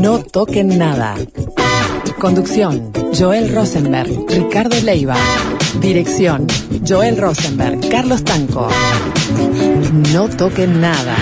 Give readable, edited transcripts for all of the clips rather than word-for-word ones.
No toquen nada. Conducción, Joel Rosenberg, Ricardo Leiva. Dirección, Joel Rosenberg, Carlos Tanco. No toquen nada.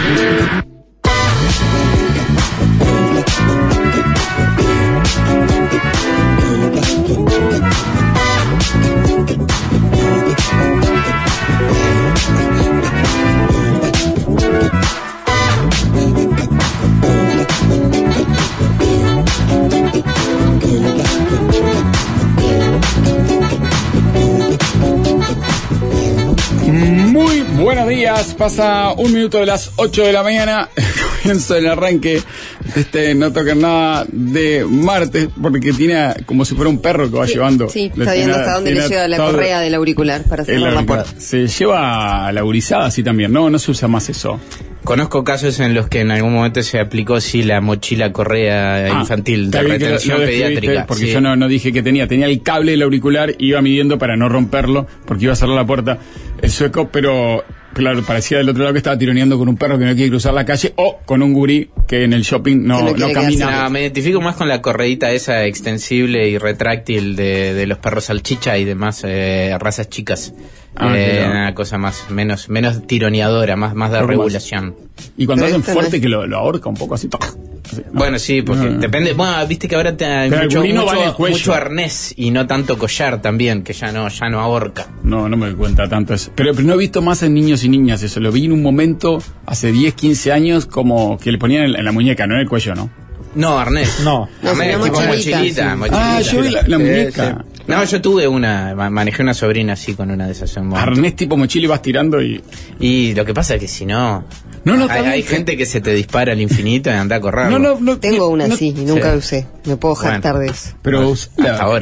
Muy buenos días, pasa 1 minuto de las 8 de la mañana, comienzo el arranque de No Toquen Nada de martes, porque tiene como si fuera un perro que va llevando. Sí, está viendo hasta dónde le llega la correa del auricular para cerrar la puerta. Se lleva la laurizada así también, no se usa más eso. Conozco casos en los que en algún momento se aplicó la mochila correa infantil de retención pediátrica. Porque sí. Yo no dije que tenía el cable del auricular, iba midiendo para no romperlo, porque iba a cerrar la puerta el sueco, pero claro, parecía del otro lado que estaba tironeando con un perro que no quiere cruzar la calle, o con un gurí que en el shopping no camina. Me identifico más con la correíta esa extensible y retráctil de los perros salchicha y demás razas chicas. Una cosa menos tironeadora, más de regulación. Y cuando hacen fuerte que lo ahorca un poco así. ¿no? Bueno, sí, porque depende. Bueno, viste que ahora hay mucho arnés y no tanto collar también, que ya no ahorca. No me doy cuenta tanto eso. Pero no he visto más en niños y niñas eso. Lo vi en un momento, hace 10, 15 años, como que le ponían en la muñeca, no en el cuello, ¿no? No, arnés. Arnés, tipo mochilita. Yo vi la muñeca. Sí. No, yo manejé una sobrina así con una de esas. Arnés tipo mochila y vas tirando y... Y lo que pasa es que si no... hay gente que se te dispara al infinito y anda a correr. Tengo una así y nunca usé. Me puedo jactar de eso. Pero hasta ahora.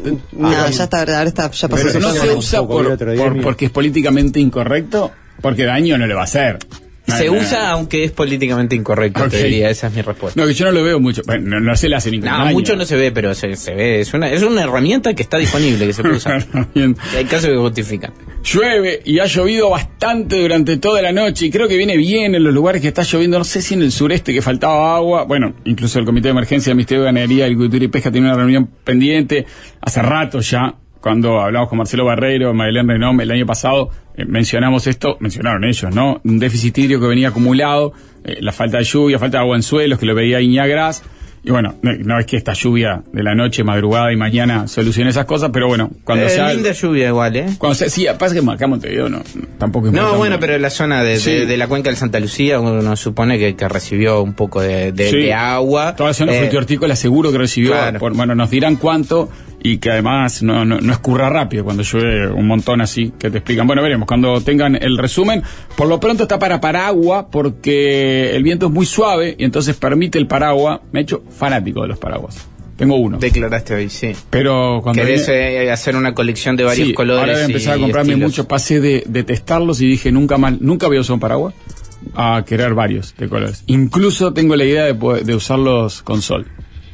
Ya está, ahora ya pasó. Pero no se usa porque es políticamente incorrecto, porque daño no le va a hacer. Se usa aunque es políticamente incorrecto, te diría, esa es mi respuesta. No, que yo no lo veo mucho, no se le hace ningún daño. Mucho no se ve, pero se ve, es una herramienta que está disponible, que se puede usar. Hay casos que justifican. Llueve y ha llovido bastante durante toda la noche y creo que viene bien en los lugares que está lloviendo, no sé si en el sureste que faltaba agua, bueno, incluso el Comité de Emergencia del Ministerio de Ganadería, Agricultura y Pesca tiene una reunión pendiente, hace rato ya. Cuando hablamos con Marcelo Barreiro, Marilén Renom, el año pasado, mencionaron ellos, ¿no? Un déficit hídrico que venía acumulado, la falta de lluvia, falta de agua en suelos, que lo veía Iñagras. Y bueno, no es que esta lluvia de la noche, madrugada y mañana solucione esas cosas, pero bueno, cuando sea... linda lluvia igual, sí, pasa que acá Montevideo tampoco es No, bueno, pero la zona de la cuenca del Santa Lucía, uno supone que recibió un poco de agua. Toda la zona frutícola seguro que recibió, claro. Nos dirán cuánto, y que además no escurra rápido cuando llueve un montón así, que te explican. Bueno, veremos cuando tengan el resumen. Por lo pronto está para paraguas, porque el viento es muy suave y entonces permite el paraguas. Me he hecho fanático de los paraguas. Tengo uno. Declaraste hoy, sí. Pero cuando querés hacer una colección de varios colores. Ahora voy a empezar a comprarme mucho. Pasé de testarlos y dije nunca voy a usar un paraguas, a querer varios de colores. Incluso tengo la idea de usarlos con sol.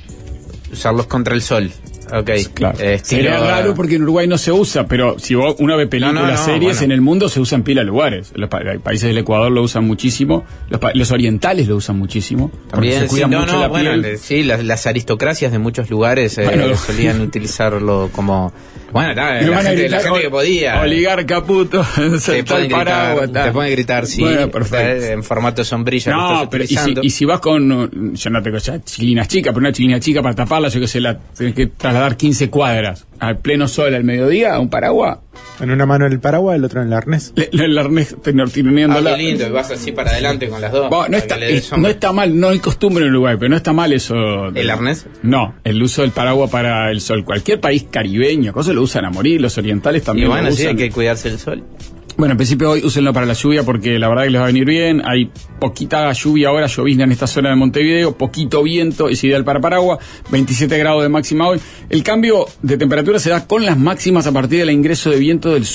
Usarlos contra el sol. Okay. Claro. Sería raro porque en Uruguay no se usa, pero si uno ve películas, series, en el mundo se usa en pila de lugares. Los países del Ecuador lo usan muchísimo, los orientales lo usan muchísimo. También se cuidan mucho la piel. Sí, las aristocracias de muchos lugares solían utilizarlo como... Bueno, la gente que podía. Oligarca puto, te pueden gritar, sí, bueno, perfecto. En formato sombrilla. No, pero y si vas con, yo no tengo ya chilinas chicas, pero una chilina chica para taparla, yo que sé, tenés que trasladar 15 cuadras al pleno sol al mediodía, a un paraguas. En una mano el paraguas, el otro en el arnés. El arnés tironeándola. Qué lindo, y vas así para adelante con las dos. Bueno, no está mal, no hay costumbre en Uruguay, pero no está mal eso. ¿El arnés? No, el uso del paraguas para el sol. Cualquier país caribeño, cosas lo usan a morir, los orientales también lo usan. Y bueno, sí, hay que cuidarse del sol. Bueno, en principio hoy úsenlo para la lluvia porque la verdad que les va a venir bien. Hay poquita lluvia ahora, llovizna en esta zona de Montevideo, poquito viento, es ideal para paraguas, 27 grados de máxima hoy. El cambio de temperatura se da con las máximas a partir del ingreso de viento del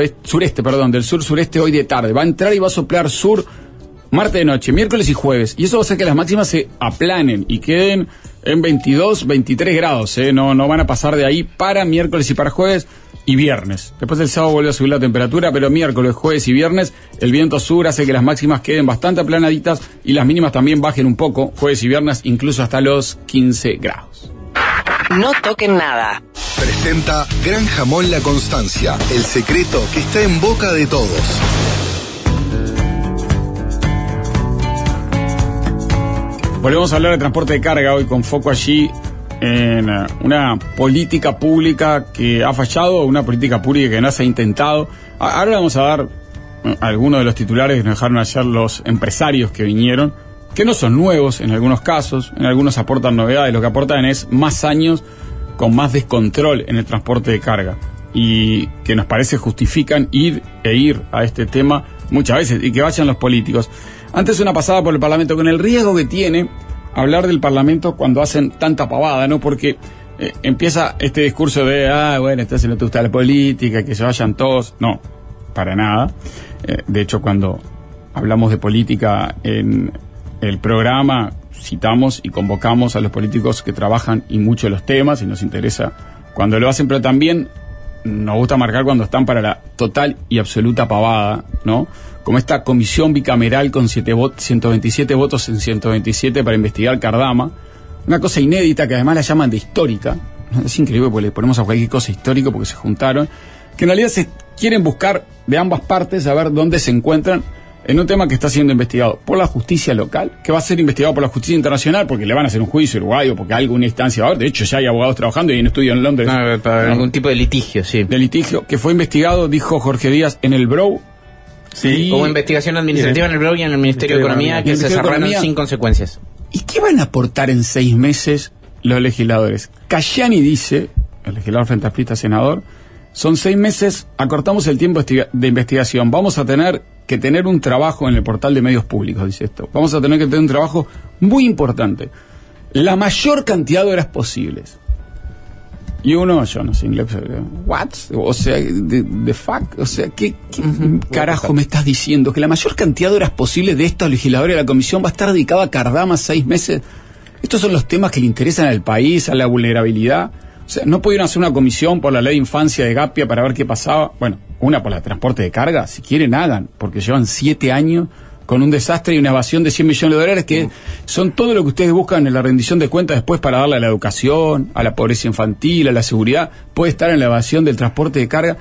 del sur-sureste hoy de tarde. Va a entrar y va a soplar sur martes de noche, miércoles y jueves. Y eso va a hacer que las máximas se aplanen y queden en 22, 23 grados. No van a pasar de ahí para miércoles y para jueves. y viernes. Después el sábado vuelve a subir la temperatura, pero miércoles, jueves y viernes el viento sur hace que las máximas queden bastante aplanaditas y las mínimas también bajen un poco, jueves y viernes incluso hasta los 15 grados. No toquen nada. Presenta Gran Jamón La Constancia, el secreto que está en boca de todos. Volvemos a hablar de transporte de carga hoy con foco allí en una política pública que ha fallado, una política pública que no se ha intentado. Ahora vamos a dar algunos de los titulares que nos dejaron ayer los empresarios que vinieron, que no son nuevos en algunos casos, en algunos aportan novedades, lo que aportan es más años con más descontrol en el transporte de carga y que nos parece justifican ir a este tema muchas veces y que vayan los políticos. Antes una pasada por el Parlamento con el riesgo que tiene hablar del Parlamento cuando hacen tanta pavada, ¿no? Porque empieza este discurso de, bueno, entonces no te gusta la política, que se vayan todos. No, para nada. De hecho, cuando hablamos de política en el programa, citamos y convocamos a los políticos que trabajan y mucho los temas y nos interesa cuando lo hacen, pero también nos gusta marcar cuando están para la total y absoluta pavada, ¿no? Como esta comisión bicameral con 127 votos en 127 para investigar Cardama, una cosa inédita que además la llaman de histórica, es increíble porque le ponemos a cualquier cosa histórico porque se juntaron, que en realidad se quieren buscar de ambas partes a ver dónde se encuentran en un tema que está siendo investigado por la justicia local, que va a ser investigado por la justicia internacional porque le van a hacer un juicio uruguayo, porque alguna instancia va a haber. De hecho ya hay abogados trabajando y hay un estudio en Londres. Para algún tipo de litigio, sí. De litigio, que fue investigado, dijo Jorge Díaz, en el BROU. Sí, hubo investigación administrativa en el BROU y en el Ministerio de Economía que se cerraron sin consecuencias. ¿Y qué van a aportar en 6 meses los legisladores? Cayani dice, el legislador frente a senador, son 6 meses, acortamos el tiempo de investigación, vamos a tener que tener un trabajo en el portal de medios públicos, dice esto. Vamos a tener que tener un trabajo muy importante. La mayor cantidad de horas posibles. Y uno, yo no sé inglés, ¿what? O sea, the fuck, o sea, ¿qué carajo me estás diciendo? Que la mayor cantidad de horas posibles de estos legisladores de la comisión va a estar dedicada a Cardama 6 meses. Estos son los temas que le interesan al país, a la vulnerabilidad. O sea, no pudieron hacer una comisión por la ley de infancia de Gapia para ver qué pasaba. Bueno, una por el transporte de carga, si quieren hagan, porque llevan 7 años con un desastre y una evasión de $100 millones que son todo lo que ustedes buscan en la rendición de cuentas después para darle a la educación, a la pobreza infantil, a la seguridad, puede estar en la evasión del transporte de carga.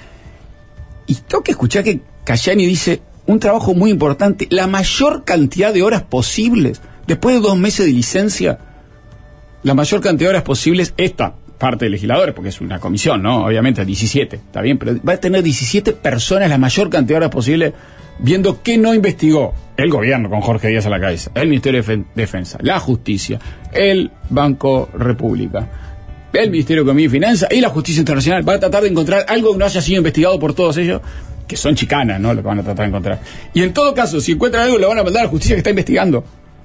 Y tengo que escuchar que Cayani dice un trabajo muy importante, la mayor cantidad de horas posibles, después de 2 meses de licencia, la mayor cantidad de horas posibles, esta parte de legisladores, porque es una comisión, ¿no? Obviamente 17, está bien, pero va a tener 17 personas, la mayor cantidad de horas posible, viendo qué no investigó el gobierno con Jorge Díaz a la cabeza, el Ministerio de Defensa, la Justicia, el Banco República, el Ministerio de Economía y Finanzas y la Justicia Internacional. Va a tratar de encontrar algo que no haya sido investigado por todos ellos, que son chicanas, ¿no? Lo que van a tratar de encontrar. Y en todo caso, si encuentran algo, lo van a mandar a la Justicia que está investigando.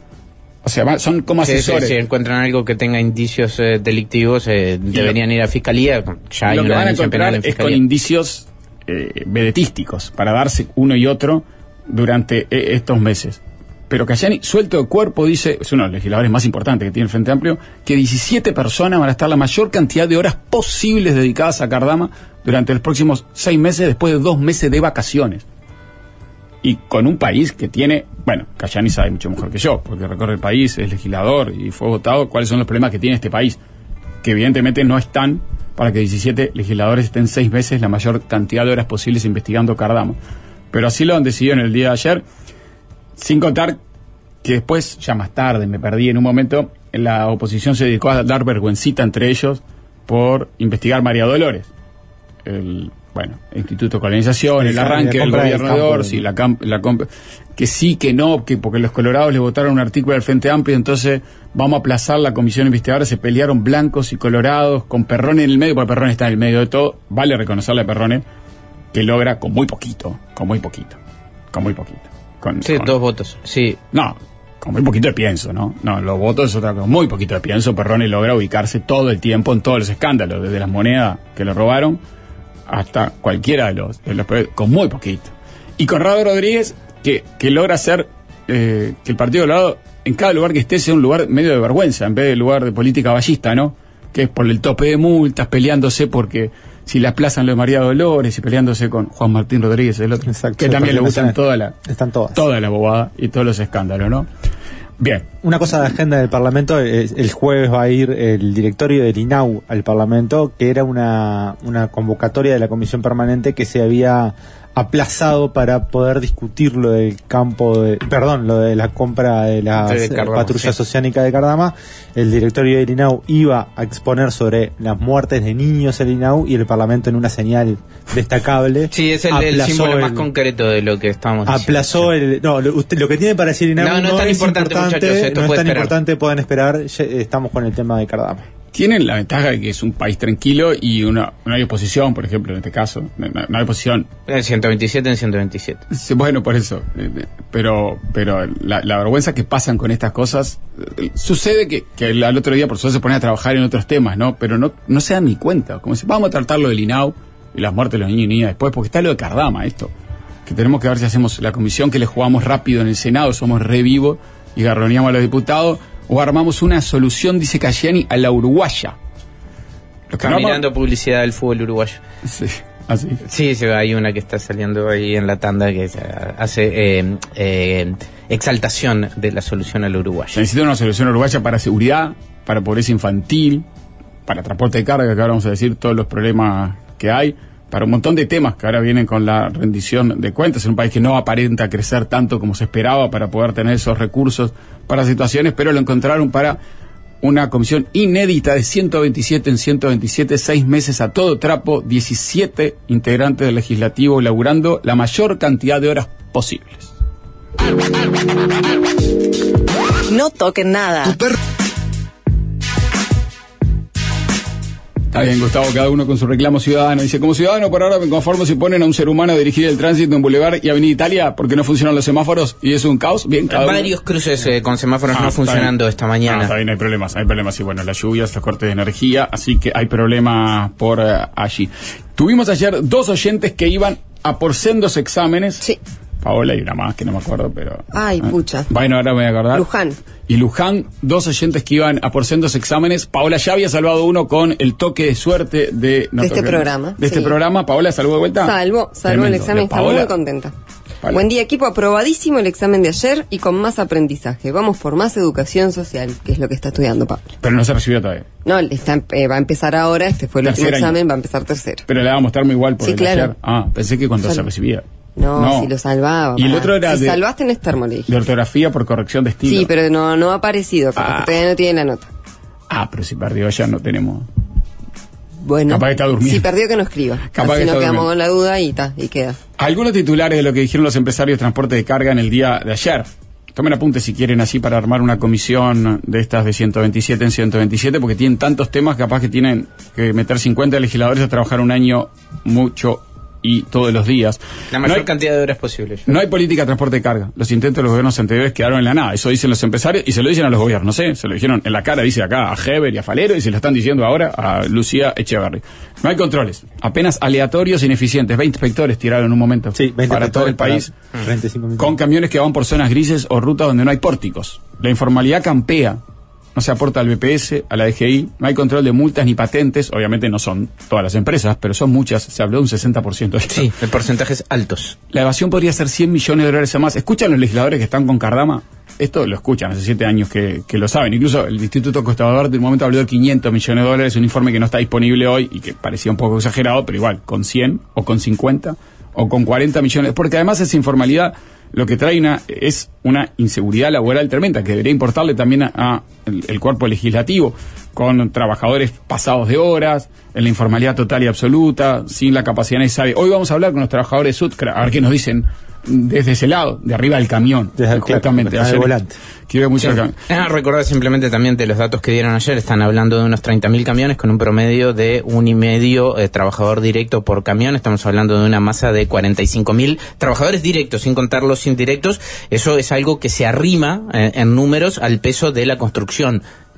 O sea, son como asesores. Si encuentran algo que tenga indicios delictivos, deberían ir a Fiscalía. Ya hay lo que una van a denuncia penal encontrar en es con Fiscalía. indicios vedetísticos para darse uno y otro durante estos meses. Pero Cayani, suelto de cuerpo, dice, es uno de los legisladores más importantes que tiene el Frente Amplio, que 17 personas van a estar la mayor cantidad de horas posibles dedicadas a Cardama durante los próximos 6 meses, después de 2 meses de vacaciones. Y con un país que tiene, bueno, Cayani sabe mucho mejor que yo, porque recorre el país, es legislador y fue votado, cuáles son los problemas que tiene este país, que evidentemente no están para que 17 legisladores estén 6 meses la mayor cantidad de horas posibles investigando Cardama. Pero así lo han decidido en el día de ayer, sin contar que después, ya más tarde, me perdí en un momento, la oposición se dedicó a dar vergüencita entre ellos por investigar María Dolores. El Instituto de Colonización, el arranque del gobierno de Orsi, la compra, que sí, que no, que porque los colorados le votaron un artículo del Frente Amplio, entonces vamos a aplazar la comisión investigadora. Se pelearon blancos y colorados, con Perrone en el medio, porque Perrone está en el medio de todo. Vale reconocerle a Perrone que logra con muy poquito. Sí, 2 votos, sí. No, con muy poquito de pienso, ¿no? No, los votos es otra cosa, muy poquito de pienso. Perrone logra ubicarse todo el tiempo en todos los escándalos, desde las monedas que le robaron hasta cualquiera de los con muy poquito. Y Conrado Rodríguez, que logra hacer que el Partido Colorado, en cada lugar que esté, sea un lugar medio de vergüenza, en vez de lugar de política ballista, ¿no? Que es por el tope de multas, peleándose porque si la aplazan lo de María Dolores y peleándose con Juan Martín Rodríguez, el otro, exacto, que también le usan toda la bobada y todos los escándalos, ¿no? Bien. Una cosa de agenda del Parlamento, el jueves va a ir el directorio del INAU al Parlamento, que era una convocatoria de la Comisión Permanente que se había aplazado para poder discutir lo del lo de la compra de las patrullas oceánicas de Cardama. El directorio del INAU iba a exponer sobre las muertes de niños del INAU y el Parlamento, en una señal destacable, sí, es el símbolo más concreto de lo que estamos diciendo. Aplazó lo que tiene para decir el INAU no es tan importante, muchachos, esto no es tan esperar. Importante, pueden esperar, estamos con el tema de Cardama. Tienen la ventaja de que es un país tranquilo y no hay oposición, por ejemplo, en este caso. No hay oposición. En 127. Bueno, por eso. Pero la vergüenza que pasan con estas cosas. Sucede que al otro día, por suerte, se ponen a trabajar en otros temas, ¿no? Pero no se dan ni cuenta. Como si vamos a tratar lo del INAU y las muertes de los niños y niñas después, porque está lo de Cardama, esto. Que tenemos que ver si hacemos la comisión, que le jugamos rápido en el Senado, somos re vivos y garroneamos a los diputados. O armamos una solución, dice Cayani, a la uruguaya. Está mirando publicidad del fútbol uruguayo. Sí, así. Sí, hay una que está saliendo ahí en la tanda que hace exaltación de la solución a la uruguaya. Se necesita una solución uruguaya para seguridad, para pobreza infantil, para transporte de carga, que ahora vamos a decir todos los problemas que hay, para un montón de temas que ahora vienen con la rendición de cuentas, en un país que no aparenta crecer tanto como se esperaba para poder tener esos recursos para situaciones, pero lo encontraron para una comisión inédita de 127 en 127, 6 meses a todo trapo, 17 integrantes del legislativo laburando la mayor cantidad de horas posibles. No toquen nada. Está bien, Gustavo, cada uno con su reclamo ciudadano. Dice, como ciudadano por ahora me conformo si ponen a un ser humano a dirigir el tránsito en Boulevard y Avenida Italia porque no funcionan los semáforos y es un caos. Bien, varios cruces con semáforos no funcionando esta mañana. Está bien, hay problemas. Y bueno, las lluvias, los cortes de energía, así que hay problemas por allí. Tuvimos ayer 2 oyentes que iban a por sendos exámenes. Sí. Paola y una más que no me acuerdo, pero... Ay, pucha. Bueno, ahora me voy a acordar. Luján, 2 oyentes que iban a por sendos exámenes. Paola ya había salvado uno con el toque de suerte de este programa. De este programa. Paola, ¿salvó de vuelta? Salvo el examen, está muy contenta. Vale. Buen día, equipo, aprobadísimo el examen de ayer y con más aprendizaje. Vamos por más educación social, que es lo que está estudiando Pablo. Pero no se recibió todavía. No, va a empezar ahora, este fue el último examen, va a empezar tercero. Pero le va a mostrar muy igual por sí, claro. Ayer. Pensé que cuando se recibía. No, si lo salvaba. Y el otro era si salvaste en Estermo, le dije. De ortografía por corrección de estilo. Sí, pero no ha aparecido, porque todavía no tiene la nota. Pero si perdió ya no tenemos... Bueno, capaz que está durmiendo. Si perdió que no escriba. Capaz así que no quedamos con la duda y queda. Algunos titulares de lo que dijeron los empresarios de transporte de carga en el día de ayer. Tomen apunte si quieren así para armar una comisión de estas de 127 en 127, porque tienen tantos temas, capaz que tienen que meter 50 legisladores a trabajar un año mucho y todos los días. La mayor cantidad de horas posible. No hay política de transporte de carga. Los intentos de los gobiernos anteriores quedaron en la nada. Eso dicen los empresarios y se lo dicen a los gobiernos. Se lo dijeron en la cara, dice acá, a Heber y a Falero, y se lo están diciendo ahora a Lucía Echeverri. No hay controles. Apenas aleatorios e ineficientes. 20 inspectores tiraron en un momento. Sí, 20 para todo el país. 35 minutos. Con camiones que van por zonas grises o rutas donde no hay pórticos. La informalidad campea. No se aporta al BPS, a la DGI, no hay control de multas ni patentes, obviamente no son todas las empresas, pero son muchas, se habló de un 60% de esto. Sí, de porcentajes altos. La evasión podría ser 100 millones de dólares a más. ¿Escuchan los legisladores que están con Cardama? Esto lo escuchan, hace 7 años que lo saben. Incluso el Instituto Costador de un momento habló de 500 millones de dólares, un informe que no está disponible hoy y que parecía un poco exagerado, pero igual, con 100 o con 50 o con 40 millones, porque además esa informalidad lo que trae es una inseguridad laboral tremenda que debería importarle también a el cuerpo legislativo, con trabajadores pasados de horas, en la informalidad total y absoluta, sin la capacidad necesaria. Hoy vamos a hablar con los trabajadores de Sutcra, a ver qué nos dicen desde ese lado, de arriba del camión, justamente. Desde el volante. Quiero mucho el camión. Recordar simplemente también de los datos que dieron ayer, están hablando de unos 30.000 camiones con un promedio de 1,5 trabajador directo por camión. Estamos hablando de una masa de 45.000 trabajadores directos, sin contar los indirectos. Eso es algo que se arrima en números al peso de la construcción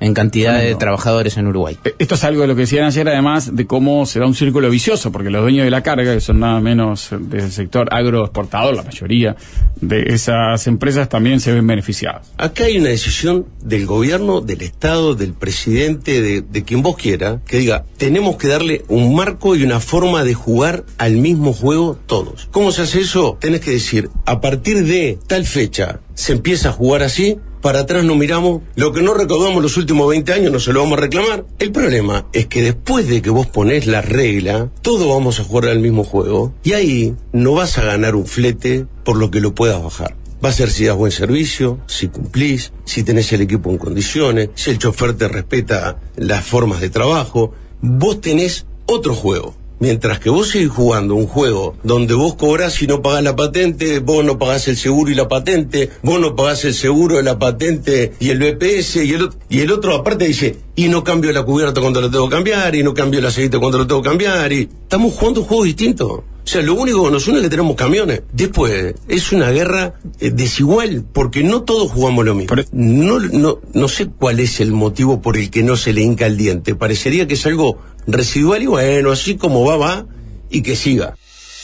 en cantidad de trabajadores en Uruguay. Esto es algo de lo que decían ayer, además de cómo se da un círculo vicioso, porque los dueños de la carga, que son nada menos del sector agroexportador, la mayoría de esas empresas también se ven beneficiadas. Acá hay una decisión del gobierno, del Estado, del presidente, de quien vos quiera, que diga, tenemos que darle un marco y una forma de jugar al mismo juego todos. ¿Cómo se hace eso? Tenés que decir, a partir de tal fecha se empieza a jugar así, para atrás no miramos, lo que no recaudamos los últimos 20 años no se lo vamos a reclamar. El problema es que después de que vos ponés la regla, todos vamos a jugar al mismo juego, y ahí no vas a ganar un flete por lo que lo puedas bajar. Va a ser si das buen servicio, si cumplís, si tenés el equipo en condiciones, si el chofer te respeta las formas de trabajo. Vos tenés otro juego. Mientras que vos seguís jugando un juego donde vos cobrás y no pagás la patente, vos no pagás el seguro y la patente, vos no pagás el seguro de la patente y el BPS, y el otro aparte dice, y no cambio la cubierta cuando la tengo que cambiar, y no cambio el aceite cuando lo tengo que cambiar, y estamos jugando un juego distinto. O sea, lo único que nos une es que tenemos camiones. Después, es una guerra desigual, porque no todos jugamos lo mismo. No sé cuál es el motivo por el que no se le hinca el diente. Parecería que es algo residual y bueno, así como va, y que siga.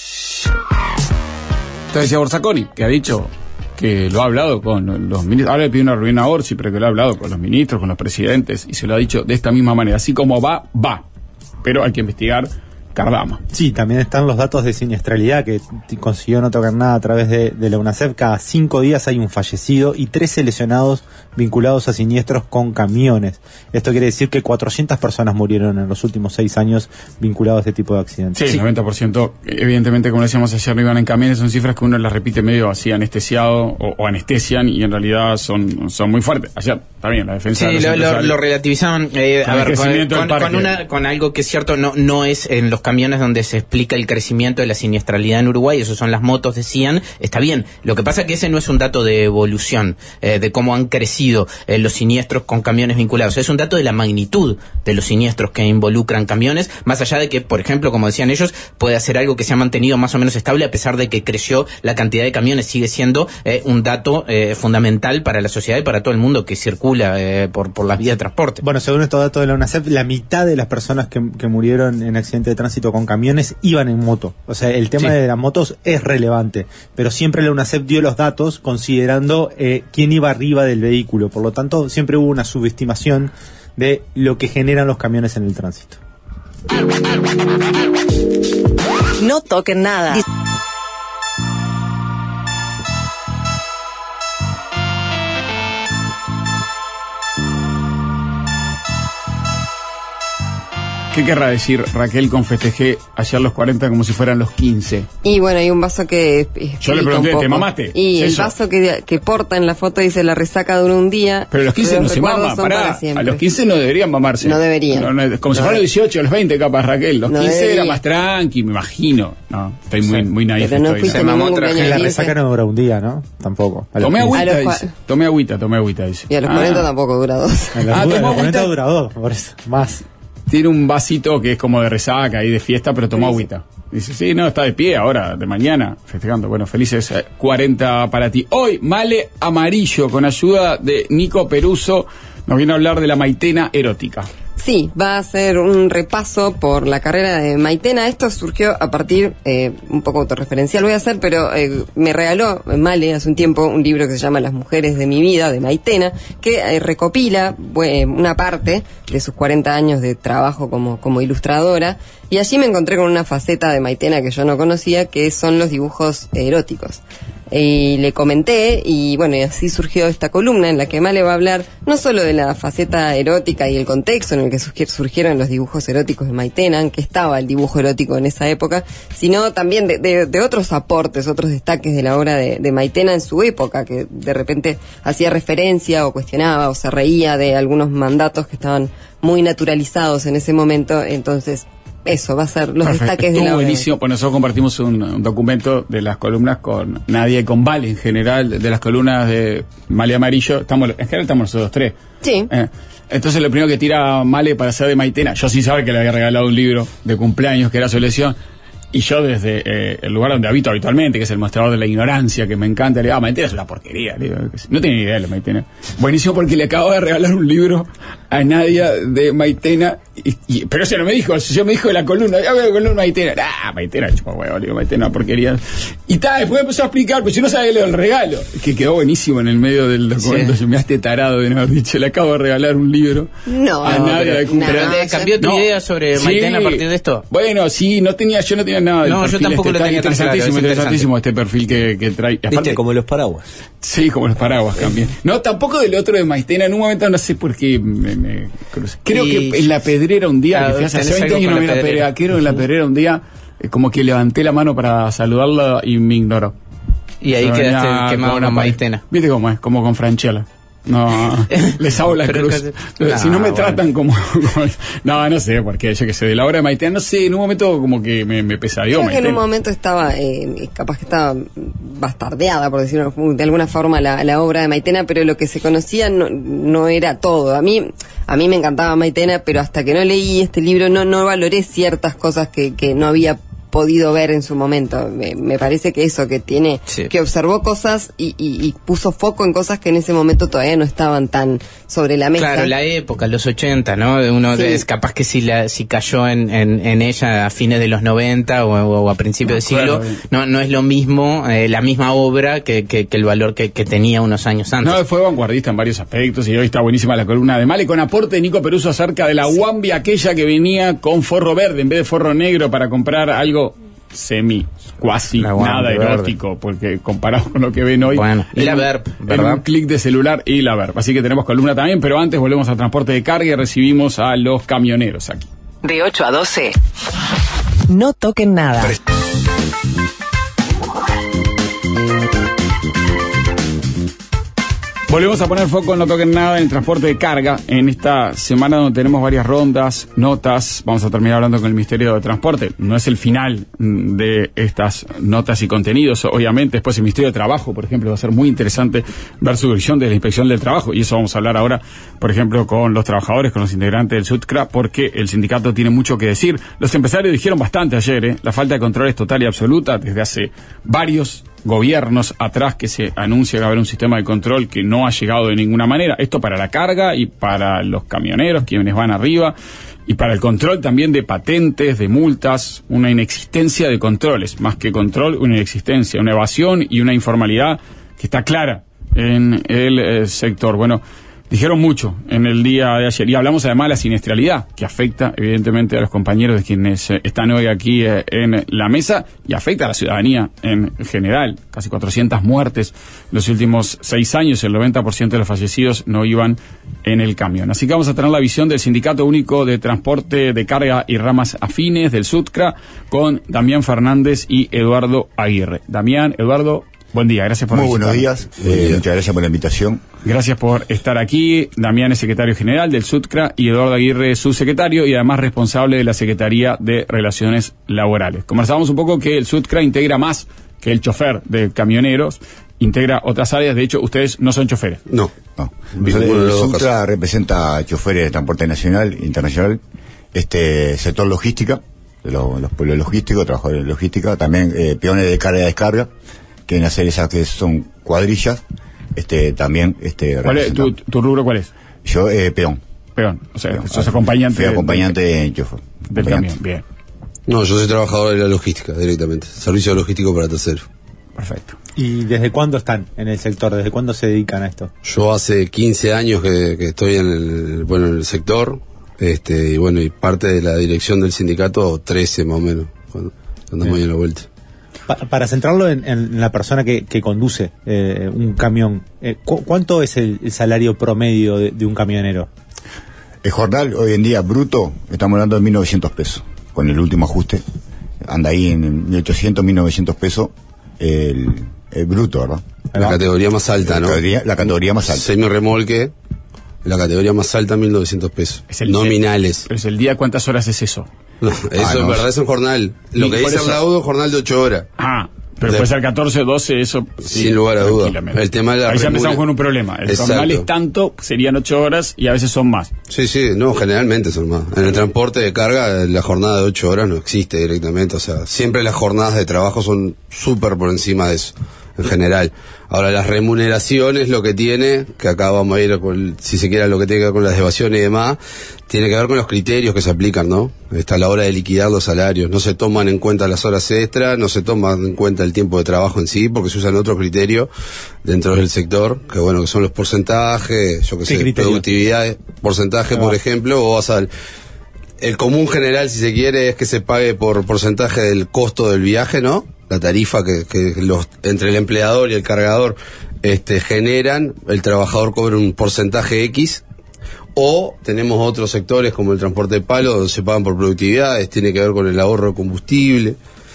Te decía Borsaconi, que ha dicho que lo ha hablado con los ministros, ahora le pidió una reunión a Orsi, pero que lo ha hablado con los ministros, con los presidentes, y se lo ha dicho de esta misma manera, así como va, pero hay que investigar Cardama. Sí, también están los datos de siniestralidad que consiguió No Tocar Nada a través de la UNACEF. Cada 5 días hay un fallecido y 13 lesionados vinculados a siniestros con camiones. Esto quiere decir que 400 personas murieron en los últimos 6 años vinculados a este tipo de accidentes. Sí, el 90%, evidentemente, como decíamos ayer, no iban en camiones, son cifras que uno las repite medio así anestesiado o anestesian, y en realidad son muy fuertes. Ayer también la defensa sí, lo relativizaban con algo que es cierto, no es en los camiones donde se explica el crecimiento de la siniestralidad en Uruguay, eso son las motos, decían, está bien, lo que pasa es que ese no es un dato de evolución, de cómo han crecido los siniestros con camiones vinculados, es un dato de la magnitud de los siniestros que involucran camiones, más allá de que, por ejemplo, como decían ellos, puede ser algo que se ha mantenido más o menos estable a pesar de que creció la cantidad de camiones, sigue siendo un dato fundamental para la sociedad y para todo el mundo que circula por las vías de transporte. Bueno, según estos datos de la UNACEF, la mitad de las personas que murieron en accidente de tránsito con camiones iban en moto. O sea, el tema de las motos es relevante, pero siempre la UNACEF dio los datos considerando quién iba arriba del vehículo. Por lo tanto, siempre hubo una subestimación de lo que generan los camiones en el tránsito. No toquen nada. ¿Qué querrá decir Raquel con festejé ayer los 40 como si fueran los 15? Y bueno, hay un vaso que yo le pregunté, ¿te mamaste? Y el vaso que porta en la foto dice la resaca duró un día. Pero los 15 no se maman, a los 15 no deberían mamarse. No deberían. Como si fueran los 18, los 20 capaz, Raquel. Los 15 era más tranqui, me imagino. No, estoy muy naif. Pero no fuiste la resaca no dura un día, ¿no? Tampoco. Tomé agüita, dice. Tomé agüita, dice. Y a los 40 tampoco dura 2. A los 40 dura 2, por eso, más. Tiene un vasito que es como de resaca y de fiesta, pero tomó agüita. Dice, sí, no, está de pie ahora, de mañana, festejando. Bueno, felices 40 para ti. Hoy, Male Amarillo, con ayuda de Nico Peruso, nos viene a hablar de la Maitena erótica. Sí, va a ser un repaso por la carrera de Maitena. Esto surgió a partir, un poco autorreferencial voy a hacer, pero me regaló Male hace un tiempo un libro que se llama Las mujeres de mi vida, de Maitena, que recopila una parte de sus 40 años de trabajo como ilustradora, y allí me encontré con una faceta de Maitena que yo no conocía, que son los dibujos eróticos. Y le comenté, y bueno, y así surgió esta columna en la que Male va a hablar no solo de la faceta erótica y el contexto en el que surgieron los dibujos eróticos de Maitena, en que estaba el dibujo erótico en esa época, sino también de otros aportes, otros destaques de la obra de Maitena en su época, que de repente hacía referencia o cuestionaba o se reía de algunos mandatos que estaban muy naturalizados en ese momento. Entonces eso va a ser los destaques de la obra. Buenísimo, pues nosotros compartimos un documento de las columnas con Nadia y con Vale en general, de las columnas de Male Amarillo. En general estamos nosotros tres. Sí. Entonces lo primero que tira Male para hacer de Maitena, yo sí sabía que le había regalado un libro de cumpleaños que era su elección, Y yo desde el lugar donde habito habitualmente, que es el mostrador de la ignorancia, que me encanta, le digo, Maitena es una porquería. Le digo, no tenía ni idea de la Maitena. Buenísimo, porque le acabo de regalar un libro a Nadia de Maitena, pero ese no me dijo, yo me dijo de la columna, ya veo la columna Maitena. Maitena, chupa huevo, le digo, Maitena, una porquería. Y después empezó a explicar, pero yo no sabía lo del regalo, que quedó buenísimo en el medio del documento. Yo me haste tarado de no haber dicho, le acabo de regalar un libro a Nadia de cumpleaños. ¿Pero te cambió tu idea sobre Maitena a partir de esto? Bueno, sí, yo no tenía nada del perfil. Yo tampoco lo tenía. Interesantísimo este perfil que trae. Aparte, ¿viste? Como los paraguas. Sí, como los paraguas también. No, tampoco del otro de Maitena. En un momento no sé por qué me crucé. Creo que en la Pedrera un día, que hace 20 años no vi la Pedrera, creo que en la Pedrera un día, como que levanté la mano para saludarla y me ignoró. Y ahí quedaste quemado con Maitena. ¿Viste cómo es? Como con Franchella. No, les hago la cruz. Si no me tratan como no sé, porque yo que sé, de la obra de Maitena, no sé, en un momento como que me pesadió. Creo que en un momento estaba, capaz que estaba bastardeada, por decirlo de alguna forma, la obra de Maitena, pero lo que se conocía no era todo. A mí me encantaba Maitena, pero hasta que no leí este libro no valoré ciertas cosas que no había podido ver en su momento. Me parece que eso, que tiene, que observó cosas y puso foco en cosas que en ese momento todavía no estaban tan sobre la mesa. Claro, la época, los 80, ¿no? Uno es capaz que si cayó en ella a fines de los 90 o a principios del siglo, no es lo mismo, la misma obra que el valor que tenía unos años antes. No, fue vanguardista en varios aspectos y hoy está buenísima la columna de Male, con aporte de Nico Peruso acerca de la Wambi, aquella que venía con forro verde en vez de forro negro para comprar algo cuasi nada erótico, porque comparado con lo que ven hoy, y la Verb, ¿verdad? Un clic de celular y la Verb. Así que tenemos columna también, pero antes volvemos al transporte de carga y recibimos a los camioneros aquí. De 8 a 12, no toquen nada. Volvemos a poner foco en No Toquen Nada en el transporte de carga en esta semana donde tenemos varias rondas, notas. Vamos a terminar hablando con el Ministerio de Transporte. No es el final de estas notas y contenidos, obviamente. Después el Ministerio de Trabajo, por ejemplo, va a ser muy interesante ver su visión de la Inspección del Trabajo. Y eso vamos a hablar ahora, por ejemplo, con los trabajadores, con los integrantes del SUTCRA, porque el sindicato tiene mucho que decir. Los empresarios dijeron bastante ayer, la falta de control es total y absoluta desde hace varios gobiernos atrás que se anuncia que va a haber un sistema de control que no ha llegado de ninguna manera. Esto para la carga y para los camioneros, quienes van arriba, y para el control también de patentes, de multas, una inexistencia de controles, más que control, una inexistencia, una evasión y una informalidad que está clara en el sector. Bueno, dijeron mucho en el día de ayer y hablamos además de la siniestralidad que afecta evidentemente a los compañeros de quienes están hoy aquí en la mesa y afecta a la ciudadanía en general. Casi 400 muertes en los últimos 6 años, el 90% de los fallecidos no iban en el camión. Así que vamos a tener la visión del Sindicato Único de Transporte de Carga y Ramas Afines del SUTCRA con Damián Fernández y Eduardo Aguirre. Damián, Eduardo, buen día, gracias por visitar. Muy buenos días, muchas gracias por la invitación. Gracias por estar aquí. Damián es secretario general del SUTCRA y Eduardo Aguirre es subsecretario y además responsable de la Secretaría de Relaciones Laborales. Conversábamos un poco que el SUTCRA integra más que el chofer de camioneros, integra otras áreas. De hecho, ustedes no son choferes. No. El SUTCRA representa choferes de transporte nacional e internacional, sector logística, los pueblos logísticos, trabajadores de logística, también peones de carga y descarga, quieren hacer esas que son cuadrillas, también ¿Cuál es, tu rubro cuál es? Yo peón, o sea, sos acompañante. Soy acompañante en chofer del camión. Bien. No, yo soy trabajador de la logística directamente, servicio logístico para terceros. Perfecto. ¿Y desde cuándo están en el sector? ¿Desde cuándo se dedican a esto? Yo hace 15 años que estoy en el sector, y parte de la dirección del sindicato 13 más o menos, cuando andamos ahí en la vuelta. Para centrarlo en la persona que conduce un camión, ¿cuánto es el salario promedio de un camionero? El jornal hoy en día bruto, estamos hablando de 1.900 pesos, con el último ajuste, anda ahí en 1.800, 1.900 pesos el bruto, ¿verdad? La categoría más alta, ¿no? La categoría más alta. Semi-remolque, la categoría más alta, 1.900 pesos, nominales. Pero es el día, ¿cuántas horas es eso? No, eso es verdad, es un jornal. Lo que dice Aplaudo, jornal de 8 horas. Pero puede ser 14 o 12, eso sí, sin lugar a duda. El tema de la ahí ya empezamos con un problema. El jornal es tanto, serían 8 horas y a veces son más. Sí, no, generalmente son más. En el transporte de carga, la jornada de 8 horas no existe directamente. O sea, siempre las jornadas de trabajo son súper por encima de eso, en general. Ahora, las remuneraciones, lo que tiene, que acá vamos a ir, si se quiere, lo que tiene que ver con las devaciones y demás, tiene que ver con los criterios que se aplican, ¿no? A la hora de liquidar los salarios. No se toman en cuenta las horas extras, no se toma en cuenta el tiempo de trabajo en sí, porque se usan otros criterios dentro del sector, que bueno, que son los porcentajes, yo que sé, productividad, porcentaje, por ejemplo, o vas al... El común general, si se quiere, es que se pague por porcentaje del costo del viaje, ¿no? La tarifa que entre el empleador y el cargador generan, el trabajador cobra un porcentaje X, o tenemos otros sectores como el transporte de palo, donde se pagan por productividades, tiene que ver con el ahorro de combustible,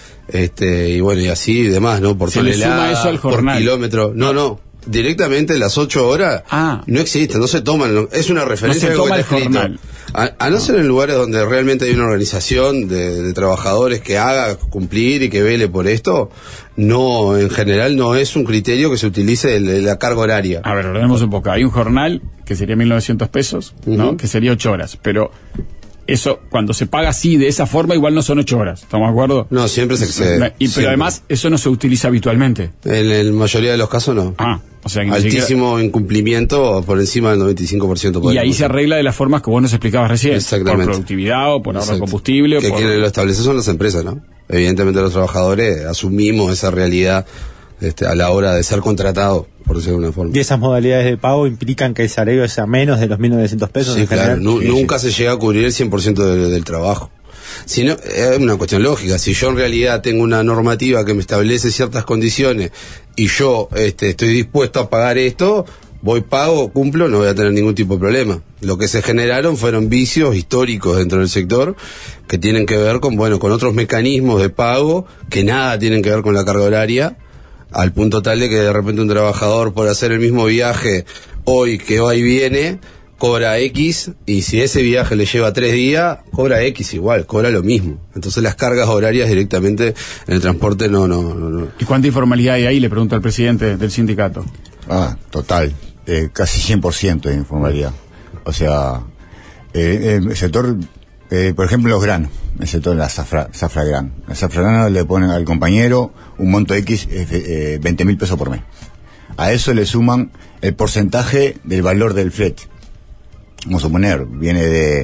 y bueno, y así y demás, ¿no? Por tonelada, por kilómetro. No, directamente las 8 horas no existen, no se toman, es una referencia no se toma el jornal. A no ser en lugares donde realmente hay una organización de trabajadores que haga cumplir y que vele por esto, no, en general no es un criterio que se utilice la carga horaria. A ver, ordenemos un poco. Hay un jornal que sería 1.900 pesos, ¿no? Que sería 8 horas, pero eso, cuando se paga así, de esa forma, igual no son 8 horas, ¿estamos de acuerdo? No, siempre se excede. Pero además, eso no se utiliza habitualmente. En la mayoría de los casos no. O sea, que altísimo incumplimiento por encima del 95%. Y ahí se arregla de las formas que vos nos explicabas recién. Exactamente. Por productividad o por ahorro de combustible. Que quienes lo establecen son las empresas, ¿no? Evidentemente los trabajadores asumimos esa realidad a la hora de ser contratados, por decirlo de una forma. ¿Y esas modalidades de pago implican que el salario sea menos de los 1.900 pesos? Sí, claro. Nunca se llega a cubrir el 100% del trabajo. Sino, es una cuestión lógica. Si yo en realidad tengo una normativa que me establece ciertas condiciones y yo estoy dispuesto a pagar esto, voy, pago, cumplo, no voy a tener ningún tipo de problema. Lo que se generaron fueron vicios históricos dentro del sector que tienen que ver con otros mecanismos de pago que nada tienen que ver con la carga horaria, al punto tal de que de repente un trabajador, por hacer el mismo viaje hoy que va y viene, cobra X, y si ese viaje le lleva 3 días, cobra X igual, cobra lo mismo. Entonces las cargas horarias directamente en el transporte no. ¿Y cuánta informalidad hay ahí? Le pregunto al presidente del sindicato. Total, casi 100% de informalidad. O sea, el sector, por ejemplo, los granos, el sector de la zafra gran. La zafra grana le ponen al compañero un monto X, 20.000 pesos por mes. A eso le suman el porcentaje del valor del flete. Vamos a suponer, viene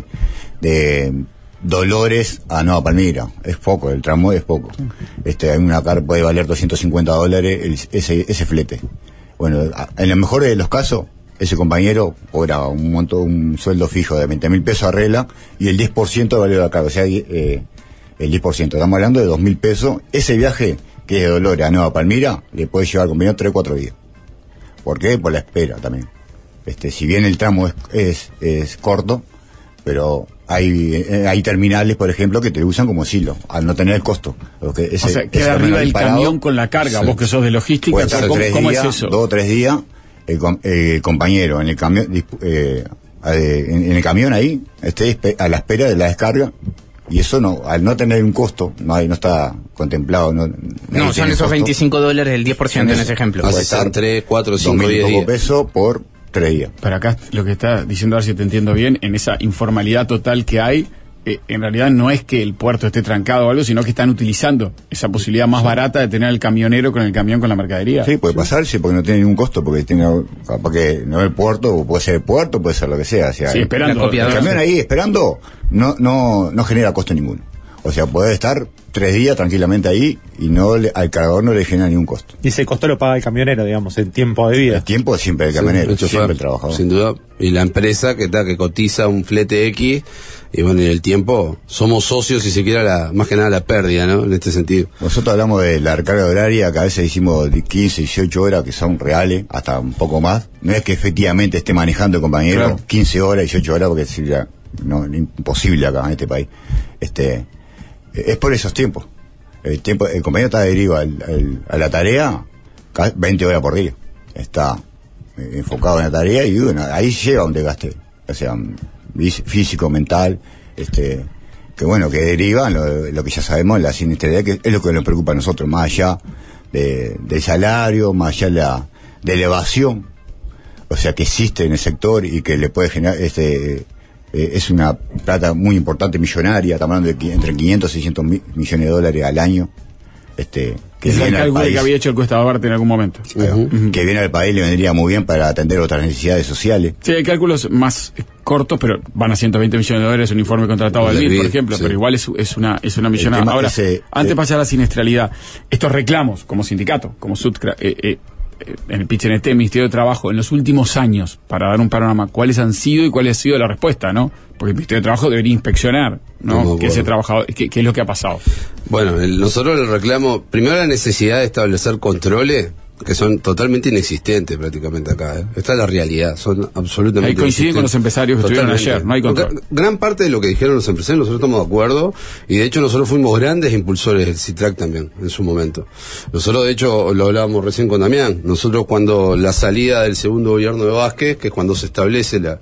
de Dolores a Nueva Palmira, es poco, el tramo es poco. Hay una carga puede valer $250 ese flete. Bueno, en lo mejor de los casos, ese compañero cobra un sueldo fijo de 20.000 pesos, arregla, y el 10% de valor de la carga, o sea, el 10%. Estamos hablando de 2.000 pesos. Ese viaje, que es de Dolores a Nueva Palmira, le puede llevar al compañero 3 o 4 días. ¿Por qué? Por la espera también. Si bien el tramo es corto, pero hay terminales, por ejemplo, que te usan como silo, al no tener el costo. O sea, queda arriba del camión con la carga, sí. Vos que sos de logística, ¿cómo es eso? 2 o 3 días, el compañero en el camión, en el camión ahí, a la espera de la descarga, y eso al no tener un costo, no está contemplado. No son esos costo. $25 el 10% en ese ejemplo. Puede estar 3, 4, 5 días. $2.000 pesos por 3 días. Pero acá lo que está diciendo, a ver si te entiendo bien, en esa informalidad total que hay, en realidad no es que el puerto esté trancado o algo, sino que están utilizando esa posibilidad más barata de tener el camionero con el camión con la mercadería. Sí, puede pasarse porque no tiene ningún costo, porque capaz que no es el puerto, o puede ser el puerto, puede ser lo que sea. Sí, esperando. El camión ahí esperando no genera costo ninguno. O sea, puede estar 3 días tranquilamente ahí y al cargador no le genera ningún costo. Y ese costo lo paga el camionero, digamos, el tiempo de vida. El tiempo es siempre el camionero, siempre el trabajador. Sin duda. Y la empresa que cotiza un flete X, y bueno, y el tiempo, somos socios, si se quiere, más que nada la pérdida, ¿no? En este sentido. Nosotros hablamos de la carga horaria, que a veces hicimos 15, 18 horas, que son reales, hasta un poco más. No es que efectivamente esté manejando el compañero, claro, 15 horas, 18 horas, porque sería imposible acá en este país. Es por esos tiempos. El compañero está adherido a la tarea 20 horas por día. Está enfocado en la tarea y bueno, ahí lleva un desgaste, o sea, físico, mental, que bueno, que deriva lo que ya sabemos, la siniestralidad, que es lo que nos preocupa a nosotros, más allá del salario, más allá de la evasión, o sea, que existe en el sector y que le puede generar es una plata muy importante, millonaria, estamos hablando de entre 500 y 600 millones de dólares al año, que es el cálculo que había hecho el Cuesta Barbarte en algún momento. Que viene al país, le vendría muy bien para atender otras necesidades sociales. Sí, hay cálculos más cortos, pero van a 120 millones de dólares un informe contratado al BID, por ejemplo, sí. Pero igual es una millonada. Ahora, antes de pasar a la siniestralidad, estos reclamos como sindicato, como SUTCRA, en el PIT-CNT, Ministerio de Trabajo, en los últimos años, para dar un panorama, ¿cuáles han sido y cuál ha sido la respuesta, no? Porque el Ministerio de Trabajo debería inspeccionar, ¿no? Que ese trabajador, ¿qué es lo que ha pasado? Bueno, nosotros le reclamo, primero la necesidad de establecer controles que son totalmente inexistentes prácticamente acá. Esta es la realidad, son absolutamente ahí coinciden con los empresarios que estuvieron ayer, no hay control. Gran parte de lo que dijeron los empresarios nosotros estamos de acuerdo, y de hecho nosotros fuimos grandes impulsores del CITRAC también en su momento. Nosotros de hecho lo hablábamos recién con Damián, nosotros cuando la salida del segundo gobierno de Vázquez, que es cuando se establece la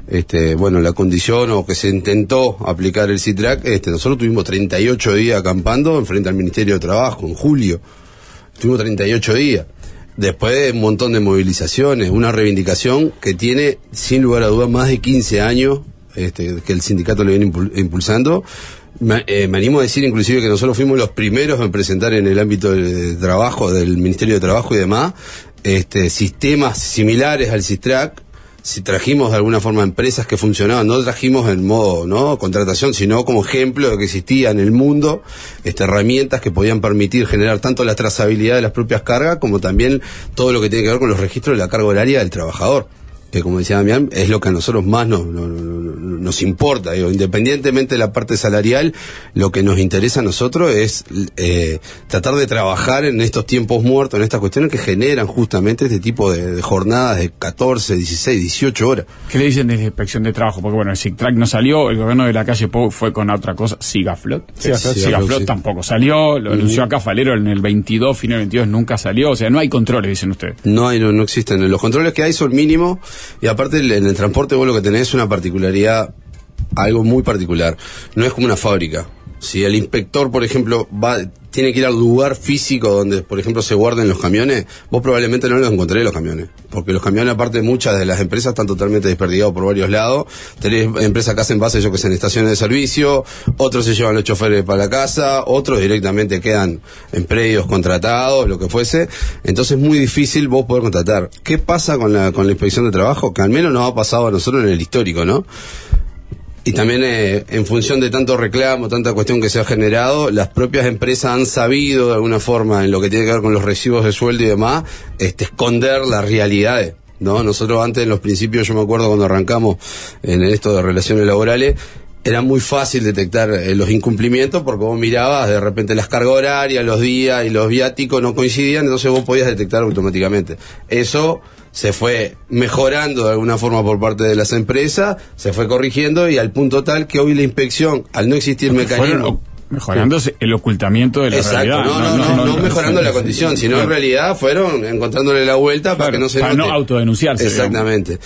condición o que se intentó aplicar el CITRAC, nosotros tuvimos 38 días acampando enfrente al Ministerio de Trabajo en julio. Tuvimos 38 días. Después de un montón de movilizaciones, una reivindicación que tiene, sin lugar a dudas, más de 15 años que el sindicato le viene impulsando. Me animo a decir inclusive que nosotros fuimos los primeros en presentar en el ámbito de trabajo, del Ministerio de Trabajo y demás, sistemas similares al CITRAC. Si trajimos de alguna forma empresas que funcionaban, no trajimos en modo contratación, sino como ejemplo de que existía en el mundo herramientas que podían permitir generar tanto la trazabilidad de las propias cargas como también todo lo que tiene que ver con los registros de la carga horaria del trabajador, que como decía Damián, es lo que a nosotros más nos importa. Independientemente de la parte salarial, lo que nos interesa a nosotros es tratar de trabajar en estos tiempos muertos, en estas cuestiones que generan justamente este tipo de jornadas de 14, 16, 18 horas. ¿Qué le dicen desde la Inspección de Trabajo? Porque bueno, el CITRAC no salió, el gobierno de la calle Pou fue con otra cosa, Sigaflot sí. Tampoco salió, lo anunció acá Falero en el 22, fin del 22 nunca salió, o sea, no hay controles, dicen ustedes. No existen, los controles que hay son mínimos. Y aparte en el transporte vos lo que tenés es una particularidad, algo muy particular. No es como una fábrica. Si el inspector, por ejemplo, tiene que ir al lugar físico donde, por ejemplo, se guarden los camiones, vos probablemente no los encontrarés los camiones. Porque los camiones, aparte, muchas de las empresas están totalmente desperdigados por varios lados. Tenés empresas que hacen base, yo que sé, en estaciones de servicio, otros se llevan los choferes para la casa, otros directamente quedan en predios contratados, lo que fuese. Entonces es muy difícil vos poder contratar. ¿Qué pasa con la Inspección de Trabajo? Que al menos nos ha pasado a nosotros en el histórico, ¿no? Y también en función de tanto reclamo, tanta cuestión que se ha generado, las propias empresas han sabido de alguna forma, en lo que tiene que ver con los recibos de sueldo y demás, esconder las realidades, ¿no? Nosotros antes, en los principios, yo me acuerdo cuando arrancamos en esto de relaciones laborales, era muy fácil detectar los incumplimientos porque vos mirabas de repente las cargas horarias, los días y los viáticos no coincidían, entonces vos podías detectar automáticamente. Eso se fue mejorando de alguna forma por parte de las empresas, se fue corrigiendo y al punto tal que hoy la inspección, al no existir mecanismo... Mejorándose el ocultamiento de la realidad. No mejorando la condición, sino claro. En realidad fueron encontrándole la vuelta para que no se para note. No autodenunciarse. Exactamente.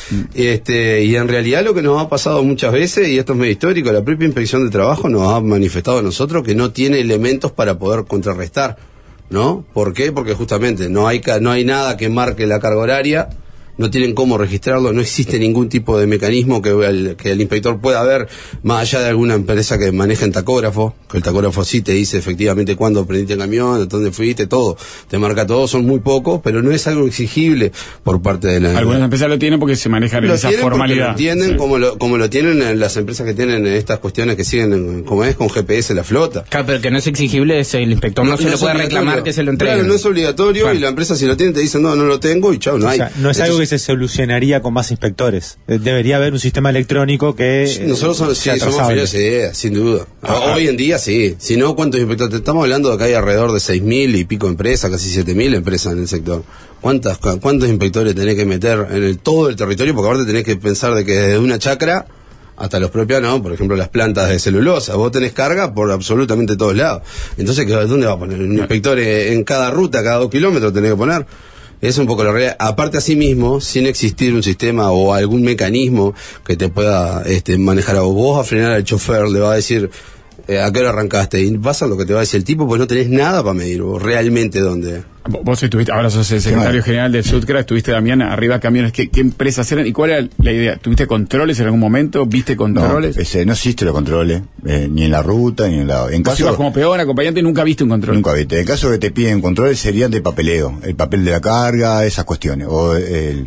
Y en realidad lo que nos ha pasado muchas veces, y esto es medio histórico, la propia Inspección de Trabajo nos ha manifestado a nosotros que no tiene elementos para poder contrarrestar, ¿no? ¿Por qué? Porque justamente no hay nada que marque la carga horaria. No tienen cómo registrarlo, no existe ningún tipo de mecanismo que el inspector pueda ver, más allá de alguna empresa que maneja en tacógrafo, que el tacógrafo sí te dice efectivamente cuándo prendiste el camión, dónde fuiste, todo, te marca todo, son muy pocos, pero no es algo exigible por parte de la... Algunas empresas lo tienen porque se manejan en esa formalidad. Lo entienden sí. como lo tienen las empresas que tienen estas cuestiones que siguen, como es, con GPS la flota. Claro, pero el que no es exigible es el inspector, no se le puede reclamar que se lo entregue. Claro, no es obligatorio, claro. Y la empresa si lo tiene te dice no lo tengo y chao, no hay. O sea, no es algo que se solucionaría con más inspectores. Debería haber un sistema electrónico que... Nosotros somos fieles ideas, sin duda. Hoy en día sí. Si no, ¿cuántos inspectores? Estamos hablando de que hay alrededor de 6.000 y pico empresas, casi 7.000 empresas en el sector. ¿Cuántos inspectores tenés que meter en todo el territorio? Porque aparte tenés que pensar de que desde una chacra hasta los propios, ¿no? Por ejemplo, las plantas de celulosa. Vos tenés carga por absolutamente todos lados. Entonces, ¿dónde va a poner? Un inspector en cada ruta, cada 2 kilómetros tenés que poner. Es un poco la realidad. Aparte, asimismo, sin existir un sistema o algún mecanismo que te pueda manejar a vos a frenar al chofer, le va a decir, ¿a qué hora arrancaste? Y pasa lo que te va a decir el tipo, pues no tenés nada para medir, vos realmente dónde. Vos estuviste, ahora sos el secretario general del Sudcra, estuviste, Damián, arriba de camiones. ¿Qué empresas eran y cuál era la idea? ¿Tuviste controles en algún momento? ¿Viste controles? No existe los controles, ni en la ruta, ni en la... ¿Vos ibas como peón, acompañante, y nunca viste un control? Nunca viste. En caso que te piden controles serían de papeleo, el papel de la carga, esas cuestiones, o el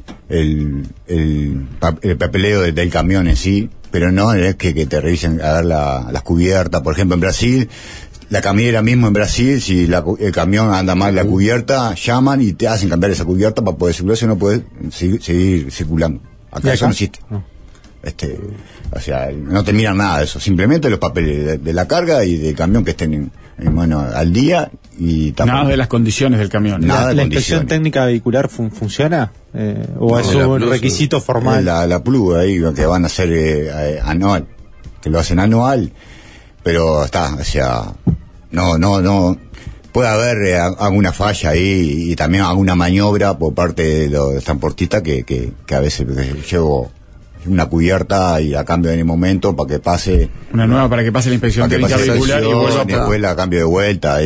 papeleo del camión en sí, pero no es que te revisen a dar las cubiertas. Por ejemplo, en Brasil, la camionera mismo en Brasil, si el camión anda mal la cubierta, llaman y te hacen cambiar esa cubierta para poder circular, si no puedes seguir circulando. Acá eso no existe. O sea, no te miran nada de eso, simplemente los papeles de la carga y del camión que estén al día y tampoco. Nada de las condiciones del camión. ¿La inspección técnica vehicular funciona? ¿O es un requisito formal? La PLU ahí, que van a hacer anual, que lo hacen anual, pero o sea, no puede haber alguna falla ahí y también alguna maniobra por parte de los transportistas que a veces llevo una cubierta y la cambio en el momento para que pase una nueva para que pase la inspección técnica vehicular y después la cambio de vuelta.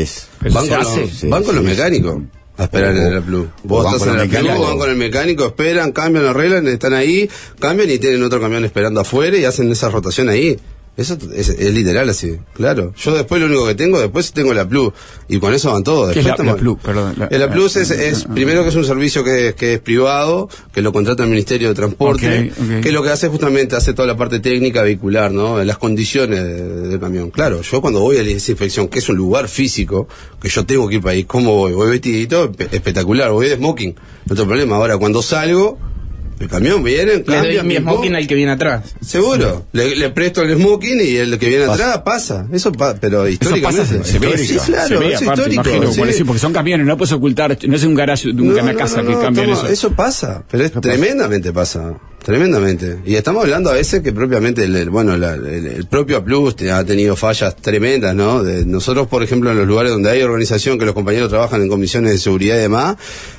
Van con los mecánicos a esperar en el PLU. Vos estás en el PLU, van con el mecánico, esperan, cambian, arreglan, están ahí, cambian y tienen otro camión esperando afuera y hacen esa rotación ahí. Eso es literal así, claro. Yo después lo único que después tengo la PLU y con eso van todos. ¿Qué es la PLU? Perdón. La PLU es primero que es un servicio que es privado, que lo contrata el Ministerio de Transporte, que lo que hace justamente hace toda la parte técnica vehicular, ¿no? Las condiciones del camión. Claro, yo cuando voy a la inspección, que es un lugar físico, que yo tengo que ir para ahí, ¿cómo voy? Voy vestidito, espectacular, voy de smoking, no tengo problema. Ahora, cuando salgo, el camión viene, le doy mi smoking al que viene atrás. Seguro. Le presto el smoking y el que viene atrás pasa. Eso pero históricamente. Se ve, sí, claro, se ve, es aparte, histórico. Imagino, sí. Porque son camiones, no puedes ocultar, no es un garage, una casa que cambian eso. Eso pasa, pero tremendamente pasa. Tremendamente. Y estamos hablando a veces que propiamente el propio Plus ha tenido fallas tremendas, ¿no? Nosotros, por ejemplo, en los lugares donde hay organización, que los compañeros trabajan en comisiones de seguridad y demás,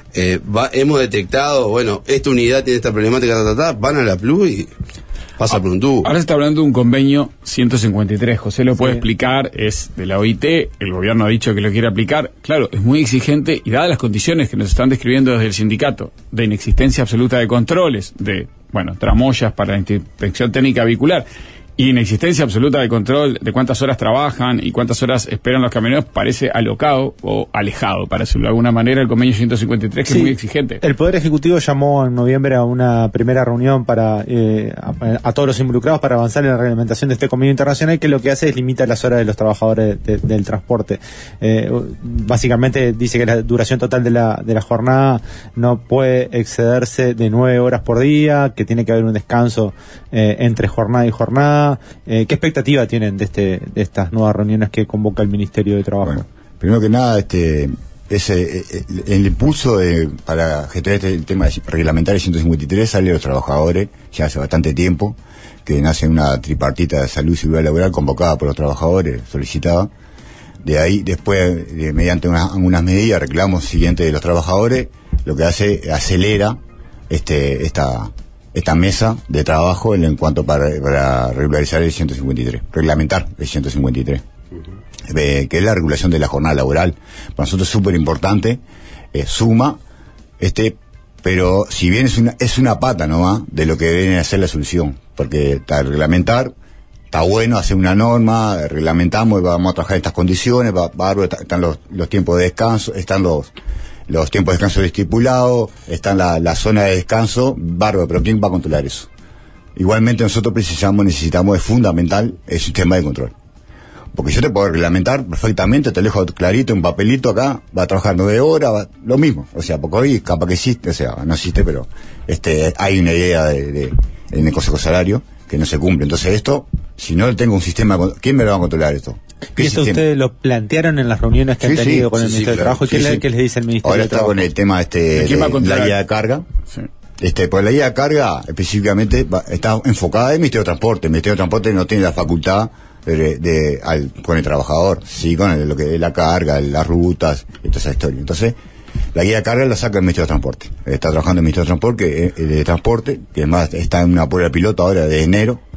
hemos detectado, esta unidad tiene esta problemática, van a la Plus y pasa por un tubo. Ahora se está hablando de un convenio 153, José lo puede explicar, es de la OIT, el gobierno ha dicho que lo quiere aplicar, claro, es muy exigente y dadas las condiciones que nos están describiendo desde el sindicato, de inexistencia absoluta de controles, de tramoyas para la inspección técnica vehicular, y inexistencia absoluta de control de cuántas horas trabajan y cuántas horas esperan los camioneros, parece alocado o alejado, para decirlo de alguna manera, el convenio 153, que es muy exigente. El Poder Ejecutivo llamó en noviembre a una primera reunión para a todos los involucrados para avanzar en la reglamentación de este convenio internacional, que lo que hace es limitar las horas de los trabajadores del transporte. Básicamente dice que la duración total de la jornada no puede excederse de 9 horas por día, que tiene que haber un descanso entre jornada y jornada. ¿Qué expectativa tienen de estas nuevas reuniones que convoca el Ministerio de Trabajo? Bueno, primero que nada, el impulso para gestionar el tema reglamentario 153 sale de los trabajadores ya hace bastante tiempo, que nace una tripartita de salud y seguridad laboral convocada por los trabajadores, solicitada. De ahí, después, mediante unas medidas, reclamos siguientes de los trabajadores, lo que acelera esta mesa de trabajo en cuanto para regularizar el 153, reglamentar el 153, que es la regulación de la jornada laboral. Para nosotros es súper importante, suma, pero si bien es una pata nomás de lo que viene a ser la solución, porque reglamentar, está bueno hacer una norma, reglamentamos y vamos a trabajar en estas condiciones, están los tiempos de descanso, están los tiempos de descanso estipulados, está la zona de descanso, bárbaro, pero ¿quién va a controlar eso? Igualmente nosotros necesitamos, es fundamental el sistema de control. Porque yo te puedo reglamentar perfectamente, te lo dejo clarito, un papelito acá, va a trabajar 9 horas, lo mismo. O sea, porque hoy capaz que existe, o sea, no existe, pero hay una idea en el Consejo Salario que no se cumple. Entonces esto, si no tengo un sistema, ¿quién me lo va a controlar esto? ¿Y eso ustedes lo plantearon en las reuniones que han tenido con el Ministerio de Trabajo? ¿Y qué les dice el Ministerio Ahora de Trabajo? Ahora está con el tema de la guía de carga. Sí. Pues la guía de carga específicamente está enfocada en el Ministerio de Transporte. El Ministerio de Transporte no tiene la facultad con el trabajador, sí, con lo que es la carga, las rutas y toda esa historia. Entonces, la guía de carga la saca el Ministerio de Transporte. Está trabajando el Ministerio de Transporte, que es más, está en una prueba piloto ahora de enero,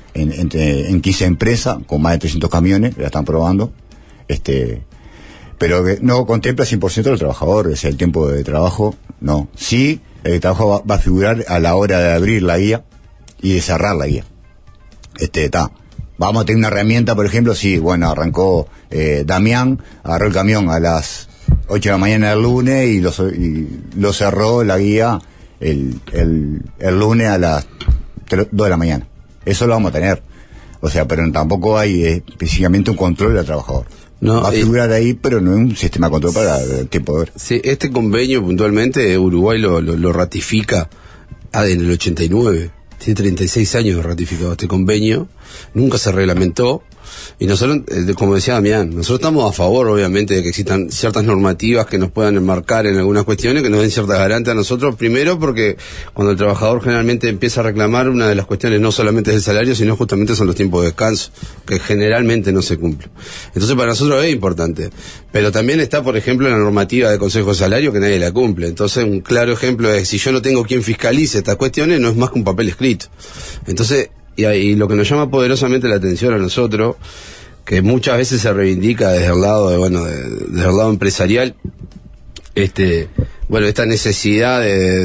en 15 empresas, con más de 300 camiones, la están probando, pero que no contempla 100% del trabajador, o sea, el tiempo de trabajo, no. Sí, el trabajo va a figurar a la hora de abrir la guía y de cerrar la guía. Vamos a tener una herramienta, por ejemplo, si, bueno, arrancó Damián, agarró el camión a las 8 de la mañana del lunes y lo cerró la guía el lunes a las 2 de la mañana. Eso lo vamos a tener. O sea, pero tampoco hay específicamente un control del trabajador. No, va a figurar ahí, pero no es un sistema de control para el tiempo de hora. Sí, este convenio puntualmente Uruguay lo ratifica en el 89. Tiene 36 años ratificado este convenio, nunca se reglamentó, y nosotros, como decía Damián, nosotros estamos a favor, obviamente, de que existan ciertas normativas que nos puedan enmarcar en algunas cuestiones, que nos den ciertas garantías a nosotros, primero porque cuando el trabajador generalmente empieza a reclamar, una de las cuestiones no solamente es el salario, sino justamente son los tiempos de descanso, que generalmente no se cumplen. Entonces para nosotros es importante, pero también está, por ejemplo, la normativa de Consejo de Salario, que nadie la cumple. Entonces un claro ejemplo es, si yo no tengo quien fiscalice estas cuestiones, no es más que un papel escrito. Entonces, y lo que nos llama poderosamente la atención a nosotros, que muchas veces se reivindica desde el lado desde el lado empresarial, esta necesidad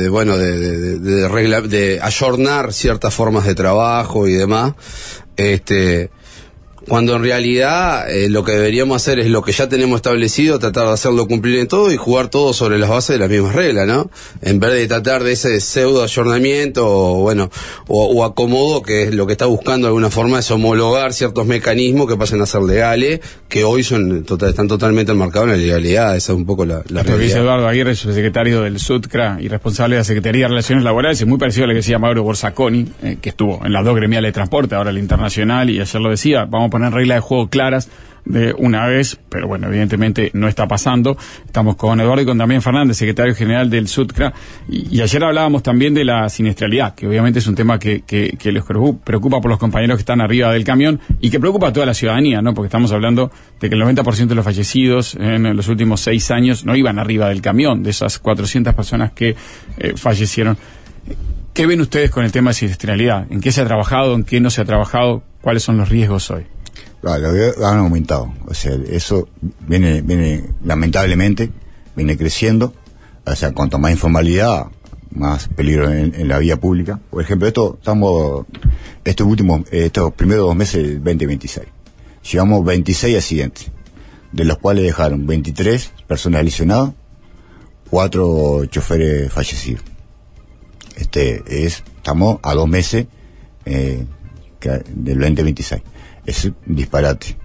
de ayornar ciertas formas de trabajo y demás, cuando en realidad lo que deberíamos hacer es lo que ya tenemos establecido, tratar de hacerlo cumplir en todo y jugar todo sobre las bases de las mismas reglas, ¿no? En vez de tratar de ese pseudo ayornamiento o acomodo, que es lo que está buscando de alguna forma, es homologar ciertos mecanismos que pasen a ser legales, que hoy están totalmente enmarcados en la legalidad. Esa es un poco la realidad. Lo que dice Eduardo Aguirre, subsecretario del SUTCRA y responsable de la Secretaría de Relaciones Laborales, es muy parecido a lo que decía Mauro Borsaconi, que estuvo en las dos gremiales de transporte, ahora el internacional, y ayer lo decía, vamos a poner reglas de juego claras de una vez, pero bueno, evidentemente no está pasando. Estamos con Eduardo y con Damián Fernández, secretario general del SUTCRA, y ayer hablábamos también de la siniestralidad, que obviamente es un tema que les preocupa por los compañeros que están arriba del camión y que preocupa a toda la ciudadanía, ¿no? Porque estamos hablando de que el 90% de los fallecidos en los últimos 6 años no iban arriba del camión, de esas 400 personas que fallecieron. ¿Qué ven ustedes con el tema de siniestralidad? ¿En qué se ha trabajado? ¿En qué no se ha trabajado? ¿Cuáles son los riesgos hoy? Han aumentado, o sea, eso viene lamentablemente, viene creciendo, o sea, cuanto más informalidad, más peligro en la vía pública. Por ejemplo, estos primeros 2 meses del 2026, llevamos 26 accidentes, de los cuales dejaron 23 personas lesionadas, 4 choferes fallecidos. Estamos a 2 meses del 2026. Es un disparate.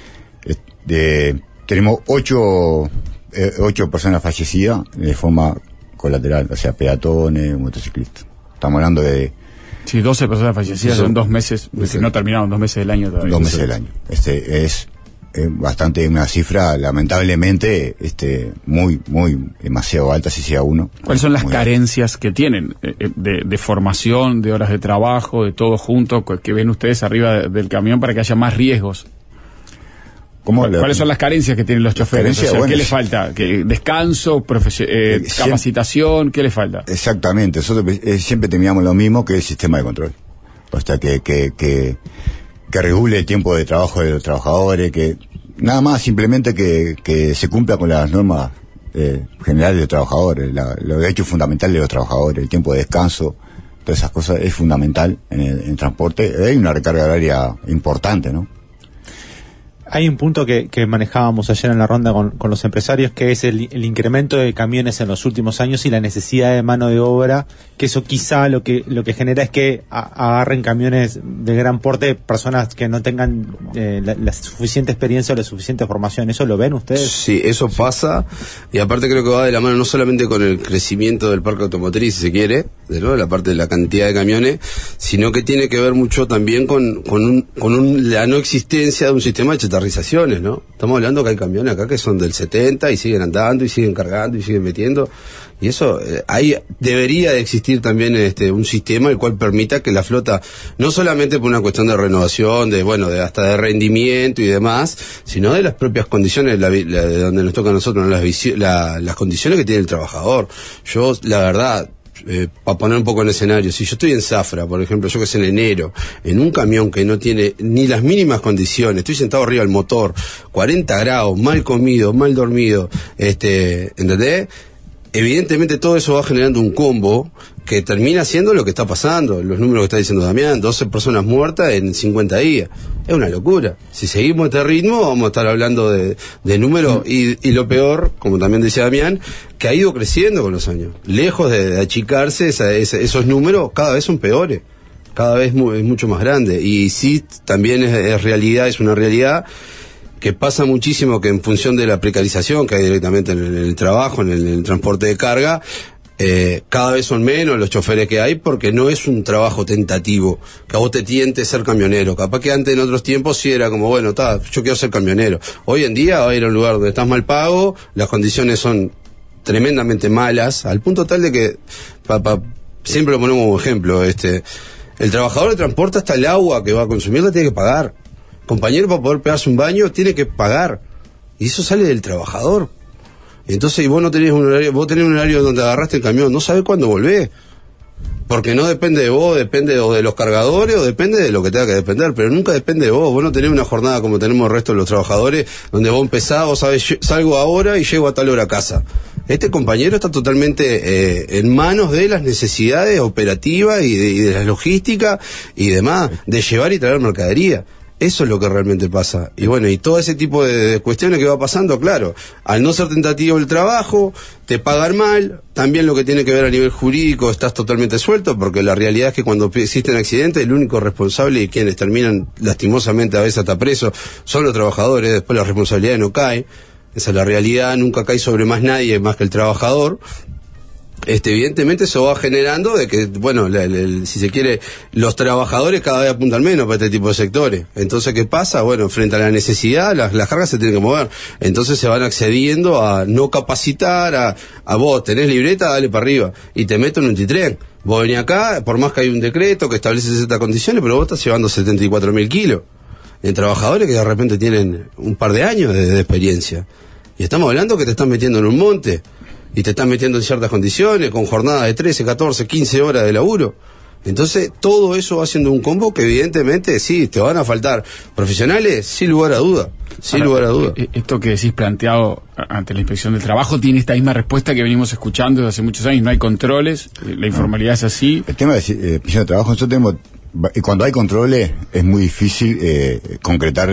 Tenemos 8 personas fallecidas de forma colateral, o sea, peatones, motociclistas. Estamos hablando de... Sí, 12 personas fallecidas en 2 meses, que no terminaron 2 meses del año todavía. 2 meses del año. Es bastante una cifra, lamentablemente, muy demasiado alta, si sea uno. ¿Cuáles son las carencias que tienen de formación, de horas de trabajo, de todo junto, que ven ustedes arriba del camión para que haya más riesgos? ¿Cuáles son las carencias que tienen los choferes? O sea, ¿qué les falta? ¿Descanso, capacitación? ¿Qué les falta? Exactamente. Nosotros siempre terminamos lo mismo, que el sistema de control. O sea, que regule el tiempo de trabajo de los trabajadores, que nada más, simplemente que se cumpla con las normas generales de los trabajadores, los derechos fundamentales de los trabajadores, el tiempo de descanso, todas esas cosas es fundamental en el transporte. Hay una recarga horaria importante, ¿no? Hay un punto que manejábamos ayer en la ronda con los empresarios, que es el incremento de camiones en los últimos años y la necesidad de mano de obra, que eso quizá lo que genera es que agarren camiones de gran porte personas que no tengan la suficiente experiencia o la suficiente formación. ¿Eso lo ven ustedes? Sí, eso pasa, y aparte creo que va de la mano no solamente con el crecimiento del parque automotriz, si se quiere, la parte de la cantidad de camiones, sino que tiene que ver mucho también con la no existencia de un sistema de chatarrizaciones, ¿no? Estamos hablando que hay camiones acá que son del 70 y siguen andando y siguen cargando y siguen metiendo, y eso ahí debería de existir también un sistema el cual permita que la flota, no solamente por una cuestión de renovación, de hasta de rendimiento y demás, sino de las propias condiciones de donde nos toca a nosotros, ¿no? Las condiciones que tiene el trabajador. Yo, la verdad, para poner un poco en escenario, si yo estoy en Zafra, por ejemplo, yo que sé, en enero, en un camión que no tiene ni las mínimas condiciones, estoy sentado arriba del motor, 40 grados, mal comido, mal dormido, ¿entendés? Evidentemente todo eso va generando un combo que termina siendo lo que está pasando, los números que está diciendo Damián, 12 personas muertas en 50 días. Es una locura. Si seguimos este ritmo, vamos a estar hablando de números, y lo peor, como también decía Damián, que ha ido creciendo con los años. Lejos de achicarse, esos números cada vez son peores, cada vez es mucho más grande. Y sí, también es realidad, es una realidad que pasa muchísimo, que en función de la precarización que hay directamente en el trabajo, en el transporte de carga, cada vez son menos los choferes que hay, porque no es un trabajo tentativo, que a vos te tiente ser camionero. Capaz que antes, en otros tiempos, sí era como, bueno, yo quiero ser camionero. Hoy en día va a ir a un lugar donde estás mal pago, las condiciones son tremendamente malas, al punto tal de que, siempre lo ponemos como ejemplo, el trabajador de transporte, hasta el agua que va a consumir la tiene que pagar. Compañero, para poder pegarse un baño tiene que pagar, y eso sale del trabajador. Entonces, y vos no tenés un horario, vos tenés un horario donde agarraste el camión, no sabés cuándo volvés, porque no depende de vos, depende o de los cargadores, o depende de lo que tenga que depender, pero nunca depende de vos. Vos no tenés una jornada como tenemos el resto de los trabajadores, donde vos empezás, vos sabés, salgo ahora y llego a tal hora a casa. Este compañero está totalmente en manos de las necesidades operativas y de la logística y demás, de llevar y traer mercadería. Eso es lo que realmente pasa. Y bueno, y todo ese tipo de cuestiones que va pasando, claro, al no ser tentativo el trabajo, te pagan mal, también lo que tiene que ver a nivel jurídico, estás totalmente suelto, porque la realidad es que cuando existen accidentes, el único responsable y quienes terminan lastimosamente a veces hasta presos son los trabajadores, después la responsabilidad no cae, esa es la realidad, nunca cae sobre más nadie más que el trabajador. Evidentemente eso va generando de que, bueno, si se quiere, los trabajadores cada vez apuntan menos para este tipo de sectores. Entonces, ¿qué pasa? Bueno, frente a la necesidad, las cargas se tienen que mover. Entonces se van accediendo a no capacitar, a vos tenés libreta, dale para arriba, y te meto en un titren. Vos venís acá, por más que hay un decreto que establece ciertas condiciones, pero vos estás llevando 74.000 kilos. En trabajadores que de repente tienen un par de años de experiencia. Y estamos hablando que te están metiendo en un monte, y te están metiendo en ciertas condiciones, con jornadas de 13, 14, 15 horas de laburo. Entonces, todo eso va haciendo un combo que evidentemente, sí, te van a faltar profesionales, sin lugar a duda. Sin lugar a duda. Esto que decís planteado ante la Inspección del Trabajo tiene esta misma respuesta que venimos escuchando desde hace muchos años. No hay controles, la informalidad es así. El tema de Inspección del Trabajo, nosotros tenemos, cuando hay controles, es muy difícil concretar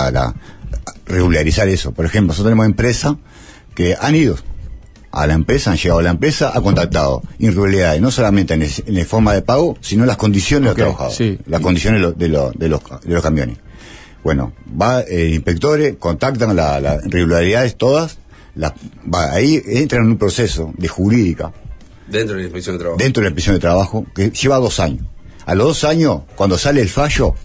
regularizar eso. Por ejemplo, nosotros tenemos empresas que han ido a la empresa, han llegado a la empresa, ha contactado irregularidades, no solamente en la forma de pago, sino las condiciones de los trabajadores, sí, las condiciones de los camiones. Bueno, inspectores, contactan las irregularidades todas, ahí entran en un proceso de jurídica. Dentro de la Inspección de Trabajo. Dentro de la Inspección de Trabajo, que lleva 2 años. A los 2 años, cuando sale el fallo,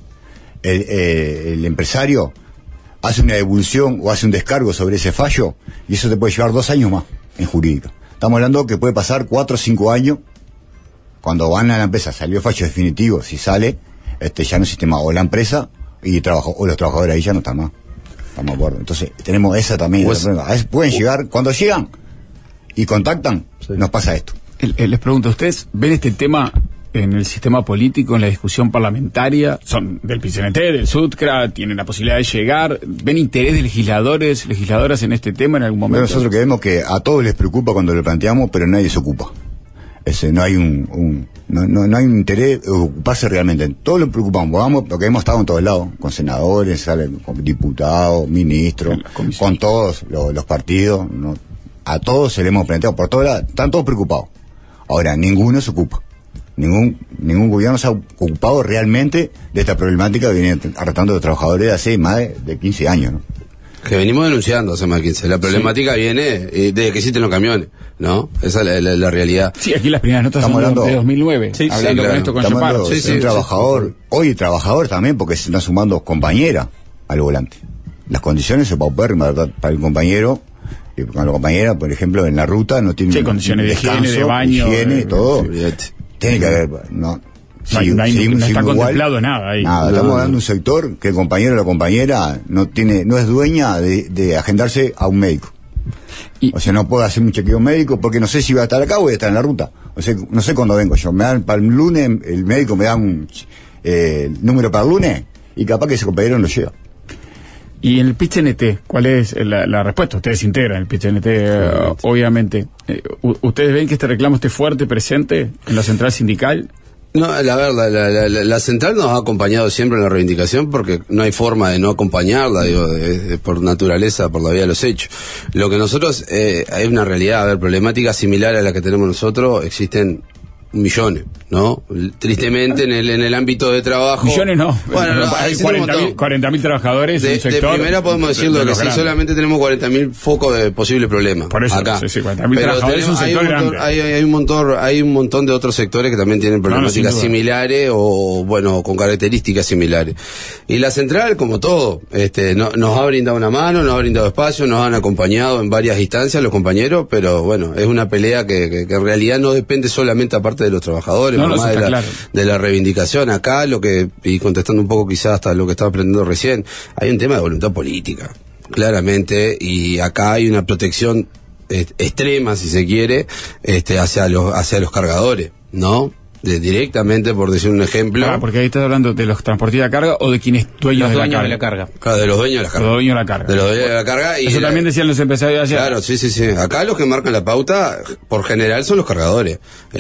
el empresario hace una devolución o hace un descargo sobre ese fallo, y eso te puede llevar 2 años más en jurídica. Estamos hablando que puede pasar 4 o 5 años cuando van a la empresa, salió el fallo definitivo, si sale, ya no existe más o la empresa o los trabajadores ahí ya no están más. Estamos de acuerdo. Entonces, tenemos esa también. Pues, a veces pueden llegar, cuando llegan y contactan, sí, nos pasa esto. Les pregunto, ¿ustedes ven este tema en el sistema político, en la discusión parlamentaria? Son del PCNT, del SUTCRA, tienen la posibilidad de llegar. ¿Ven interés de legisladoras en este tema en algún momento? Bueno, nosotros creemos que a todos les preocupa cuando lo planteamos, pero nadie se ocupa. No hay no hay un interés de ocuparse realmente. Todos lo preocupamos, vamos, porque hemos estado en todos lados, con senadores, con diputados, ministros, con todos los partidos, ¿no? A todos se le hemos planteado, por todos lados, están todos preocupados. Ahora, ninguno se ocupa. Ningún gobierno se ha ocupado realmente de esta problemática que viene arrastrando a los trabajadores de hace más de 15 años, ¿no? Que venimos denunciando hace más de 15. La problemática viene desde que existen los camiones, ¿no? Esa es la realidad. Sí, aquí las primeras notas son de 2009. Sí, hablando con esto con Chopard. Un trabajador, hoy trabajador también, porque se están sumando compañeras al volante. Las condiciones se paupérrimas para el compañero. Y con la compañera, por ejemplo, en la ruta no tiene condiciones de higiene, de baño, higiene, todo. Tiene que haber, no está contemplado nada ahí. Nada, estamos hablando de un sector que el compañero o la compañera no es dueña de agendarse a un médico. O sea, no puedo hacer un chequeo médico porque no sé si va a estar acá o voy a estar en la ruta. no sé cuándo vengo yo. Me dan para el lunes, el médico me da un número para el lunes y capaz que ese compañero no llega. Y en el PIT-CNT, ¿cuál es la respuesta? Ustedes integran el PIT-CNT, obviamente. ¿Ustedes ven que este reclamo esté fuerte, presente en la central sindical? No, la verdad, la central nos ha acompañado siempre en la reivindicación porque no hay forma de no acompañarla, digo, por naturaleza, por la vía de los hechos. Lo que nosotros, hay una realidad, a ver, problemáticas similares a la que tenemos nosotros, existen millones, ¿no? Tristemente en el ámbito de trabajo. Millones no. Bueno, no, hay 40.000 trabajadores en un sector. De primera podemos decirlo que sí, solamente tenemos 40.000 focos de posibles problemas. Por eso, acá. Sí, 40.000 trabajadores es un sector grande. Hay un montón de otros sectores que también tienen problemáticas similares o, bueno, con características similares. Y la central, como todo, nos ha brindado una mano, nos ha brindado espacio, nos han acompañado en varias instancias los compañeros, pero bueno, es una pelea que en realidad no depende solamente aparte de los trabajadores, de la reivindicación. Acá y contestando un poco quizás hasta lo que estaba aprendiendo recién, hay un tema de voluntad política, claramente, y acá hay una protección extrema, si se quiere, hacia los cargadores, ¿no? Directamente, por decir un ejemplo. Porque ahí estás hablando de los transportistas de carga o de quienes dueños de la carga. Claro, de los dueños de la carga. Los dueños de la carga. De los dueños de la carga. Y eso también decían los empresarios de allá. Claro, sí. Acá los que marcan la pauta, por general, son los cargadores.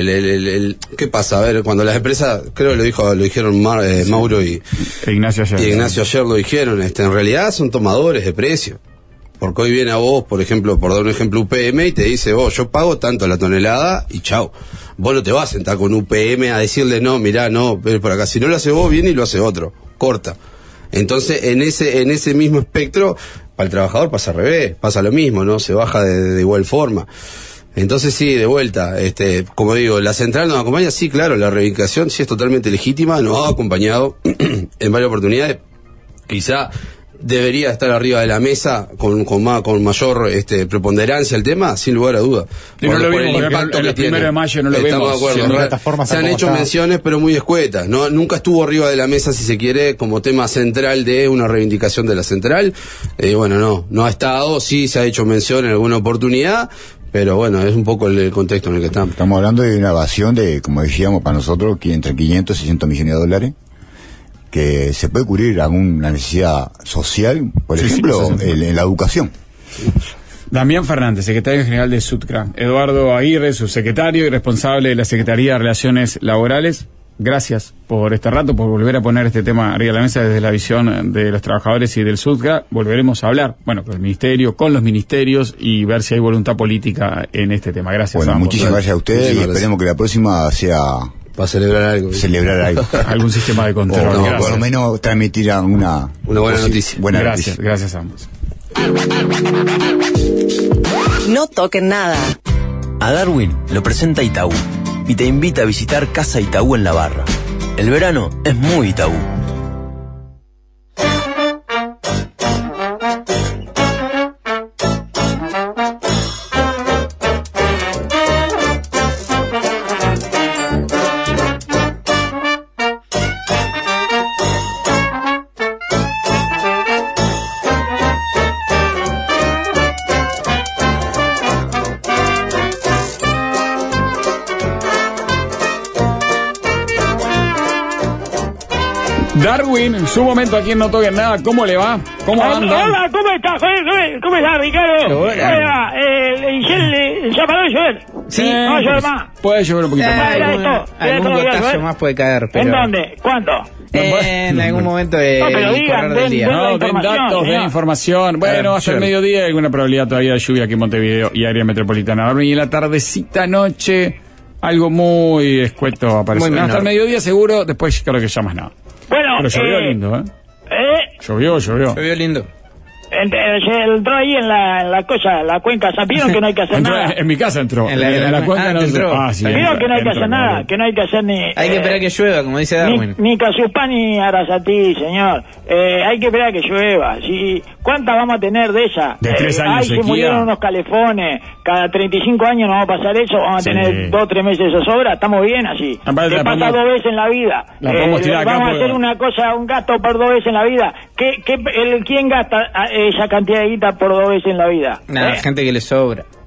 ¿Qué pasa? A ver, cuando las empresas, creo que lo dijeron Mauro y Ignacio ayer. Y Ignacio ayer lo dijeron, en realidad son tomadores de precio. Porque hoy viene a vos, por ejemplo, por dar un ejemplo, UPM y te dice, yo pago tanto la tonelada y chau. Vos no te vas a sentar con UPM a decirle, no, mirá, no, ven por acá. Si no lo hace vos, viene y lo hace otro. Corta. Entonces, en ese mismo espectro, para el trabajador pasa al revés, pasa lo mismo, ¿no? Se baja de igual forma. Entonces, sí, de vuelta, como digo, la central nos acompaña, sí, claro, la reivindicación sí es totalmente legítima, nos ha acompañado en varias oportunidades. Quizá debería estar arriba de la mesa con mayor preponderancia el tema, sin lugar a duda. No lo por vimos, el impacto que tiene. 1 de mayo no lo Estamos vemos. de acuerdo. Se han hecho menciones, pero muy escuetas. Nunca estuvo arriba de la mesa, si se quiere, como tema central de una reivindicación de la central. No ha estado. Sí se ha hecho mención en alguna oportunidad. Pero bueno, es un poco el contexto en el que estamos. Estamos hablando de una evasión de, como decíamos, para nosotros, que entre 500 y 600 millones de dólares. Que se puede cubrir alguna necesidad social, por ejemplo, en la educación. Damián Fernández, secretario general de SUTCRA. Eduardo Aguirre, subsecretario y responsable de la Secretaría de Relaciones Laborales. Gracias por este rato, por volver a poner este tema arriba de la mesa desde la visión de los trabajadores y del SUTCRA. Volveremos a hablar, con el ministerio, con los ministerios y ver si hay voluntad política en este tema. Gracias a ambos. Muchísimas gracias a ustedes y esperemos que la próxima sea... para celebrar algo. Algún sistema de control. Por lo menos transmitir una buena noticia. Gracias a ambos. No toquen nada. A Darwin lo presenta Itaú y te invita a visitar Casa Itaú en La Barra. El verano es muy Itaú. Darwin, en su momento aquí en No Toquen Nada, ¿cómo le va? ¿Cómo anda? Hola, ¿cómo estás? ¿Cómo estás, Ricardo? Hola, el sábado de llover. Sí, no va a llover más. Puede llover un poquito más. Algún gotazo más puede caer. Pero... ¿En dónde? ¿Cuánto? En algún momento pero digan, den datos, den información. Bueno, hasta el mediodía hay alguna probabilidad todavía de lluvia aquí en Montevideo y área metropolitana. Y en la tardecita, noche, algo muy escueto apareció. Hasta el mediodía seguro, después creo que ya más nada. Bueno, pero llovió lindo, Llovió. Llovió lindo. Entró ahí en la cosa, la cuenca. ¿Sabieron que no hay que hacer nada? En mi casa entró. En la cuenca no entró. ¿Sabieron que no hay que hacer nada? Que no hay que hacer ni... Hay que esperar que llueva, como dice Darwin. Ni Casupá ni Arasatí, señor. Hay que esperar que llueva. ¿Cuántas vamos a tener de esas? De 3 años se murieron unos calefones. Cada 35 años nos va a pasar eso. Vamos a tener 2 o 3 meses de sobra. Estamos bien así. Te pasa 2 veces en la vida. Vamos a hacer una cosa, un gasto por 2 veces en la vida. ¿Quién gasta esa cantidad de guita por 2 veces en la vida? Gente que le sobra.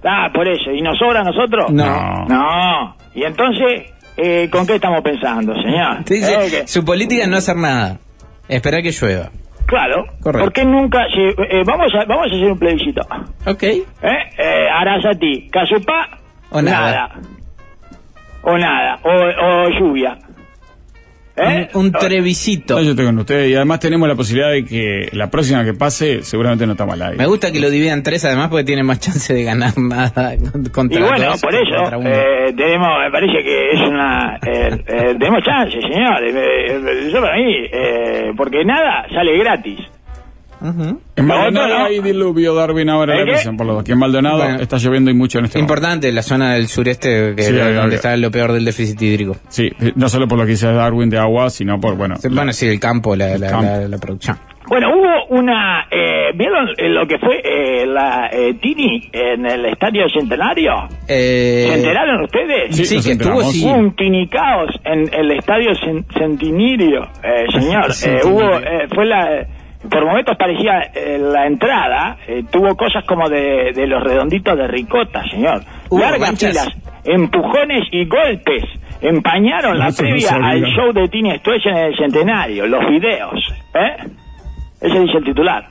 Por eso. ¿Y nos sobra a nosotros? No. ¿Y entonces con qué estamos pensando, señor? Dice, su política es no hacer nada. Esperar que llueva. Claro. Correcto. ¿Por qué nunca? Vamos a hacer un plebiscito. Ok. Arasati, Casupá, o nada. O nada. O lluvia. Un trevisito. Yo estoy con ustedes y además tenemos la posibilidad de que la próxima que pase seguramente no está mal ahí. Me gusta que lo dividan 3 además porque tiene más chance de ganar nada contra y bueno, 2, por eso me parece que es una tenemos chance, señor. Eso para mí, porque nada sale gratis. En Maldonado hay diluvio, Darwin, ahora la dicen por los dos. Que en Maldonado está lloviendo y mucho en este momento. Importante, la zona del sureste, que donde está lo peor del déficit hídrico. Sí, no solo por lo que dice Darwin de agua, sino por, sí, el campo, la producción. Bueno, hubo una... ¿Vieron lo que fue la Tini en el Estadio Centenario? ¿Se enteraron ustedes? Sí, que estuvo, sí. Hubo un Tini caos en el Estadio Centenario, señor. Fue la... Por momentos parecía la entrada, tuvo cosas como de los redonditos de ricota, señor. Largas filas, empujones y golpes empañaron la previa al show de Tini Stoessel en el Centenario, los videos. Ese dice el titular.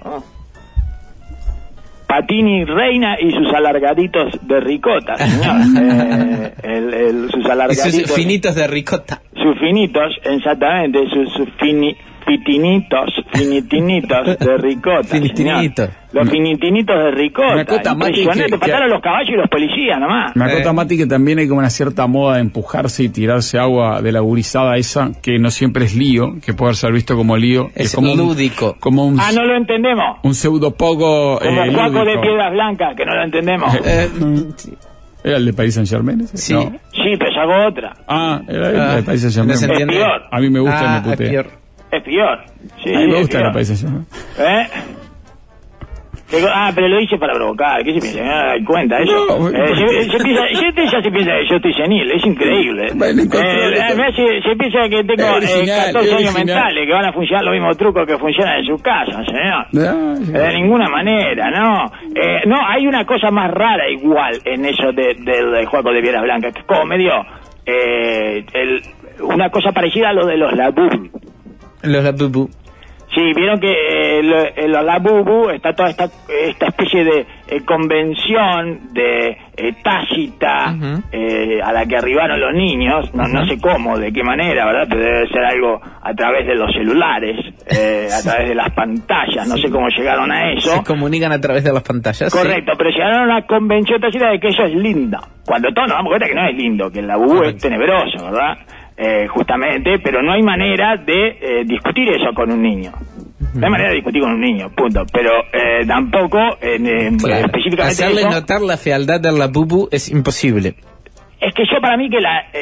Patini reina y sus alargaditos de ricota, señor. Sus alargaditos. Y sus finitos de ricota. Sus finitos, exactamente, sus finitinitos de ricota. Finitinitos. Los finitinitos de ricota. Impresionante, faltaron los caballos y los policías nomás. Me acota Mati que también hay como una cierta moda de empujarse y tirarse agua de la gurizada esa, que no siempre es lío, que puede ser visto como lío. Es como lúdico. No lo entendemos. Un pseudo poco como el Juaco de Piedras Blancas, que no lo entendemos. ¿Era el de Paris Saint-Germain? Sí. No. Sí, pero hago otra. Era el de Paris Saint-Germain. Es peor. A mí me gusta el de Es peor. Sí, a mí me gusta la Paris Saint-Germain. Pero lo hice para provocar. ¿Qué se piensa? ¿Me da cuenta eso? No, ya se piensa que yo estoy senil. Es increíble. Se piensa que tengo 14 años mentales, que van a funcionar los mismos trucos que funcionan en su casa, señor. De ninguna manera, no. No, hay una cosa más rara igual en eso del Juaco de Piedras Blancas, que es como medio una cosa parecida a lo de los Labubu. Los Labubu. Sí, vieron que los Labubu está toda esta especie de convención de tácita a la que arribaron los niños, no sé cómo, de qué manera, ¿verdad? Pero debe ser algo a través de los celulares, a través de las pantallas, no sé cómo llegaron a eso. Se comunican a través de las pantallas. Correcto, pero llegaron a una convención tácita de que eso es lindo, cuando todos nos damos cuenta que no es lindo, que el Labubu es tenebroso, ¿verdad? Justamente, pero no hay manera de discutir eso con un niño. No hay manera de discutir con un niño, punto. Pero tampoco específicamente hacerle eso, notar la fealdad de la bubu es imposible. Es que yo para mí que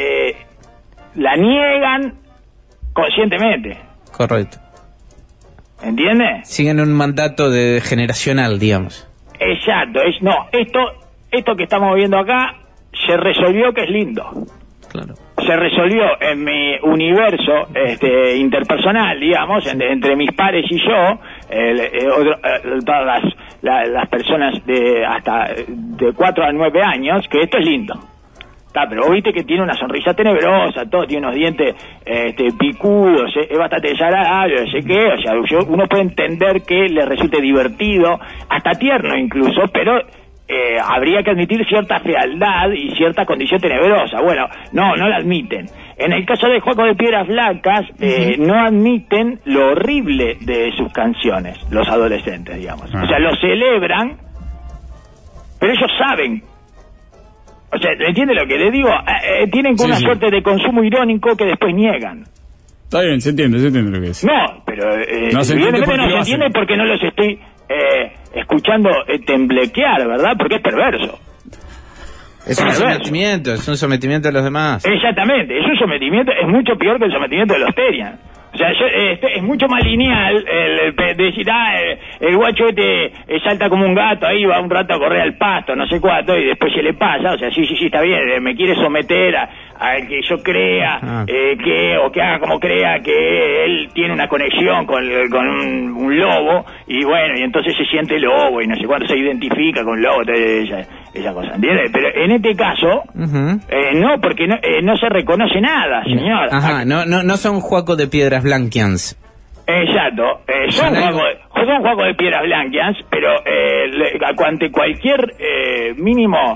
la niegan conscientemente. Correcto. ¿Entiendes? Siguen un mandato generacional, digamos. Exacto. Esto que estamos viendo acá se resolvió que es lindo. Claro. Se resolvió en mi universo interpersonal, digamos, entre mis pares y yo, todas las personas de hasta de 4 a 9 años, que esto es lindo. Pero vos viste que tiene una sonrisa tenebrosa, todo tiene unos dientes picudos, es bastante desagradable, no sé qué, o sea, uno puede entender que le resulte divertido, hasta tierno incluso, pero habría que admitir cierta fealdad y cierta condición tenebrosa. Bueno, no la admiten. En el caso de Juaco de Piedras Blancas, no admiten lo horrible de sus canciones, los adolescentes, digamos. O sea, lo celebran, pero ellos saben. O sea, ¿entiende lo que le digo? Tienen una suerte de consumo irónico que después niegan. Está bien, se entiende lo que es. No, pero evidentemente no se entiende porque no los estoy escuchando temblequear, ¿verdad? Porque es perverso. Es un sometimiento a los demás. Exactamente, es un sometimiento, es mucho peor que el sometimiento de los Terian. O sea, es mucho más lineal el decir, el guacho salta como un gato, ahí va un rato a correr al pasto, no sé cuánto, y después se le pasa, o sea, sí, está bien, me quiere someter a que yo crea, que haga como crea que él tiene una conexión con un lobo, y bueno, y entonces se siente lobo, y no sé cuánto se identifica con lobo, esa cosa, ¿entiendes? Pero en este caso, no, porque no se reconoce nada, señor. Ajá, no son Juaco de Piedras Blanquians. Exacto, son Juaco de Piedras Blanquians, pero ante cualquier mínimo,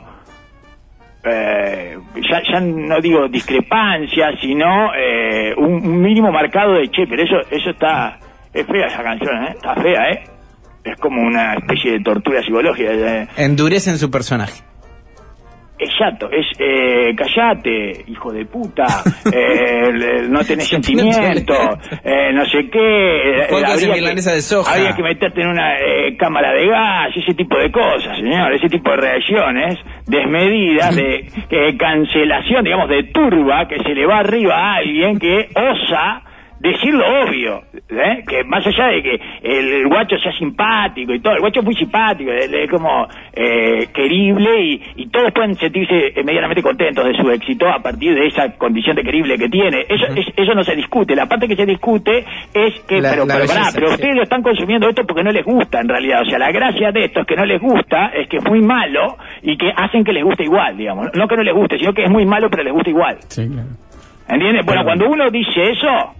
ya no digo discrepancia, sino un mínimo marcado de che, pero eso está, es fea esa canción, está fea, es como una especie de tortura psicológica. Endurecen su personaje. Exacto, es callate, hijo de puta, no tenés sentimiento, no sé qué, habría que meterte en una cámara de gas, ese tipo de cosas, señor, ese tipo de reacciones desmedidas de cancelación, digamos, de turba, que se le va arriba a alguien que osa decir lo obvio, que más allá de que el guacho sea simpático y todo, el guacho es muy simpático, es como querible y todos pueden sentirse medianamente contentos de su éxito a partir de esa condición de querible que tiene. Eso no se discute, la parte que se discute es que, pero ustedes lo están consumiendo esto porque no les gusta en realidad, o sea, la gracia de esto es que no les gusta, es que es muy malo y que hacen que les guste igual, digamos, no que no les guste, sino que es muy malo pero les gusta igual. Sí, claro. ¿Entiendes? Bueno, cuando uno dice eso,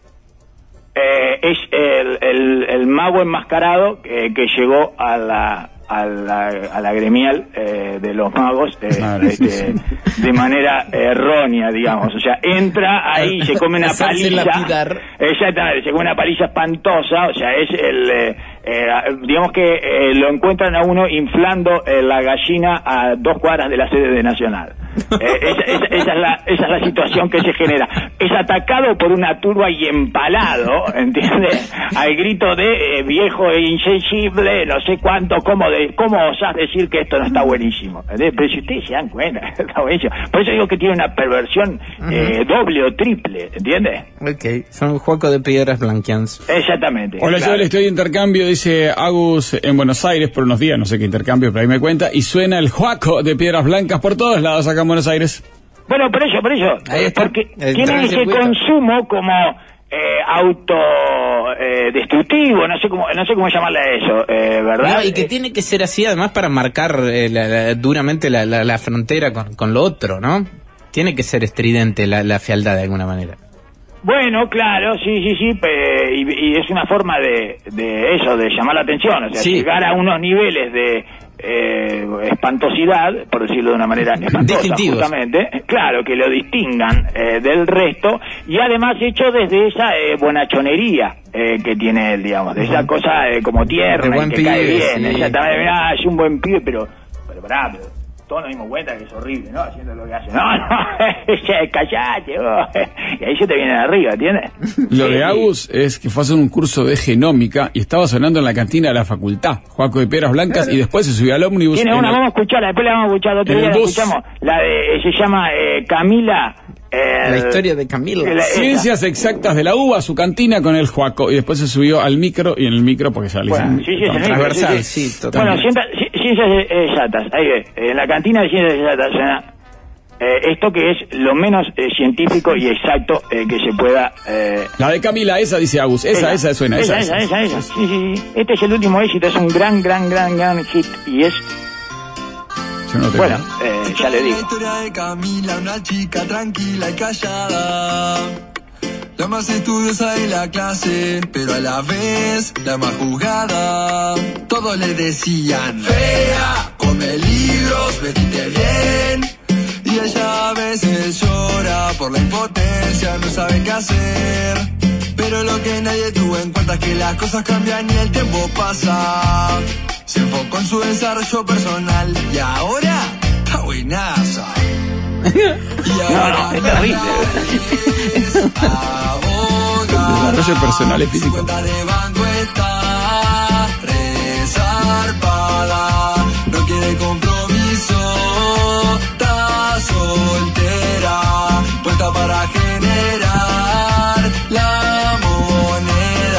es el mago enmascarado que llegó a la gremial de los magos de manera errónea, digamos, o sea, entra ahí, se come una paliza, exactamente, se come una paliza espantosa, o sea, es digamos que lo encuentran a uno inflando la gallina a 2 cuadras de la sede de Nacional. Esa es la situación que se genera. Es atacado por una turba y empalado, ¿entiendes? Al grito de viejo e insensible, no sé cuánto, ¿cómo osás decir que esto no está buenísimo? ¿Entiendes? Pero si ustedes se dan cuenta, está buenísimo. Por eso digo que tiene una perversión doble o triple, ¿entiendes? Ok, son Juaco de Piedras Blanquians. Exactamente. Hola, claro. Yo le estoy de intercambio, dice Agus, en Buenos Aires por unos días, no sé qué intercambio, pero ahí me cuenta, y suena el Juaco de Piedras Blancas por todos lados acá en Buenos Aires. Bueno, por eso, porque tiene ese consumo como autodestructivo, no sé cómo llamarle a eso, ¿verdad? No, y que tiene que ser así además para marcar duramente la frontera con lo otro, ¿no? Tiene que ser estridente la fealdad de alguna manera. Bueno, claro, sí, y es una forma de eso, de llamar la atención, o sea, llegar a unos niveles de espantosidad, por decirlo de una manera espantosa, justamente, claro, que lo distingan del resto, y además hecho desde esa bonachonería que tiene él, digamos, de esa cosa como tierna y que cae bien, exactamente, mirá, es un buen pibe, pero todos nos dimos cuenta que es horrible, ¿no? Haciendo lo que hace. No, callate, y ahí se te viene de arriba, ¿entiendes? Lo de Agus es que fue a hacer un curso de genómica y estaba sonando en la cantina de la facultad, Juaco de Piedras Blancas, y después se subió al ómnibus. Tiene una, vamos a escucharla, después la vamos a escuchar, otro día la escuchamos, se llama Camila. La historia de Camila. Ciencias exactas de la UBA, a su cantina con el Juaco, y después se subió al micro, y en el micro, porque ya le dicen transversal, sí, totalmente. Bueno, ciencias exactas, ahí ve, en la cantina de ciencias exactas, esto que es lo menos científico y exacto que se pueda... La de Camila, esa dice Agus, esa suena, esa. Sí. Este es el último éxito, es un gran hit, y es... Bueno, ya le digo. La historia de Camila, una chica tranquila y callada, la más estudiosa de la clase, pero a la vez la más juzgada. Todos le decían fea, come libros, vestite bien, y ella a veces llora por la impotencia, no sabe qué hacer. Pero lo que nadie tuvo en cuenta es que las cosas cambian y el tiempo pasa. Se enfocó en su desarrollo personal y ahora está buenaza. Y ahora es terrible. Desarrollo personal y físico. Su cuenta de banco está resarpada, no quiere compromiso, está soltera, puesta para generar la moneda.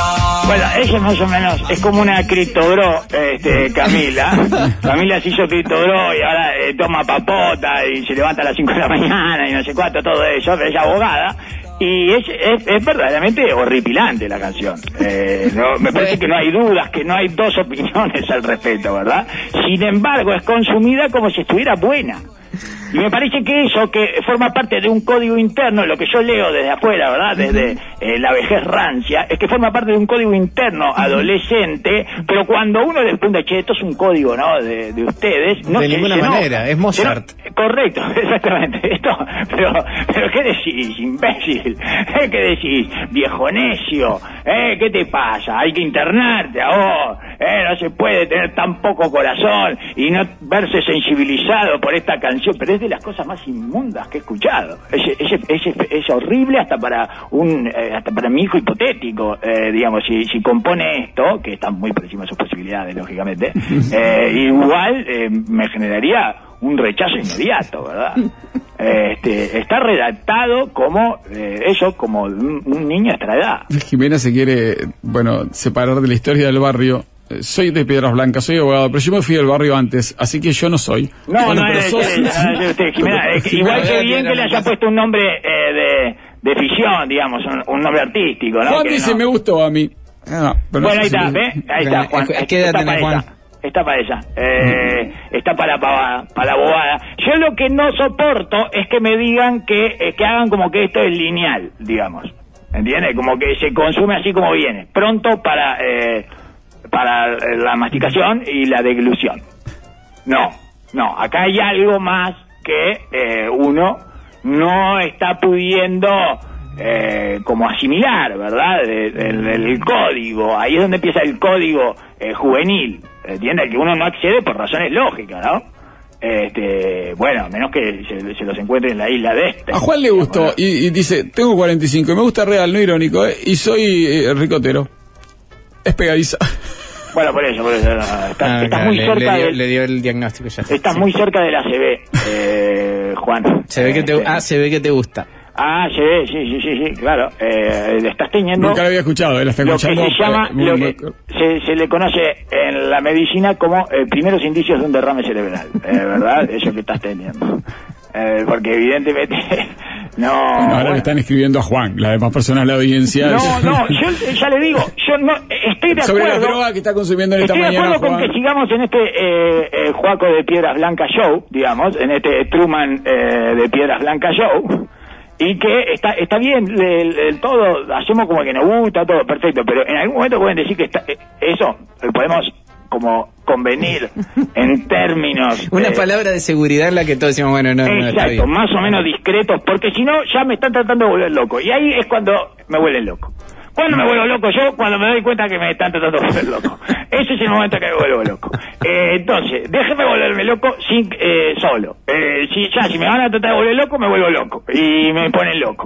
Bueno, ella más o menos es como una criptodro, Camila. Camila se hizo criptodro y ahora toma papota y se levanta a las 5 de la mañana y no sé cuánto, todo eso, pero ella es abogada. Y es verdaderamente horripilante la canción. Me parece que no hay dudas, que no hay dos opiniones al respecto, ¿verdad? Sin embargo, es consumida como si estuviera buena. Y me parece que eso, que forma parte de un código interno, lo que yo leo desde afuera, ¿verdad? Desde la vejez rancia, es que forma parte de un código interno adolescente, pero cuando uno le pregunta, che, esto es un código, ¿no? De ustedes. No de ninguna manera, es Mozart. Correcto, exactamente. Pero ¿qué decís, imbécil? ¿Qué decís, viejo necio? ¿Qué te pasa? Hay que internarte a vos. No se puede tener tan poco corazón y no verse sensibilizado por esta canción. Pero es de las cosas más inmundas que he escuchado. Es horrible hasta para mi hijo hipotético, digamos, si compone esto, que está muy por encima de sus posibilidades, lógicamente, igual me generaría un rechazo inmediato, ¿verdad? Está redactado como como un niño a esta edad. Jimena se quiere, separar de la historia del barrio. Soy de Piedras Blancas, soy abogado, pero yo me fui del barrio antes, así que yo no soy. No es usted, Jimena. Igual que bien que le haya puesto un nombre de ficción, digamos, un nombre artístico, ¿no? Juan dice, me gustó a mí. Bueno, ahí está, ¿ves? Ahí está, Juan. ¿Qué edad tenés, Juan? Está para ella, está para la abogada. Yo lo que no soporto es que me digan que hagan como que esto es lineal, digamos, ¿entiendes? Como que se consume así como viene, pronto para la masticación y la deglución. No, acá hay algo más que uno no está pudiendo como asimilar, ¿verdad? El código, ahí es donde empieza el código juvenil, ¿entiendes? Que uno no accede por razones lógicas, ¿no? A menos que se los encuentre en la isla de A Juan le gustó y dice, tengo 45, me gusta real, no irónico, y soy ricotero. Es pegadiza. Bueno, por eso estás muy cerca le dio el diagnóstico ya. Estás muy cerca de la CB, Juan. Se ve que te gusta. Sí, claro. Estás teniendo. Nunca lo había escuchado, la está escuchando. Lo que se llama, se le conoce en la medicina como primeros indicios de un derrame cerebral, ¿verdad? Eso que estás teniendo. Porque evidentemente ahora le están escribiendo a Juan, las demás personas de la audiencia. Yo ya le digo, yo no estoy de acuerdo sobre la droga que está consumiendo en esta mañana. Estoy de acuerdo con que sigamos en este Juaco de Piedras Blancas Show, digamos, en este Truman de Piedras Blancas Show, y que está bien todo, hacemos como que nos gusta, todo perfecto, pero en algún momento pueden decir que eso podemos como convenir en términos una palabra de seguridad en la que todos decimos exacto, más o menos discretos, porque si no ya me están tratando de volver loco, y ahí es cuando me vuelven loco. ¿Cuándo me vuelvo loco yo? Cuando me doy cuenta que me están tratando de volver loco. Ese es el momento que me vuelvo loco. Entonces, déjeme volverme loco solo. Si me van a tratar de volver loco, me vuelvo loco. Y me ponen loco.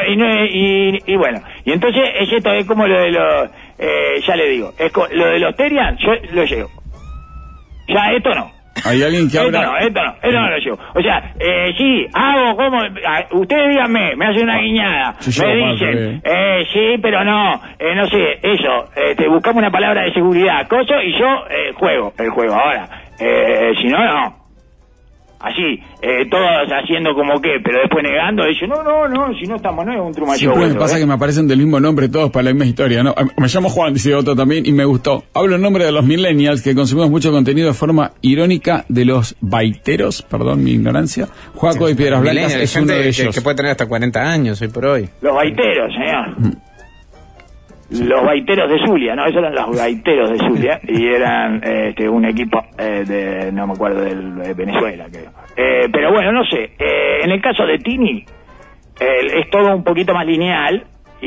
Y bueno. Y entonces, esto es como lo de los... ya le digo. Lo de los Terian, yo lo llevo. Ya, esto no. Hay alguien que habla... Esto no lo llevo. O sea, sí, hago como... Ustedes díganme, me hacen una guiñada. Me dicen, sí, pero no sé, eso, buscamos una palabra de seguridad, coso, y yo juego el juego ahora. Si no. Así, todos haciendo como que, pero después negando, dicen, no, si no estamos, no es un Truman Show. Siempre me pasa que me aparecen del mismo nombre todos para la misma historia, ¿no? Me llamo Juan, dice otro también, y me gustó. Hablo en nombre de los millennials, que consumimos mucho contenido de forma irónica de los baiteros, perdón mi ignorancia. Juaco de Piedras Blancas es uno de ellos. Que puede tener hasta 40 años hoy por hoy. Los baiteros, señor. Los baiteros de Zulia, ¿no? Esos eran los baiteros de Zulia y eran un equipo no me acuerdo, de Venezuela, creo. Pero bueno, no sé. En el caso de Tini, es todo un poquito más lineal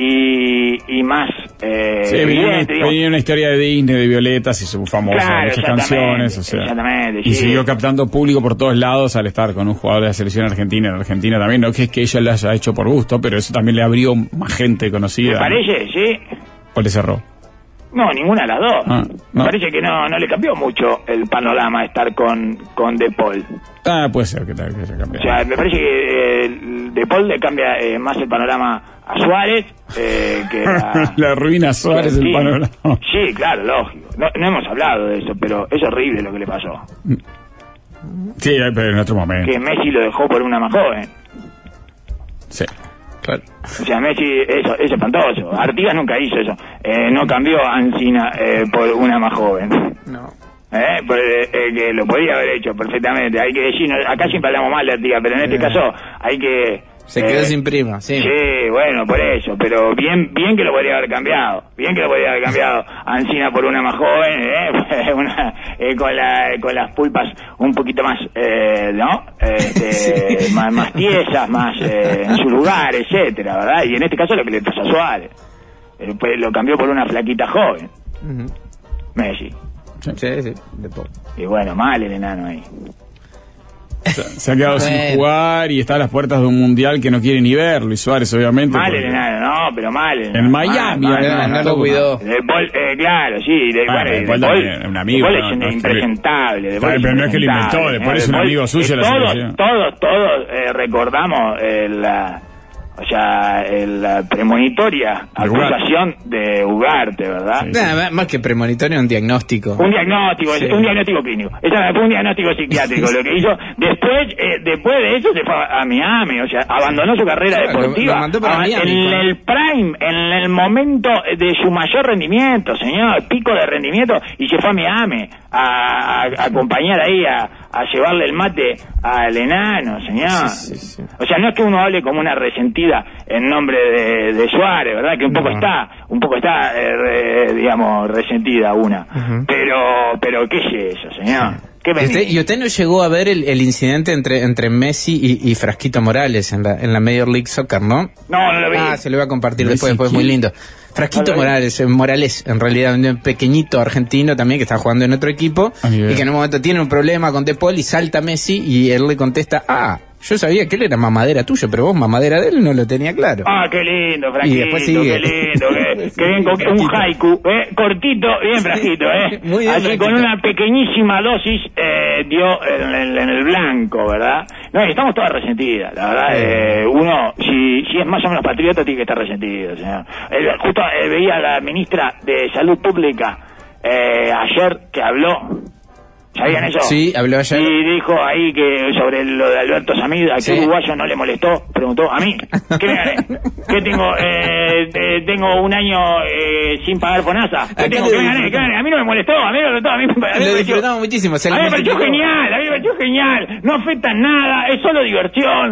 y más evidente. Venía una historia de Disney, de Violetas, y su famosa, muchas canciones, o sea, y siguió captando público por todos lados al estar con un jugador de la selección argentina. En Argentina también, no que es que ella lo haya hecho por gusto, pero eso también le abrió más gente conocida. Me parece, sí. ¿O le cerró? No, ninguna de las dos. Me parece que no le cambió mucho el panorama estar con De Paul. Puede ser que haya cambiado. O sea, me parece que De Paul le cambia más el panorama a Suárez, que era... La ruina Suárez, sí, el panorama. Sí, claro, lógico. No hemos hablado de eso, pero es horrible lo que le pasó. Sí, pero en otro momento. Que Messi lo dejó por una más joven. Sí, claro. O sea, Messi es espantoso. Artigas nunca hizo eso. No cambió a Ancina por una más joven. No. Que lo podía haber hecho perfectamente. Hay que decir, acá siempre hablamos mal de Artigas, pero en este caso hay que... Se quedó sin prima, sí. Sí, bueno, por eso, pero bien que lo podría haber cambiado. Bien que lo podría haber cambiado Ancina por una más joven, con las pulpas un poquito más, ¿no? Sí. Más tiesas, más en su lugar, etcétera, ¿verdad? Y en este caso lo que le pasó a Suárez. Lo cambió por una flaquita joven. Messi. Sí, de poco. Y bueno, mal el enano ahí. Se ha quedado sin jugar y está a las puertas de un mundial que no quiere ni ver Luis Suárez, obviamente. Mal el enano, no, pero mal. En Miami, no lo cuidó. Claro, sí. Un amigo. Es impresentable. Pero no es que lo inventó, después es un amigo suyo. Todos recordamos la premonitoria acusación de Ugarte, ¿verdad? Sí. Nada, más que premonitoria, un diagnóstico. Un diagnóstico clínico. Fue un diagnóstico psiquiátrico lo que hizo. Después de eso se fue a Miami, o sea, abandonó su carrera deportiva. Lo mandó para Miami, en el prime, en el momento de su mayor rendimiento, señor, pico de rendimiento, y se fue a Miami a acompañar ahí, a llevarle el mate al enano, señor. Sí. O sea, no es que uno hable como una resentida en nombre de Suárez, ¿verdad? Que un poco está, digamos, resentida una. Pero ¿qué es eso, señor? ¿Y usted no llegó a ver el incidente entre Messi y Frasquito Morales en la Major League Soccer, no? No lo vi. Se lo voy a compartir después muy lindo. Frasquito Morales, en realidad, un pequeñito argentino también que está jugando en otro equipo y que en un momento tiene un problema con De Paul y salta Messi y él le contesta, yo sabía que él era mamadera tuyo, pero vos mamadera de él no lo tenía claro. Qué lindo, Franquito, y después sigue. Qué lindo, que bien con un haiku, cortito, bien Franquito, Muy bien, así Franquito. con una pequeñísima dosis dio en el blanco, ¿verdad? No, estamos todas resentidas, la verdad. Uno, si es más o menos patriota, tiene que estar resentido, señor. Justo veía a la ministra de Salud Pública ayer que habló. ¿Sabían eso? Sí, habló ayer. Y dijo ahí que sobre lo de Alberto Samid, ¿a qué uruguayo no le molestó? Preguntó, ¿a mí? ¿Qué me gané? ¿Qué tengo? ¿Tengo un año sin pagar FONASA? ¿Qué tengo? ¿Qué me gané? ¿Qué gané? A mí no me molestó, a mí lo disfrutamos muchísimo. A mí me pareció genial, no afecta en nada, es solo diversión,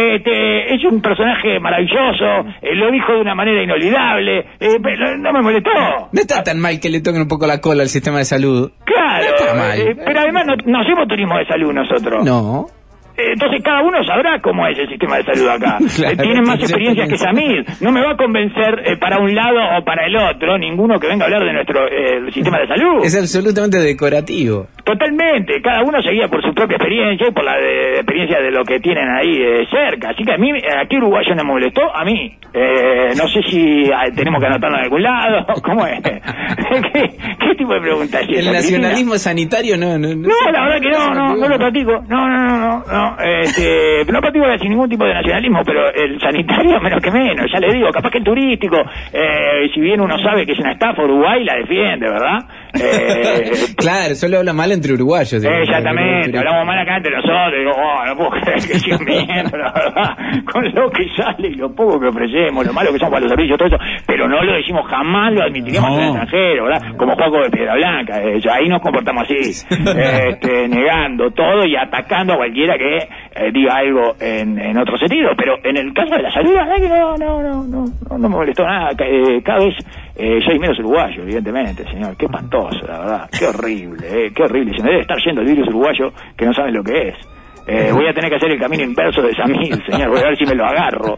es un personaje maravilloso, lo dijo de una manera inolvidable, no me molestó. No está tan mal que le toquen un poco la cola al sistema de salud. Claro, no está mal. Pero además no hacemos turismo de salud nosotros. No. Entonces cada uno sabrá cómo es el sistema de salud acá. Claro, tienen más experiencias que Samir. No me va a convencer para un lado o para el otro ninguno que venga a hablar de nuestro sistema de salud. Es absolutamente decorativo. Totalmente. Cada uno seguía por su propia experiencia y por la experiencia de lo que tienen ahí cerca. Así que ¿a qué uruguayo no me molestó? A mí. No sé si tenemos que anotarlo en algún lado. ¿Cómo es? ¿Qué tipo de pregunta es esa? El nacionalismo sanitario no, la verdad que no lo practico. No practico sin ningún tipo de nacionalismo, pero el sanitario menos que menos, ya le digo, capaz que el turístico, si bien uno sabe que es una estafa, Uruguay la defiende, ¿verdad? Claro, solo habla mal entre uruguayos. Exactamente, hablamos mal acá entre nosotros, digo, no puedo creer que sigan viniendo, la verdad, con lo que sale y lo poco que ofrecemos, lo malo que son para los servicios, todo eso, pero no lo decimos, jamás lo admitiríamos en el extranjero, ¿verdad? Como Juaco de Piedra Blanca, ahí nos comportamos así, negando todo y atacando a cualquiera que diga algo en otro sentido, pero en el caso de la salud, la verdad que no me molestó nada, cada vez soy menos uruguayo, evidentemente, señor, qué espantoso, la verdad, qué horrible, se me debe estar yendo el virus uruguayo que no saben lo que es. Voy a tener que hacer el camino inverso de Samir, señor, voy a ver si me lo agarro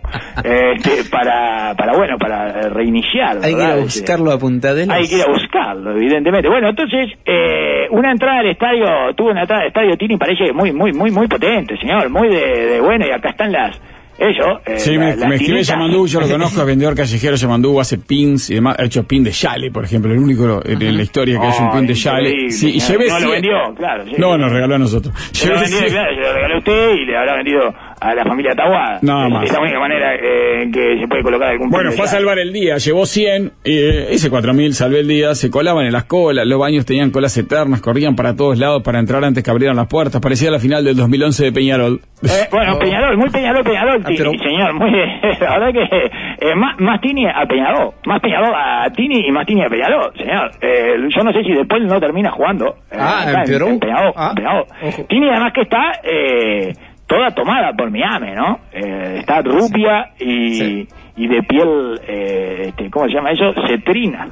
para reiniciar, ¿verdad? Hay que ir a buscarlo a Punta del Este. Hay que ir a buscarlo, evidentemente. Bueno, entonces una entrada al estadio, tuve una entrada al estadio Tini, parece muy potente, señor, muy de bueno, y acá están sí, me escribe Yamandú, yo lo conozco, es vendedor callejero Yamandú, hace pins y demás, ha hecho pin de Yale, por ejemplo, el único en la historia que ha hecho un pin de Yale. Sí, y llevé no lo vendió, claro. Sí. No, nos regaló a nosotros. Se lo regaló a usted y le habrá vendido a la familia Taboada. Es la única manera que se puede colocar algún... Bueno, fue a salvar el día, llevó 100, hice 4.000, salvé el día, se colaban en las colas, los baños tenían colas eternas, corrían para todos lados para entrar antes que abrieran las puertas, parecía la final del 2011 de Peñarol. Bueno, Peñarol, muy Peñarol, Tini, señor, muy... La verdad que más Tini a Peñarol, más Peñarol a Tini y más Tini a Peñarol, señor. Yo no sé si después no termina jugando. En Peñarol. Tini además que está toda tomada por Miami, ¿no? Está rubia y de piel, ¿cómo se llama eso? Cetrina.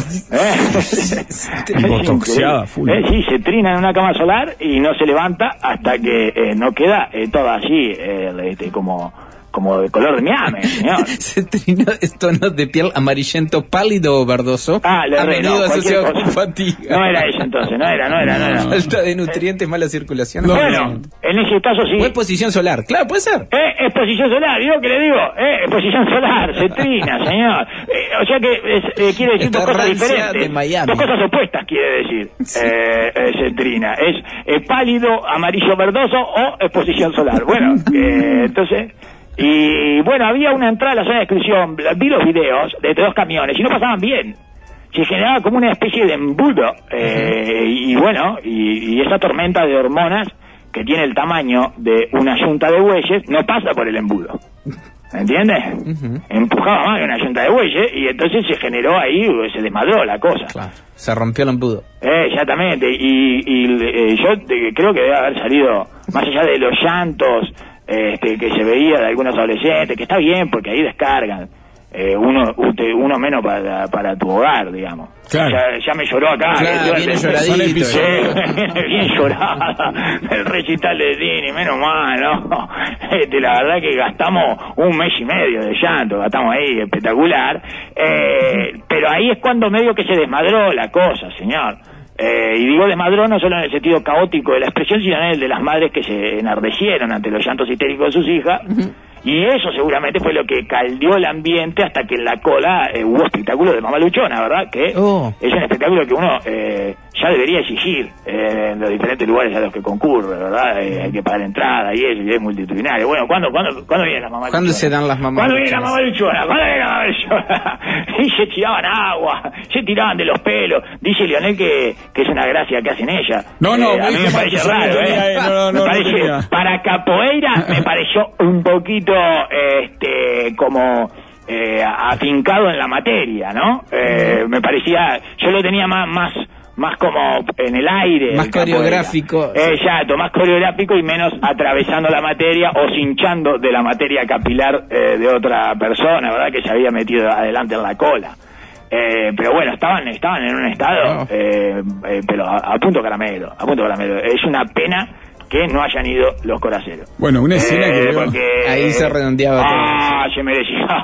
Botoxeada, full. Sí, se trina en una cama solar y no se levanta hasta que no queda toda así, como de color de Miami, señor. Se trinó tonos de piel amarillento pálido o verdoso. A menudo asociado con fatiga. No era eso entonces, no era. Falta de nutrientes, mala circulación. Bueno, en ese caso sí. O exposición solar, claro, puede ser. Exposición solar, ¿yo qué le digo? Exposición solar, se trina, señor. O sea que quiere decir dos cosas diferentes. De Miami. Dos cosas opuestas quiere decir. Se trina. Es pálido, amarillo verdoso o exposición solar. Bueno, entonces... Y bueno, había una entrada a la zona de exclusión, vi los videos de 2 camiones y no pasaban bien. Se generaba como una especie de embudo. Y bueno, y esa tormenta de hormonas que tiene el tamaño de una yunta de bueyes no pasa por el embudo. ¿Entiendes? Empujaba más que una yunta de bueyes y entonces se generó ahí, se desmadró la cosa. Claro, se rompió el embudo. Exactamente. Y yo creo que debe haber salido, más allá de los llantos que se veía de algunos adolescentes, que está bien porque ahí descargan uno menos para tu hogar, digamos. Claro. Ya me lloró acá. Claro, viene lloradito. Bien llorada. El recital de Tini, menos mal, ¿no? La verdad que gastamos 1 mes y medio de llanto, gastamos ahí, espectacular. Pero ahí es cuando medio que se desmadró la cosa, señor. Y digo desmadró no solo en el sentido caótico de la expresión, sino en el de las madres que se enardecieron ante los llantos histéricos de sus hijas. Y eso seguramente fue lo que caldeó el ambiente hasta que en la cola hubo espectáculo de Mamá Luchona, ¿verdad? Que es un espectáculo que uno ya debería exigir en los diferentes lugares a los que concurre, ¿verdad? Hay que pagar entrada y eso, y es multitudinario. Bueno, ¿cuándo viene la Mamá Luchona? ¿Cuándo se dan las mamás? ¿Cuándo viene la Mamá Luchona? ¿Cuándo viene la Mamá Luchona? Y se tiraban agua, se tiraban de los pelos. Dice Lionel que es una gracia que hacen ellas. No, a mí me parece raro, me parece, para capoeira me pareció un poquito como afincado en la materia, ¿no? Me parecía, yo lo tenía más como en el aire. Más coreográfico. Exacto, más coreográfico y menos atravesando la materia o cinchando de la materia capilar de otra persona, ¿verdad? Que se había metido adelante en la cola. Pero bueno, estaban en un estado, pero a punto caramelo. Es una pena que no hayan ido los coraceros. Bueno, una escena que porque ahí se redondeaba todo. Se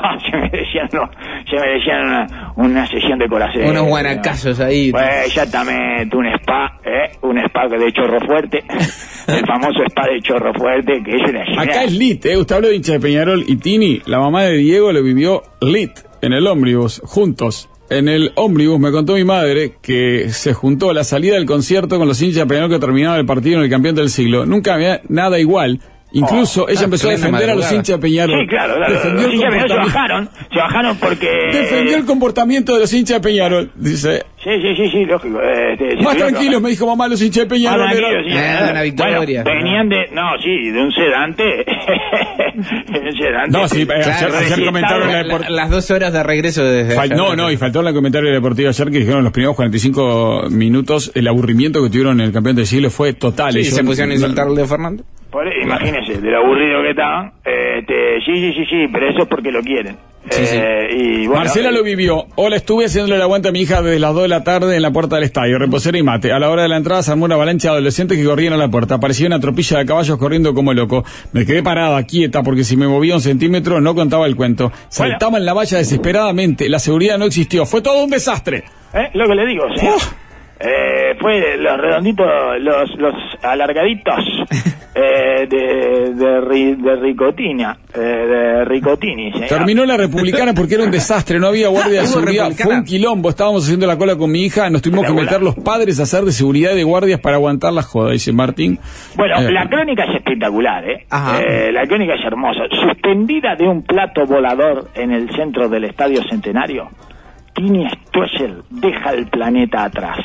merecían una sesión de coraceros. Unos guanacasos ahí. Pues exactamente, un spa de Chorro Fuerte, el famoso spa de Chorro Fuerte, que es una escena. Acá es lit, usted habló de hincha de Peñarol y Tini, la mamá de Diego lo vivió lit en el ómnibus, juntos. En el ómnibus me contó mi madre que se juntó a la salida del concierto con los hinchas de Peñarol que terminaban el partido en el campeón del siglo. Nunca había nada igual. Incluso ella empezó a defender a los hinchas de Peñarol. Sí, claro. Los hinchas de Peñarol se bajaron porque... Defendió el comportamiento de los hinchas de Peñarol, dice. Sí, lógico. Más tranquilos, me dijo mamá, los hinchas de Peñarol. Una victoria. Bueno, venían de un sedante. No, sí, ayer comentaron las 2 horas de regreso desde... y faltó en el comentario deportivo ayer que dijeron los primeros 45 minutos el aburrimiento que tuvieron en el campeón del siglo fue total. Sí, se pusieron a insultar al de Fernando. Imagínese, de lo aburrido que estaban. Sí, pero eso es porque lo quieren. Y bueno, Marcela lo vivió. Hola, estuve haciéndole el aguante a mi hija desde las 2 de la tarde en la puerta del estadio, reposera y mate. A la hora de la entrada se armó una avalancha de adolescentes que corrían a la puerta. Parecía una tropilla de caballos corriendo como loco. Me quedé parada, quieta, porque si me movía 1 centímetro no contaba el cuento. Saltaba en la valla desesperadamente. La seguridad no existió. Fue todo un desastre. Lo que le digo, ¿sí? Fue los redonditos, los alargaditos, de Ricotina, de Ricotini. Terminó la Republicana porque era un desastre, no había guardia de seguridad, fue un quilombo, estábamos haciendo la cola con mi hija, nos tuvimos que meter los padres a hacer de seguridad y de guardias para aguantar la joda, dice Martín. Bueno, la crónica es espectacular, la crónica es hermosa. Suspendida de un plato volador en el centro del Estadio Centenario, Tini Stoessel deja el planeta atrás.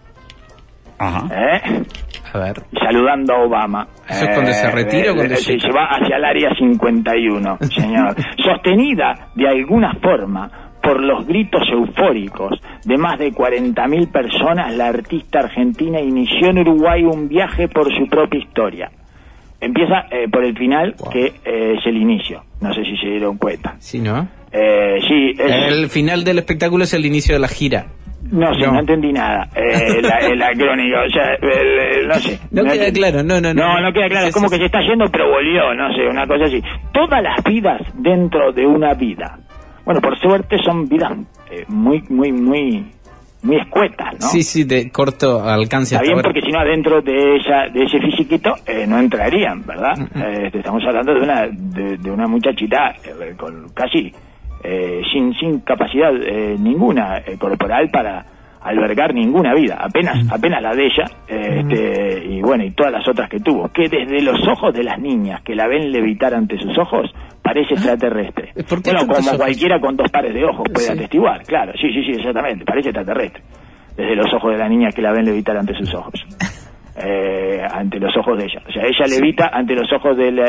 Ajá. A ver. Saludando a Obama. ¿Eso es cuando se retira o cuando se va hacia el área 51, señor? Sostenida de alguna forma por los gritos eufóricos de más de 40.000 personas, la artista argentina inició en Uruguay un viaje por su propia historia. Empieza por el final, que es el inicio. No sé si se dieron cuenta. Sí, ¿no? Sí. El final del espectáculo es el inicio de la gira. No sé, no entendí nada. La crónica, o sea, no sé. No queda claro, no queda claro. Es como que se está yendo, pero volvió, no sé, una cosa así. Todas las vidas dentro de una vida. Bueno, por suerte son vidas muy escuetas, ¿no? Sí, de corto alcance. Está bien, porque si no, adentro de ese fisiquito no entrarían, ¿verdad? Estamos hablando de una muchachita con casi... sin capacidad ninguna corporal para albergar ninguna vida, apenas la de ella, y bueno, y todas las otras que tuvo, que desde los ojos de las niñas que la ven levitar ante sus ojos parece extraterrestre. Bueno, como cualquiera con dos pares de ojos puede atestiguar, claro, sí, exactamente, parece extraterrestre, desde los ojos de la niña que la ven levitar ante sus ojos. Ante los ojos de ella, o sea, ella levita ante los ojos de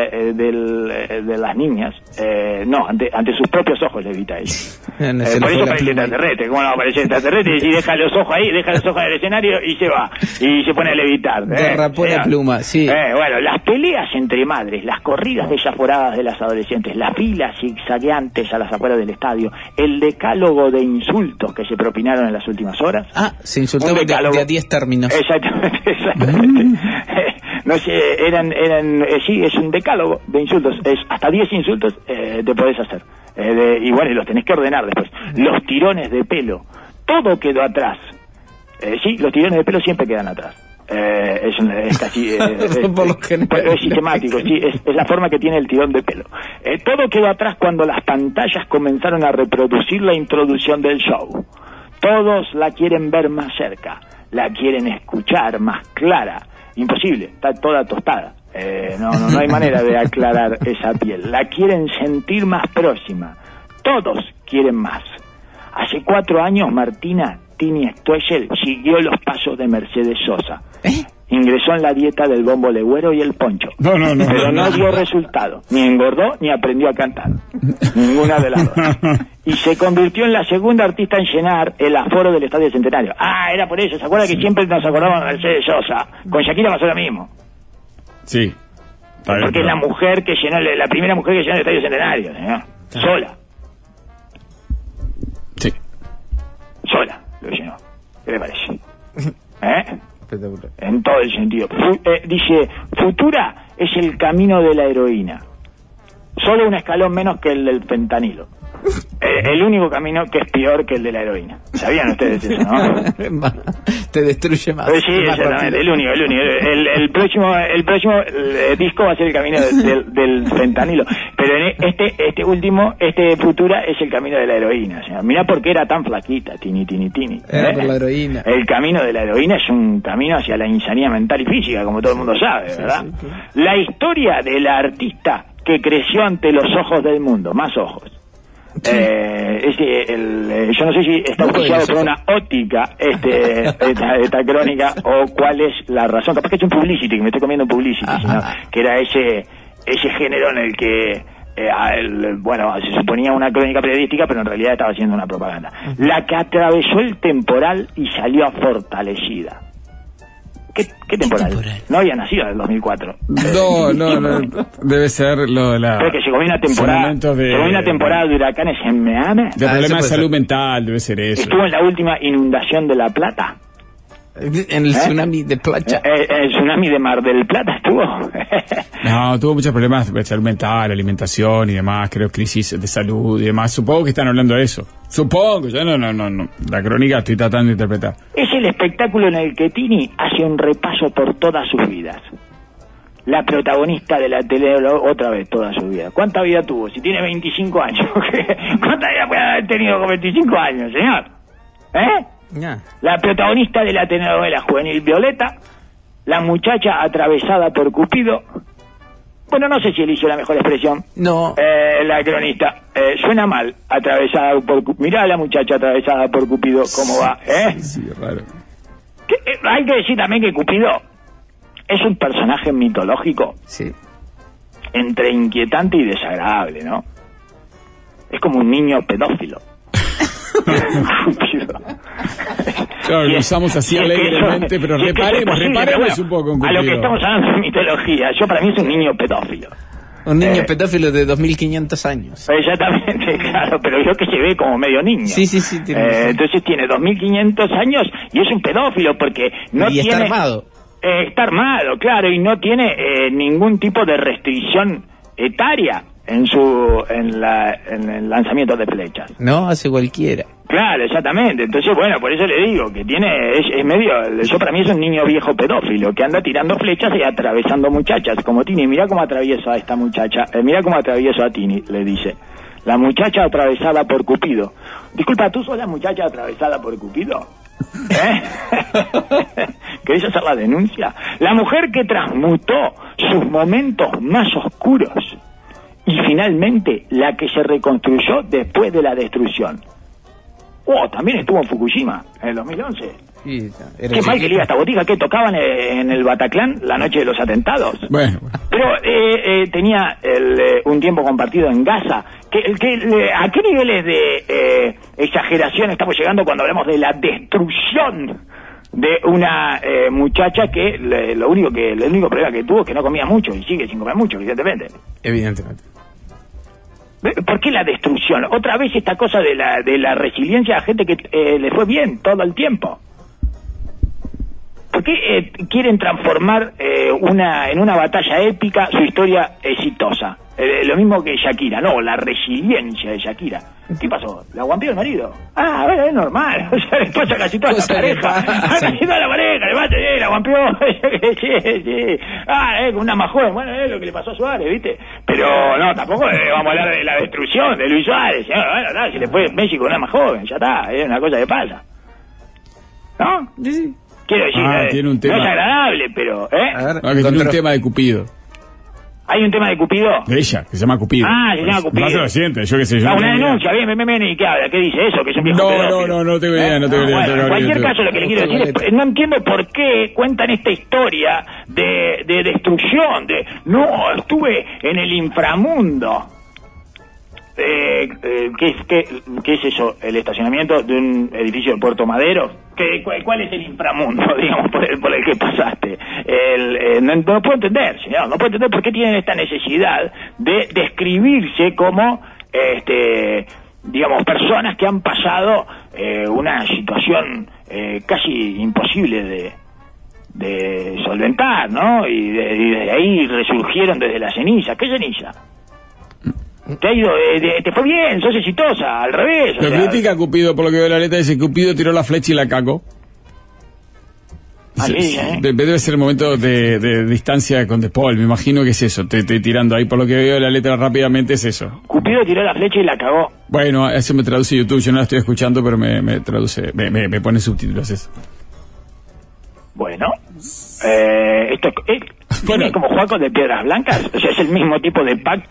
las niñas, ante sus propios ojos levita ella. Por eso parece extraterrestre. ¿Cómo no parece extraterrestre? Y deja los ojos ahí, deja los ojos en el escenario y se va, y se pone a levitar. Derrapó la pluma, sí. Bueno, las peleas entre madres, las corridas desaforadas de las adolescentes, las filas zigzagueantes a las afueras del estadio, el decálogo de insultos que se propinaron en las últimas horas. Se insultaron de a 10 términos. Exactamente. No sé, sí, es un decálogo de insultos, es hasta 10 insultos te podés hacer, y bueno, y los tenés que ordenar después. Los tirones de pelo, todo quedó atrás. Sí, los tirones de pelo siempre quedan atrás. Es casi es sistemático, sí, es la forma que tiene el tirón de pelo. Todo quedó atrás cuando las pantallas comenzaron a reproducir la introducción del show. Todos la quieren ver más cerca, la quieren escuchar más clara. Imposible, está toda tostada. No hay manera de aclarar esa piel. La quieren sentir más próxima. Todos quieren más. Hace 4 años, Martina Tini Stoessel siguió los pasos de Mercedes Sosa. Ingresó en la dieta del bombo legüero y el poncho. Pero no dio resultado. Ni engordó ni aprendió a cantar. Ninguna de las dos. Y se convirtió en la segunda artista en llenar el aforo del Estadio Centenario. Era por eso. ¿Se acuerda que siempre nos acordamos de Mercedes Sosa? Con Shakira pasó lo mismo. Sí. Porque es la mujer que llenó, la primera mujer que llenó el Estadio Centenario, señor. Sola. Sí. Sola lo llenó. ¿Qué le parece? En todo el sentido. Dice, Futura es el camino de la heroína. Solo un escalón menos que el del fentanilo. El único camino que es peor que el de la heroína. ¿Sabían ustedes eso, no? Te destruye más. Sí, exactamente, el único. El próximo disco va a ser el camino del fentanilo. Pero en este último, Futura es el camino de la heroína. O sea, mirá por qué era tan flaquita, Tini. Era por la heroína. El camino de la heroína es un camino hacia la insanía mental y física, como todo el mundo sabe, ¿verdad? Sí. La historia de la artista que creció ante los ojos del mundo, más ojos. Yo no sé si está asociado por una óptica esta crónica o cuál es la razón. Capaz que es un publicity, que me estoy comiendo un publicity, sino que era ese género en el que se suponía una crónica periodística, pero en realidad estaba haciendo una propaganda. La que atravesó el temporal y salió fortalecida. ¿Qué temporal? No había nacido en el 2004. No, debe ser lo de la... Creo que se comió una temporada de huracanes en Miami. De problemas de salud mental, debe ser eso. Estuvo en la última inundación de La Plata. En el tsunami de Playa. El tsunami de Mar del Plata estuvo. No, tuvo muchos problemas de salud mental, alimentación y demás, creo, crisis de salud y demás. Supongo que están hablando de eso. Supongo, yo no. La crónica estoy tratando de interpretar. Es el espectáculo en el que Tini hace un repaso por todas sus vidas. la protagonista de la telenovela otra vez toda su vida. ¿Cuánta vida tuvo? Si tiene 25 años. ¿Cuánta vida puede haber tenido con 25 años, señor? La protagonista de la telenovela juvenil Violeta, la muchacha atravesada por Cupido. Bueno, no sé si eligió la mejor expresión. No. La cronista. Suena mal, atravesada por Cupido. Mirá a la muchacha atravesada por Cupido, cómo va, Sí, raro. Hay que decir también que Cupido es un personaje mitológico. Sí. Entre inquietante y desagradable, ¿no? Es como un niño pedófilo. Claro, lo usamos así alegremente, pero reparemos un poco. A lo que estamos hablando de mitología, para mí es un niño pedófilo. Un niño pedófilo de 2500 años. Exactamente, claro, pero yo que se ve como medio niño. Sí. Entonces tiene 2500 años y es un pedófilo porque no tiene... está armado. Está armado, claro, y no tiene ningún tipo de restricción etaria en el lanzamiento de flechas. No, hace cualquiera. Claro, exactamente. Entonces, bueno, por eso le digo que es medio... para mí es un niño viejo pedófilo que anda tirando flechas y atravesando muchachas, como Tini. Mirá cómo atravieso a esta muchacha. Mirá cómo atravieso a Tini, le dice. La muchacha atravesada por Cupido. Disculpa, ¿tú sos la muchacha atravesada por Cupido? ¿Querés hacer la denuncia? La mujer que transmutó sus momentos más oscuros y finalmente la que se reconstruyó después de la destrucción. También estuvo en Fukushima en el 2011. Sí, qué mal que le iba a esta botica, que tocaban en el Bataclan la noche de los atentados. Bueno. Pero tenía un tiempo compartido en Gaza. ¿A qué niveles de exageración estamos llegando cuando hablamos de la destrucción de una muchacha que el único problema que tuvo es que no comía mucho y sigue sin comer mucho, evidentemente? ¿Por qué la destrucción? Otra vez esta cosa de la resiliencia a gente que le fue bien todo el tiempo. ¿Por qué quieren transformar en una batalla épica su historia exitosa? Lo mismo que Shakira, no, la resiliencia de Shakira. ¿Qué pasó? ¿La guampió el marido? Bueno, es normal. O sea, le pasa casi toda la pareja. Casi toda la pareja, le mate, la guampió. Sí. Una más joven. Bueno, es lo que le pasó a Suárez, ¿viste? Pero no, tampoco vamos a hablar de la destrucción de Luis Suárez. Bueno, si le fue México una más joven, ya está, es una cosa que pasa. ¿No? Sí. Quiero decir, tiene un tema. no es agradable, pero... tiene un tema de Cupido. ¿Hay un tema de Cupido? De ella, que se llama Cupido. Se llama Cupido. No se lo siente, yo qué sé. Una denuncia, bien, ¿y qué habla? ¿Qué dice eso? Que es un viejo pedófilo. No tengo idea, no tengo idea. Bueno, en cualquier caso, lo que le quiero decir es, no entiendo por qué cuentan esta historia de destrucción, no, estuve en el inframundo. ¿Qué es eso? ¿El estacionamiento de un edificio de Puerto Madero? ¿Cuál es el inframundo, digamos, por el que pasaste? No puedo entender, señor, no puedo entender por qué tienen esta necesidad de describirse como, digamos, personas que han pasado una situación casi imposible de solventar, ¿no? Y de ahí resurgieron desde la ceniza. ¿Qué ceniza? Te fue bien, sos exitosa, al revés. Lo critica Cupido, por lo que veo la letra, dice Cupido tiró la flecha y la cagó. Debe ser el momento de distancia con De Paul, me imagino que es eso, te tirando ahí, por lo que veo la letra rápidamente es eso. Cupido tiró la flecha y la cagó. Bueno, eso me traduce YouTube, yo no la estoy escuchando, pero me traduce, me pone subtítulos eso. Bueno, esto es como Juaco de Piedras Blancas, o sea, es el mismo tipo de pacto.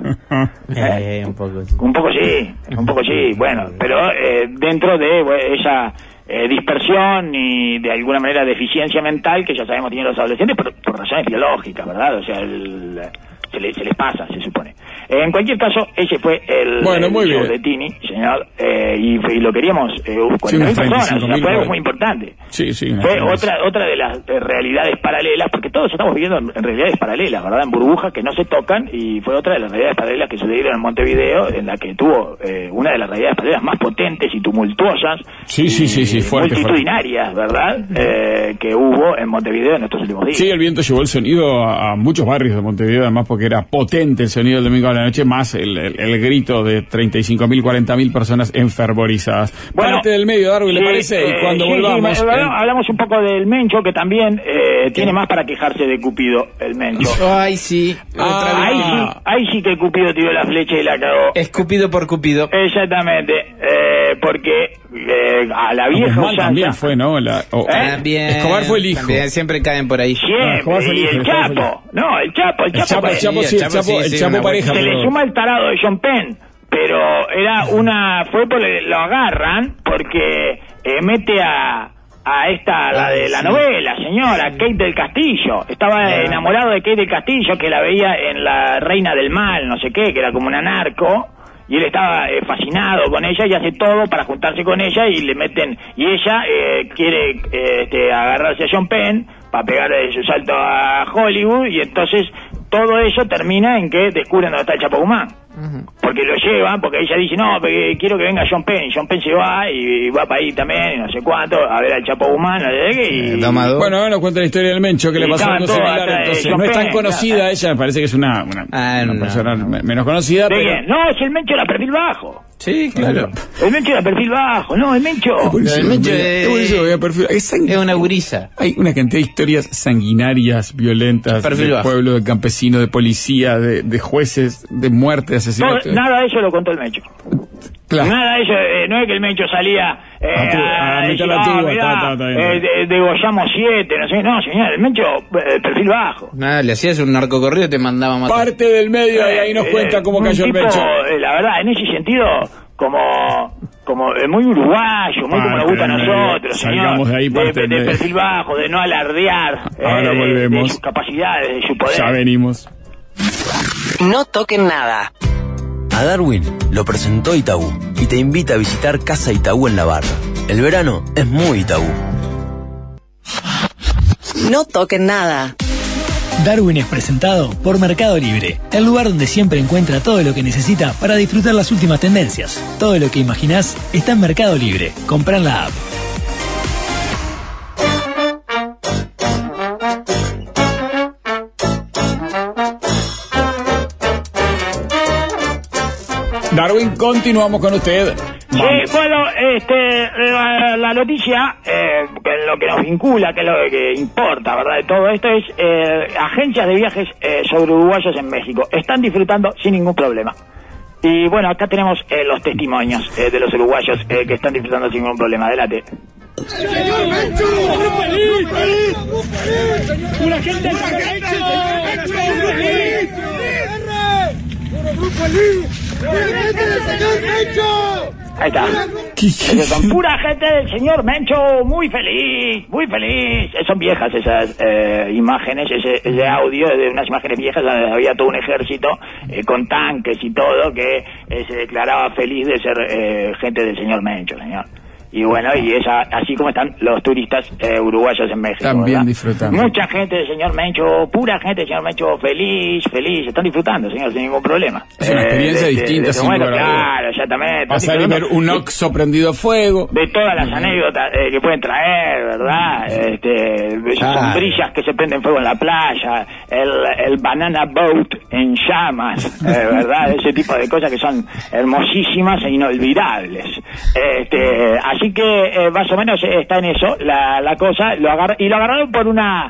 Un poco sí, bueno, pero dentro de esa dispersión y de alguna manera deficiencia mental que ya sabemos tienen los adolescentes por razones biológicas, ¿verdad? O sea, se les pasa, se supone. En cualquier caso, ese fue el show de Tini, señor, y lo queríamos 40.000 personas, o sea, fue algo muy importante. Sí, fue otra de las realidades paralelas, porque todos estamos viviendo en realidades paralelas, ¿verdad? En burbujas que no se tocan, y fue otra de las realidades paralelas que sucedieron en Montevideo, en la que tuvo una de las realidades paralelas más potentes y tumultuosas, multitudinarias, ¿verdad? Que hubo en Montevideo en estos últimos días. Sí, el viento llevó el sonido a muchos barrios de Montevideo, además porque porque era potente el sonido del domingo a la noche, más el grito de 35.000, 40.000 personas enfervorizadas. Bueno, parte del medio, Darwin, ¿le parece? Y cuando volvamos... hablamos un poco del Mencho, que también tiene más para quejarse de Cupido, el Mencho. Ay, sí. Ahí sí que Cupido tiró la flecha y la cagó. Es Cupido por Cupido. Exactamente. Porque a la vieja usanza... también fue, ¿no? También, Escobar fue el hijo. También, siempre caen por ahí. Siempre. Y el Chapo. No, el Chapo pareja. Se le suma el tarado de John Penn. Pero lo agarran porque mete a esta, la de la novela, señora, Kate del Castillo. Estaba enamorado de Kate del Castillo, que la veía en La Reina del Mal, no sé qué, que era como una narco. Y él estaba fascinado con ella y hace todo para juntarse con ella y le meten... Y ella quiere agarrarse a John Penn para pegarle su salto a Hollywood, y entonces todo eso termina en que descubren dónde está el Chapo Guzmán. Porque lo llevan, porque ella dice, no, porque quiero que venga John Penn. Y John Penn se va y va para ahí también, y no sé cuánto, a ver al Chapo Guzmán, no sé qué. Y... Bueno, ahora nos cuenta la historia del Mencho, que le pasó algo similar. Entonces, no es tan conocida ella, me parece que es una persona menos conocida. ¿De quién? No, es el Mencho era perfil bajo. Sí, claro. El Mencho era perfil bajo, no, el Mencho... El Mencho es una gurisa. Hay una cantidad de historias sanguinarias, violentas, del pueblo, de campesinos, de policía, de jueces, de muerte, de asesinatos. Nada de eso lo contó el Mencho. Claro. Nada de eso, no es que el Mencho salía a meter la tuba, degollamos 7, no sé, no, señor, el Mencho perfil bajo. Nada, le hacías un narcocorrido y te mandaba a matar. Parte del medio, y ahí nos cuenta cómo cayó el Mencho. La verdad, en ese sentido, como muy uruguayo, muy como nos gusta a nosotros, señor, de ahí, de perfil bajo, de no alardear de sus capacidades, de su poder. Ya venimos. No toquen nada. A Darwin lo presentó Itaú y te invita a visitar Casa Itaú en La Barra. El verano es muy Itaú. No toquen nada. Darwin es presentado por Mercado Libre, el lugar donde siempre encuentra todo lo que necesita para disfrutar las últimas tendencias. Todo lo que imaginás está en Mercado Libre. Comprá en la app. Darwin, continuamos con usted. Sí, bueno, la noticia, que lo que nos vincula, que es lo que importa, ¿verdad? De todo esto es agencias de viajes sobre uruguayos en México. Están disfrutando sin ningún problema. Y bueno, acá tenemos los testimonios de los uruguayos que están disfrutando sin ningún problema. Adelante. ¡Señor Mencho! ¡Muy feliz! ¡Una gente del señor Mencho! Ahí está. Son pura gente del señor Mencho, muy feliz, muy feliz. Son viejas esas imágenes, ese audio de unas imágenes viejas donde había todo un ejército con tanques y todo que se declaraba feliz de ser gente del señor Mencho, señor. Y bueno, y es así como están los turistas uruguayos en México. También ¿verdad? disfrutando. Mucha gente del señor Mencho, pura gente del señor Mencho, feliz, están disfrutando, señor, sin ningún problema. Es una experiencia distinta, sin bueno, lugar a dudas. claro, exactamente. Pasar y ver un Oxxo prendido a fuego. De todas las anécdotas que pueden traer, ¿verdad? Sombrillas que se prenden fuego en la playa, el banana boat en llamas, ¿verdad? Ese tipo de cosas que son hermosísimas e inolvidables. Así que más o menos está en eso la cosa. Lo agarraron por una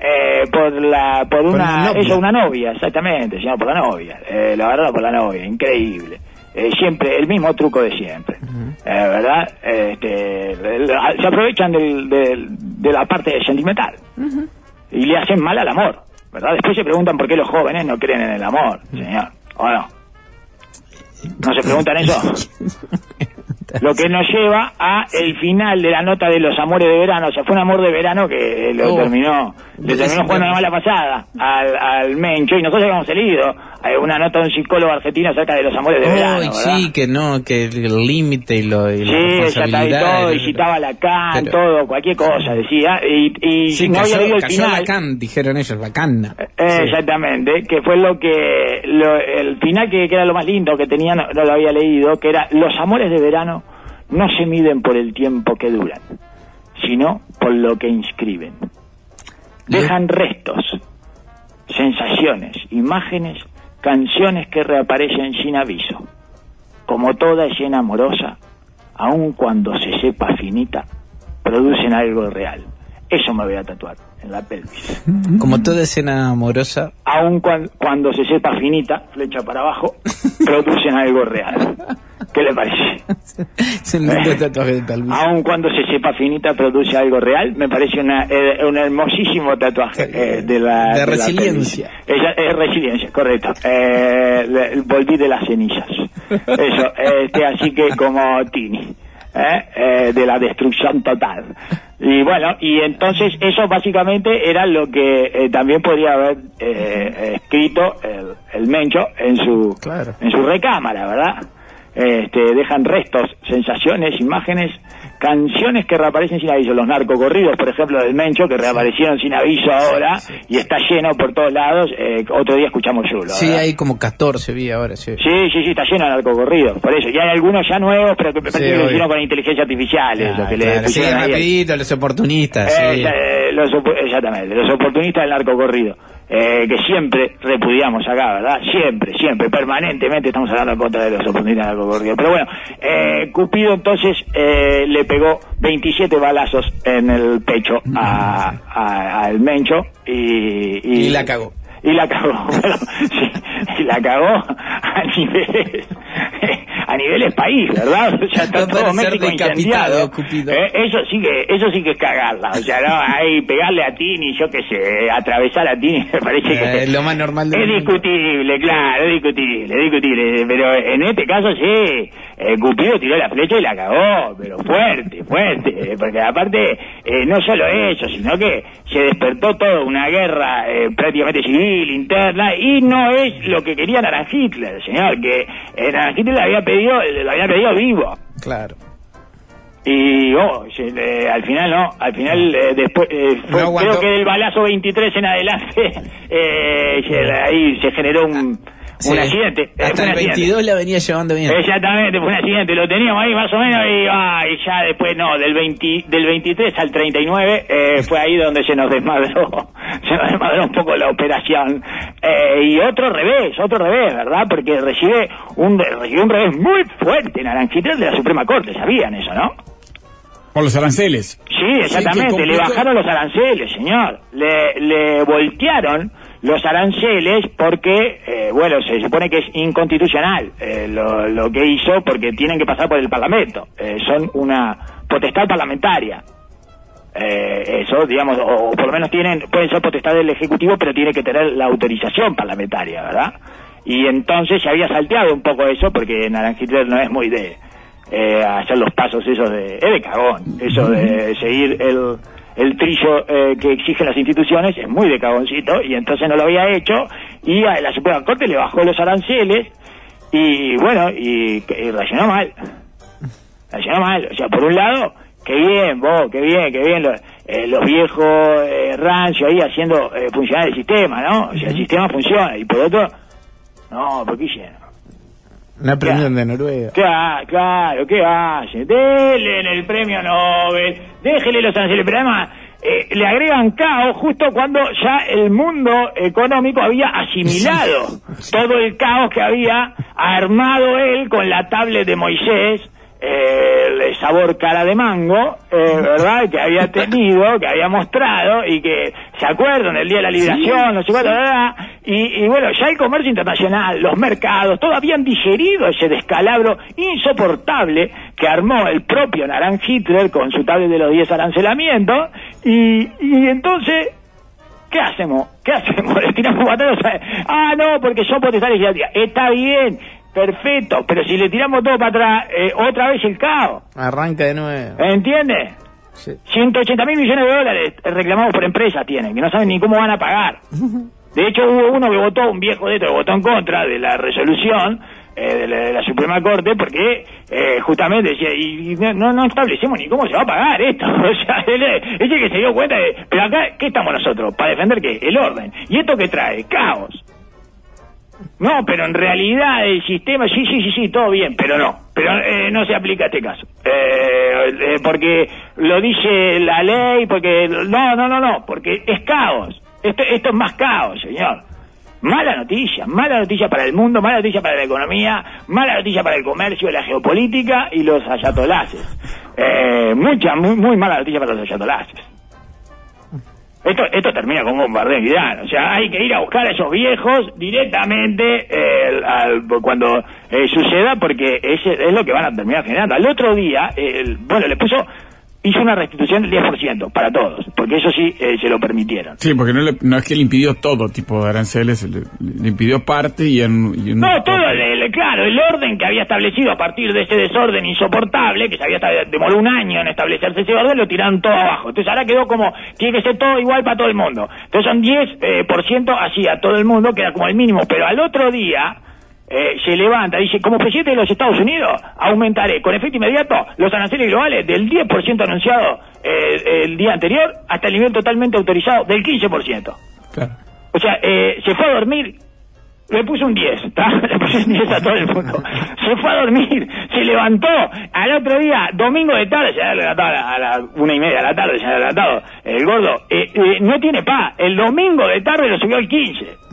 una novia, exactamente, señor, por la novia. Lo agarraron por la novia, increíble. Siempre el mismo truco de siempre, ¿verdad? Se aprovechan de la parte sentimental y le hacen mal al amor, ¿verdad? Después se preguntan por qué los jóvenes no creen en el amor, señor, ¿o no? ¿No se preguntan eso? Lo que nos lleva a el final de la nota de los amores de verano. O sea, fue un amor de terminó jugando una mala pasada al Mencho, y nosotros habíamos leído una nota de un psicólogo argentino acerca de los amores de verano, ¿verdad? Sí, que el límite y la responsabilidad. Todo, y citaba Lacan, todo, cualquier cosa decía, y sí, no había leído el final. Lacan, dijeron ellos, Lacan. Exactamente, que fue el final que era lo más lindo que tenía, no lo había leído, que era: los amores de verano no se miden por el tiempo que duran, sino por lo que inscriben. Dejan restos sensaciones, imágenes, canciones que reaparecen sin aviso. Como toda escena amorosa, aun cuando se sepa finita, producen algo real. Eso me voy a tatuar en la pelvis. Como toda escena amorosa, aun cuando se sepa finita, flecha para abajo, producen algo real. ¿Qué le parece? Es un lindo tatuaje de pelvis. Aun cuando se sepa finita, produce algo real. Me parece un hermosísimo tatuaje de resiliencia. Es resiliencia, correcto. Volví de las cenizas. Eso, así que como Tini. De la destrucción total. Y bueno, y entonces eso básicamente era lo que también podría haber escrito el Mencho en su recámara, ¿verdad? Dejan restos, sensaciones, imágenes, canciones que reaparecen sin aviso. Los narcocorridos, por ejemplo, del Mencho, que reaparecieron sin aviso ahora, y está lleno por todos lados. Otro día escuchamos Yulo. Sí, hay como 14 vi ahora, sí. Sí, está lleno de narcocorridos, por eso. Y hay algunos ya nuevos, pero que parece que lo hicieron con inteligencia artificial. Lo que le pusieron ahí. Rapidito, los oportunistas. Exactamente, los oportunistas del narcocorrido. Que siempre repudiamos acá, ¿verdad? Siempre, permanentemente estamos hablando en contra de los oportunistas del narcocorrido. Pero bueno, Cupido entonces le pegó 27 balazos en el pecho al Mencho y la cagó. Y la cagó, bueno, sí, y la cagó a niveles país, ¿verdad? O sea, está todo México incendiado. Eso sí que es cagarla, o sea, no, ahí pegarle a Tini, yo qué sé, atravesar a Tini, me parece que es lo más normal es discutible, claro, es discutible, pero en este caso sí, Cupido tiró la flecha y la cagó, pero fuerte, porque aparte no solo eso, sino que se despertó toda una guerra prácticamente civil, interna, y no es lo que quería Naran Hitler, señor, que Naran Hitler lo había pedido vivo. Claro. Y al final después creo que del balazo 23 en adelante ahí se generó un accidente. Hasta el 22 la venía llevando bien. Exactamente, fue un accidente, lo teníamos ahí más o menos y ya después del 23 al 39 fue ahí donde se nos desmadró un poco la operación. Y otro revés, ¿verdad? Porque recibe un revés muy fuerte Naran Hitler de la Suprema Corte, ¿sabían eso, no? Por los aranceles. Sí, exactamente, le bajaron los aranceles, señor. Le voltearon los aranceles porque, se supone que es inconstitucional lo que hizo, porque tienen que pasar por el Parlamento. Son una potestad parlamentaria. Eso, digamos, o por lo menos pueden ser potestad del Ejecutivo, pero tiene que tener la autorización parlamentaria, ¿verdad? Y entonces se había salteado un poco eso, porque Naran Hitler no es muy de hacer los pasos esos es de cagón, eso de seguir el trillo que exigen las instituciones, es muy de cagoncito, y entonces no lo había hecho, y a la Suprema Corte le bajó los aranceles, y bueno, y reaccionó mal, o sea, por un lado, qué bien, los viejos rancios ahí haciendo funcionar el sistema, ¿no? O sea, el sistema funciona, y por otro, no, ¿por qué hicieron? Una premio de Noruega. Claro, ¿qué hace? Denle el premio Nobel, déjele los aranceles, pero además le agregan caos justo cuando ya el mundo económico había asimilado todo el caos que había armado él con la tablet de Moisés, el sabor cara de mango, ¿verdad? Que había tenido, que había mostrado, y que se acuerdan del Día de la Liberación, no sé cuánto, y bueno, ya el comercio internacional, los mercados, todos habían digerido ese descalabro insoportable que armó el propio Naran Hitler con su tablet de los 10 arancelamientos, y entonces, ¿qué hacemos? ¿Le tiramos patadas? No, porque son potestades legislativas. Está bien, perfecto, pero si le tiramos todo para atrás, otra vez el caos. Arranca de nuevo. ¿Entiendes? Sí. 180.000 millones de dólares reclamados por empresas tienen, que no saben ni cómo van a pagar. De hecho, hubo uno que votó, un viejo de esto, que votó en contra de la resolución de la Suprema Corte, porque justamente decía, y no establecemos ni cómo se va a pagar esto. O sea, ese que se dio cuenta de, pero acá, ¿qué estamos nosotros? ¿Para defender qué? El orden. ¿Y esto qué trae? Caos. No, pero en realidad el sistema, sí, todo bien, pero no se aplica este caso. Porque lo dice la ley, porque no, porque es caos. Esto es más caos, señor. Mala noticia para el mundo, mala noticia para la economía, mala noticia para el comercio, la geopolítica y los ayatolases. Muy mala noticia para los ayatolases. Esto termina con un bombardeo en Irán. O sea, hay que ir a buscar a esos viejos directamente cuando suceda, porque es lo que van a terminar generando. Al otro día, hizo una restitución del 10% para todos, porque eso sí se lo permitieron. Sí, porque no es que le impidió todo tipo de aranceles, le impidió parte y no, todo, claro, el orden que había establecido a partir de ese desorden insoportable, que se había demorado un año en establecerse ese orden, lo tiraron todo abajo. Entonces ahora quedó como, tiene que ser todo igual para todo el mundo. Entonces son 10% así a todo el mundo, queda como el mínimo, pero al otro día se levanta, dice, como presidente de los Estados Unidos, aumentaré con efecto inmediato los aranceles globales del 10% anunciado el día anterior hasta el nivel totalmente autorizado del 15%. Claro. O sea, se fue a dormir, le puso un 10, le puso un 10 a todo el mundo. Se fue a dormir, se levantó, al otro día, domingo de tarde, se había levantado a las 1:30 de la tarde, se había levantado el gordo, no tiene paz, el domingo de tarde lo subió al 15%.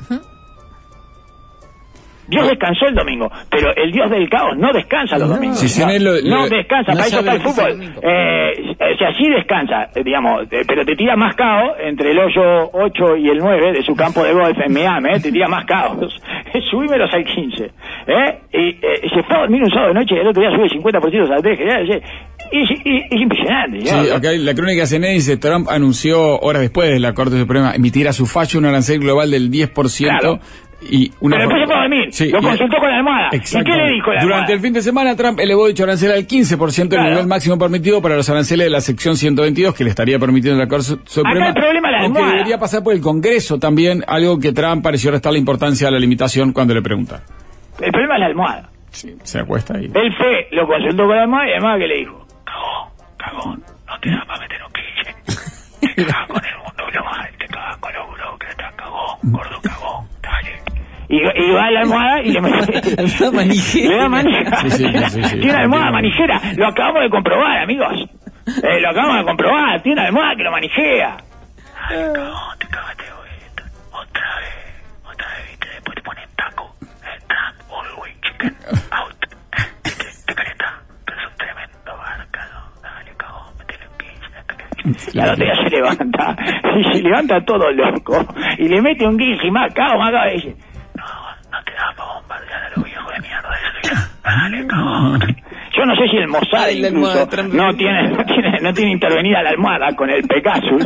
Dios descansó el domingo, pero el Dios del caos no descansa los domingos. No descansa, para eso está el fútbol. O sea, sí descansa, digamos, pero te tira más caos entre el hoyo 8 y el 9 de su campo de golf en Miami, te tira más caos. Subímelos al 15. Y se fue a dormir un sábado de noche y el otro día sube 50% a la estrategia. Es impresionante. Sí, acá la crónica CNN dice, Trump anunció horas después de la Corte Suprema emitir a su fallo un arancel global del 10%. Claro. Pero después se fue a dormir, lo consultó con la almohada. ¿Y qué le dijo la almohada? Durante el fin de semana, Trump elevó dicho arancel al 15% del nivel máximo permitido para los aranceles de la sección 122, que le estaría permitiendo la Corte Suprema. Acá el problema es la almohada. Aunque debería pasar por el Congreso también, algo que Trump pareció restar la importancia a la limitación cuando le preguntan. El problema es la almohada. Sí, se acuesta ahí. Él fue, lo consultó con la almohada y la almohada que le dijo: cagón, no te da para meter un 15. Te cagas con el mundo global, te cagas con los burócratas, cagón, gordo cagón, dale. Y va a la almohada y le mete manijera. Le da manija. Sí. Tiene una almohada manijera. Lo acabamos de comprobar, amigos. Lo acabamos de comprobar. Tiene una almohada que lo manijea. Ay, cagón, te cagaste de vuelta. Otra vez, viste, después te ponen taco. Trump, all way chicken, out. Te calentás. Pero es un tremendo bárcalo. Dale, cagón, metele un 15. Y al otro día se levanta. Y se levanta todo loco. Y le mete un 15 y más cagón, y dice: no te da para bombardear a los viejos de mierda eso. Dale, cagón. Yo no sé si el Mossad incluso no tiene intervenida la almohada con el Pegasus.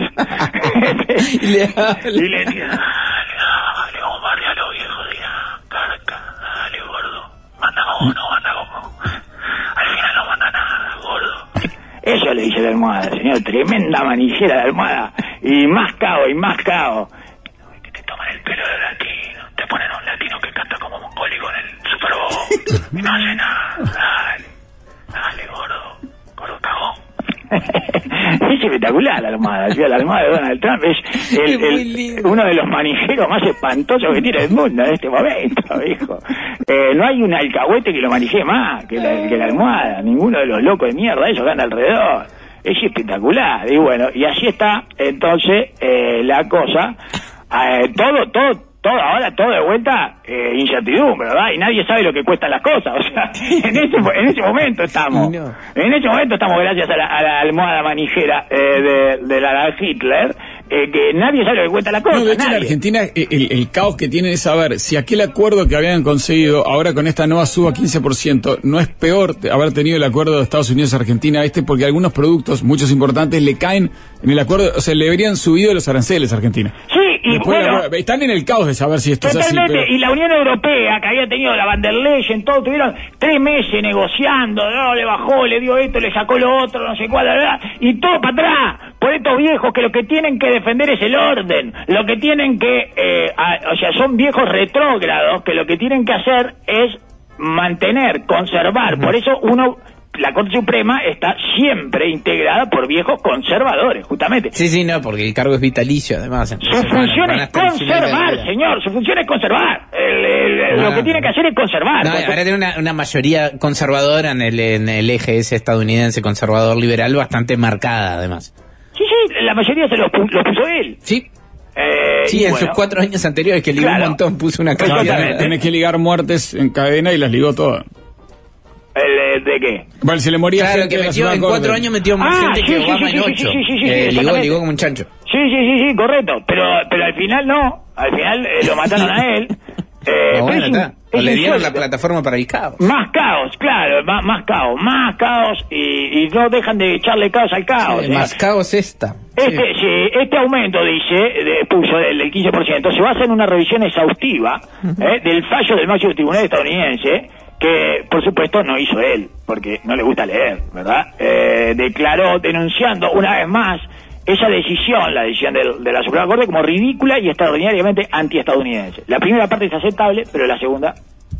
y le tira: dale, bombardea a los viejos de Irán, carca, dale, gordo. Manda uno. Al final no manda nada, gordo. Eso le dice la almohada, señor. Tremenda manijera la almohada. Y más caos. Que te toman el pelo de latino. Te ponen a un latino que canta como mongólico en el Super Bowl. No hace nada. Dale, gordo cagón. Es espectacular la almohada. La almohada de Donald Trump es uno de los manijeros más espantosos que tiene el mundo en este momento, hijo. No hay un alcahuete que lo manijee más que la almohada. Ninguno de los locos de mierda, ellos que andan alrededor. Es espectacular. Y bueno, y así está entonces la cosa. Ahora todo de vuelta incertidumbre, ¿verdad? Y nadie sabe lo que cuestan las cosas. O sea, en ese momento estamos. No. En ese momento estamos gracias a la almohada manijera de la Hitler, que nadie sabe lo que cuesta la cosa. No, de hecho, en Argentina el caos que tienen es saber si aquel acuerdo que habían conseguido ahora con esta nueva suba 15% no es peor haber tenido el acuerdo de Estados Unidos-Argentina porque algunos productos, muchos importantes, le caen en el acuerdo, o sea, le habrían subido los aranceles a Argentina. Sí, y después, bueno, están en el caos de saber si esto es así. Pero... Y la Unión Europea, que había tenido la Van der Leyen, todo, tuvieron 3 meses negociando, no, le bajó, le dio esto, le sacó lo otro, no sé cuál, ¿verdad? Y todo para atrás, por estos viejos que lo que tienen que defender es el orden, lo que tienen que, o sea, son viejos retrógrados, que lo que tienen que hacer es mantener, conservar, por eso la Corte Suprema está siempre integrada por viejos conservadores, justamente. Sí, no, porque el cargo es vitalicio, además. Su función es conservar, señor, su función es conservar. Lo que tiene que hacer es conservar. No, ahora tiene una mayoría conservadora en el eje ese estadounidense conservador liberal bastante marcada, además. Sí, la mayoría se lo puso él. Sí. Sí, en sus 4 años anteriores que ligó un montón, puso una cantidad. Tenés que ligar muertes en cadena y las ligó todas. ¿De qué? Bueno, si le moría claro, gente que metió, en 4 años metió más gente que Obama en 8. Ligó como un chancho. Sí, correcto. Pero al final no. Al final lo mataron a él. Le dieron la plataforma para el caos. Más caos, claro, más caos y no dejan de echarle caos al caos. Sí, más caos esta. Este aumento, puso el 15%, se basa en una revisión exhaustiva del fallo del máximo tribunal estadounidense, que por supuesto no hizo él, porque no le gusta leer, ¿verdad? Declaró, denunciando una vez más esa decisión, la decisión de la Suprema Corte, como ridícula y extraordinariamente antiestadounidense. La primera parte es aceptable, pero la segunda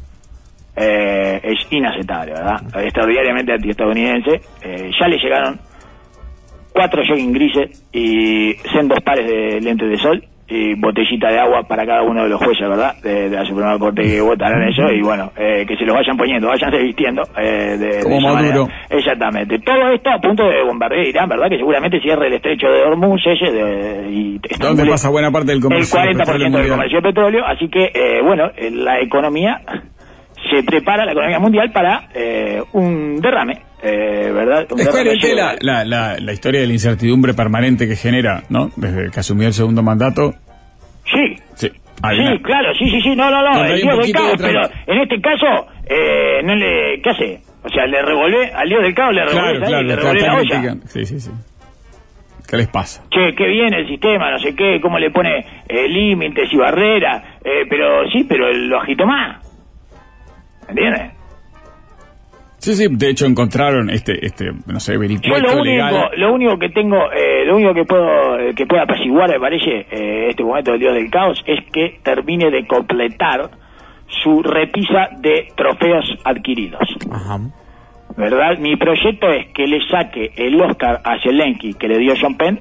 es inaceptable, ¿verdad? Extraordinariamente antiestadounidense. Ya le llegaron 4 jogging grises y sendos pares de lentes de sol y botellita de agua para cada uno de los jueces, ¿verdad? De la Suprema Corte que votarán eso, y bueno, que se los vayan poniendo, váyanse vistiendo como Maduro. Exactamente. Todo esto a punto de bombardear Irán, ¿verdad? Que seguramente cierre el estrecho de Hormuz donde pasa buena parte del comercio. El 40% del comercio de petróleo, así que, la economía se prepara, la economía mundial, para un derrame. ¿Verdad? Es coherente la historia de la incertidumbre permanente que genera, ¿no? Desde que asumió el segundo mandato. Sí, claro, no, el dios del caos, pero en este caso, ¿qué hace? O sea, le revolvé, al dios del caos le revolvé, le revolvé la olla. Sí. ¿Qué les pasa? Che, qué bien el sistema, no sé qué, cómo le pone límites y barreras, pero lo agitó más. ¿Entiendes? Sí, de hecho encontraron no sé, vericueto legal. Lo único que tengo, lo único que pueda apaciguar, me parece, este momento del dios del caos, es que termine de completar su repisa de trofeos adquiridos. Ajá. ¿Verdad? Mi proyecto es que le saque el Oscar a Zelensky, que le dio Sean Penn,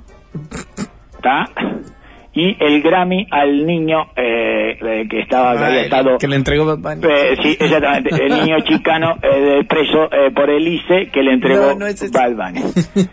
¿está? Y el Grammy al niño que había estado... Que le entregó Bad Bunny. Sí, exactamente. El niño chicano preso por el ICE que le entregó Bad Bunny.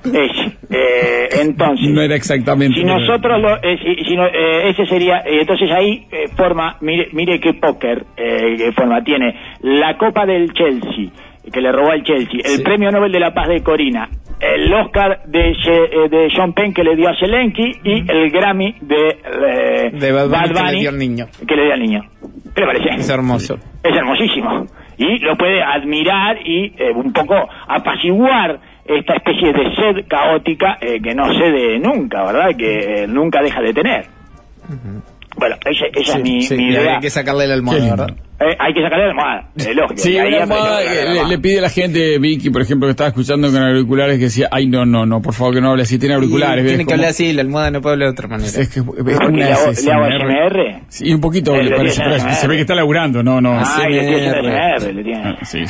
Entonces... No era exactamente... Si nosotros ese sería... entonces ahí forma... Mire qué póker forma. Tiene la Copa del Chelsea, que le robó al Chelsea, el Premio Nobel de la Paz de Corina, el Oscar de Sean Penn que le dio a Zelensky y el Grammy de Bad Bunny que le dio al niño. ¿Qué le parece? Es hermoso. Es hermosísimo. Y lo puede admirar y un poco apaciguar esta especie de sed caótica que no cede nunca, ¿verdad? Que nunca deja de tener. Bueno, esa es mi idea. Hay que sacarle la almohada, ¿verdad? Hay que sacarle la almohada, lógico. Sí, una almohada le pide a la gente, Vicky, por ejemplo, que estaba escuchando con auriculares, que decía, ay, no, por favor, que no hable así, tiene auriculares. Tiene que hablar así, la almohada no puede hablar de otra manera. Es que ¿le hago SMR? Sí, un poquito, le parece, pero se ve que está laburando, no. SMR le tiene. Sí.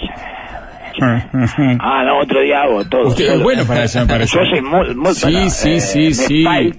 No, otro día hago todo. Usted es bueno para eso, me parece. Yo soy muy Sí.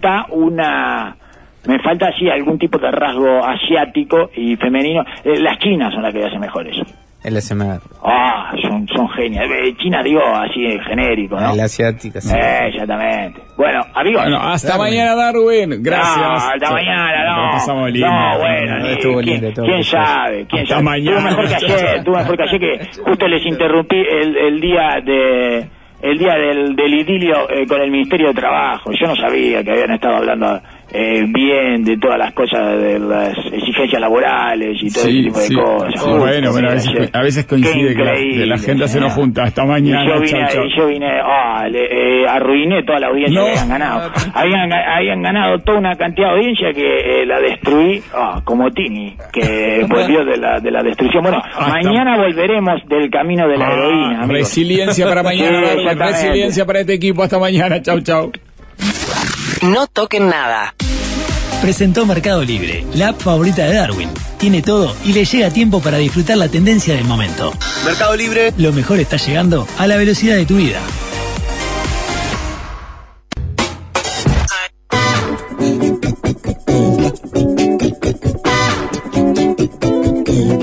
Me falta así algún tipo de rasgo asiático y femenino. Las chinas son las que hacen mejor eso. El SMR. Son genias. China digo así genérico, ¿no? El asiático, sí. Exactamente. Bueno, amigos. Hasta mañana, Darwin. Gracias. Hasta mañana, no. Pasamos lindo. Estuvo lindo. ¿Quién sabe? Hasta mañana. Tú mejor que ayer, que justo les interrumpí el día del idilio con el Ministerio de Trabajo. Yo no sabía que habían estado hablando bien de todas las cosas, de las exigencias laborales y todo ese tipo de cosas. Bueno, pero a veces coincide que la agenda se nos junta. Hasta mañana. Yo vine, arruiné toda la audiencia que habían ganado. Habían ganado toda una cantidad de audiencia que la destruí, como Tini, que volvió de la destrucción. Bueno, mañana volveremos del camino de la heroína, amigos. Resiliencia para mañana, resiliencia para este equipo. Hasta mañana. Chau. No toquen nada. Presentó Mercado Libre, la app favorita de Darwin. Tiene todo y le llega a tiempo para disfrutar la tendencia del momento. Mercado Libre. Lo mejor está llegando a la velocidad de tu vida.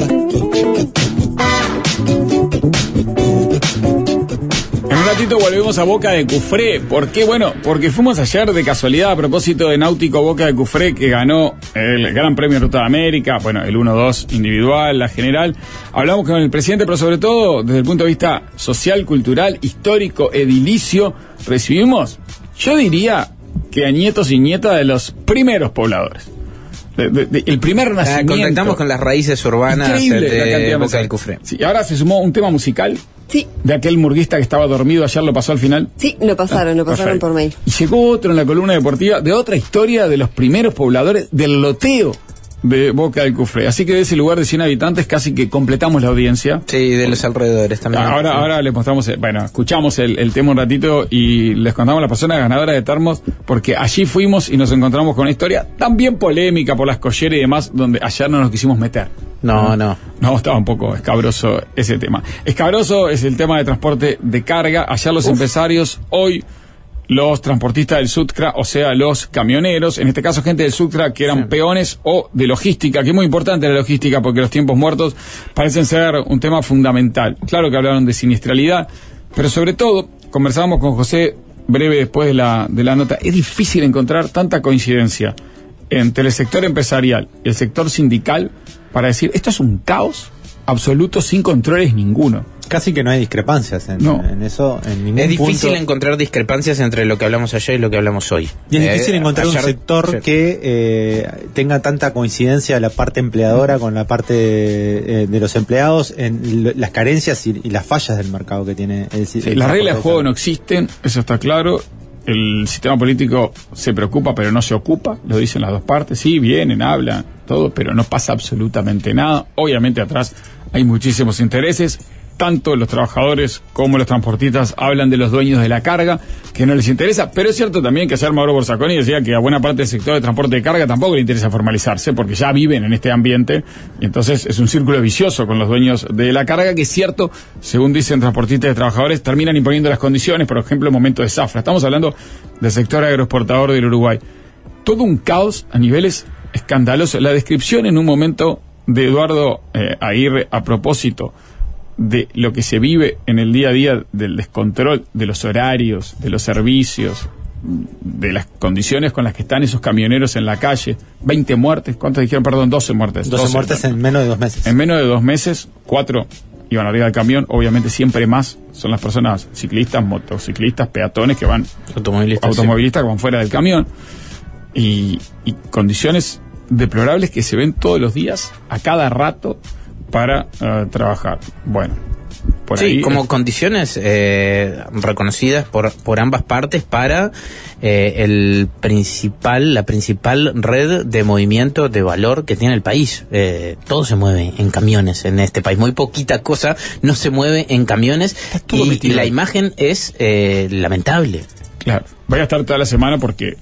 En un ratito volvemos vamos a Boca de Cufré. ¿Por qué? Bueno, porque fuimos ayer de casualidad a propósito de Náutico Boca de Cufré, que ganó el Gran Premio Ruta de América, bueno, el 1-2 individual, la general. Hablamos con el presidente, pero sobre todo desde el punto de vista social, cultural, histórico, edilicio. Recibimos, yo diría que a nietos y nietas de los primeros pobladores. El primer nacimiento. Contactamos con las raíces urbanas de Boca del Cufré. Sí, ahora se sumó un tema musical. Sí. De aquel murguista que estaba dormido, ayer lo pasó al final. Sí, lo pasaron por mail. Y llegó otro en la columna deportiva de otra historia de los primeros pobladores del loteo de Boca del Cufré. Así que de ese lugar de 100 habitantes casi que completamos la audiencia. Sí, de los alrededores también. Ahora les mostramos, escuchamos el tema un ratito y les contamos la persona ganadora de termos, porque allí fuimos y nos encontramos con una historia también polémica por las colleras y demás, donde ayer no nos quisimos meter. No, estaba un poco escabroso ese tema. Escabroso es el tema de transporte de carga. Ayer los empresarios, hoy los transportistas del SUTCRA, o sea, los camioneros, en este caso gente del SUTCRA que eran peones o de logística, que es muy importante la logística porque los tiempos muertos parecen ser un tema fundamental. Claro que hablaron de siniestralidad, pero sobre todo, conversábamos con José breve después de la nota, es difícil encontrar tanta coincidencia entre el sector empresarial y el sector sindical para decir, esto es un caos absoluto sin controles ninguno. Casi que no hay discrepancias en eso, en ningún Es difícil punto. Encontrar discrepancias entre lo que hablamos ayer y lo que hablamos hoy. Y es difícil encontrar un sector que tenga tanta coincidencia la parte empleadora con la parte de los empleados en las carencias y las fallas del mercado que tiene. Las reglas de juego no existen, eso está claro. El sistema político se preocupa pero no se ocupa, lo dicen las dos partes, sí, vienen, hablan, todo, pero no pasa absolutamente nada. Obviamente atrás hay muchísimos intereses, tanto los trabajadores como los transportistas hablan de los dueños de la carga, que no les interesa, pero es cierto también que ayer Mauro Borsaconi decía que a buena parte del sector de transporte de carga tampoco le interesa formalizarse, porque ya viven en este ambiente, y entonces es un círculo vicioso con los dueños de la carga, que es cierto, según dicen transportistas y trabajadores, terminan imponiendo las condiciones, por ejemplo, en momentos de zafra. Estamos hablando del sector agroexportador del Uruguay. Todo un caos a niveles escandalosos. La descripción en un momento de Eduardo Aguirre a propósito de lo que se vive en el día a día, del descontrol de los horarios, de los servicios, de las condiciones con las que están esos camioneros en la calle. 20 muertes, ¿cuántas dijeron? Perdón, 12 muertes. 12 muertes en menos de 2 meses. En menos de 2 meses, 4 iban arriba del camión. Obviamente siempre más son las personas ciclistas, motociclistas, peatones que van, automovilistas que van fuera del camión. Y condiciones deplorables que se ven todos los días, a cada rato, para trabajar. Bueno, por sí, ahí como condiciones reconocidas por ambas partes para la principal red de movimiento de valor que tiene el país. Todo se mueve en camiones en este país. Muy poquita cosa no se mueve en camiones y la imagen es lamentable. Claro, voy a estar toda la semana porque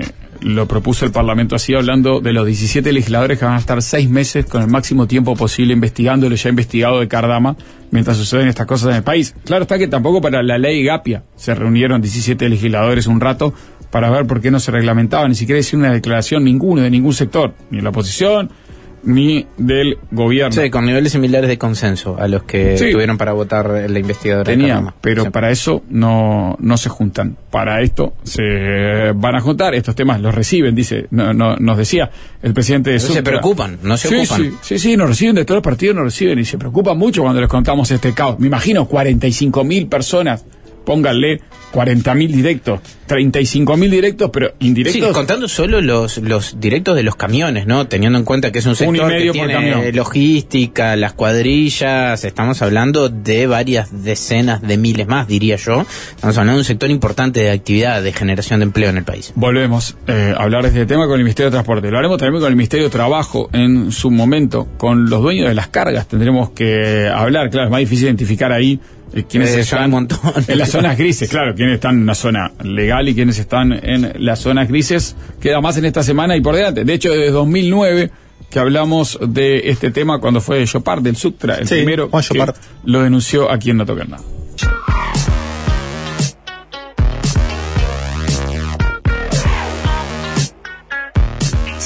lo propuso el Parlamento así, hablando de los 17 legisladores que van a estar 6 meses con el máximo tiempo posible investigando lo ya investigado de Cardama mientras suceden estas cosas en el país. Claro está que tampoco para la ley Gapia se reunieron 17 legisladores un rato para ver por qué no se reglamentaba, ni siquiera hizo una declaración ninguno de ningún sector, ni de la oposición ni del gobierno. Sí, con niveles similares de consenso a los que tuvieron para votar la investigadora. Tenían, pero para eso no se juntan. Para esto se van a juntar, estos temas los reciben, nos decía el presidente de SUTCRA. Se preocupan, no se ocupan. Sí, nos reciben de todos los partidos, nos reciben y se preocupan mucho cuando les contamos este caos. Me imagino 45.000 personas, pónganle 40.000 directos, 35.000 directos, pero indirectos. Sí, contando solo los directos de los camiones, ¿no? Teniendo en cuenta que es un sector que tiene logística, las cuadrillas, estamos hablando de varias decenas de miles más, diría yo. Estamos hablando de un sector importante de actividad, de generación de empleo en el país. Volvemos a hablar de este tema con el Ministerio de Transporte. Lo haremos también con el Ministerio de Trabajo en su momento, con los dueños de las cargas. Tendremos que hablar, claro, es más difícil identificar ahí quienes están un montón en las zonas grises, claro, quienes están en una zona legal y quienes están en las zonas grises. Queda más en esta semana y por delante. De hecho, desde 2009 que hablamos de este tema cuando fue Llopart del SUTCRA, el primero que lo denunció aquí en No Toquen Nada.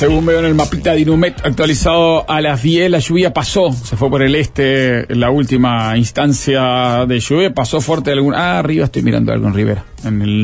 Según veo en el mapita de Inumet actualizado a las 10, la lluvia pasó, se fue por el este, la última instancia de lluvia, pasó fuerte arriba estoy mirando algo en Rivera, en el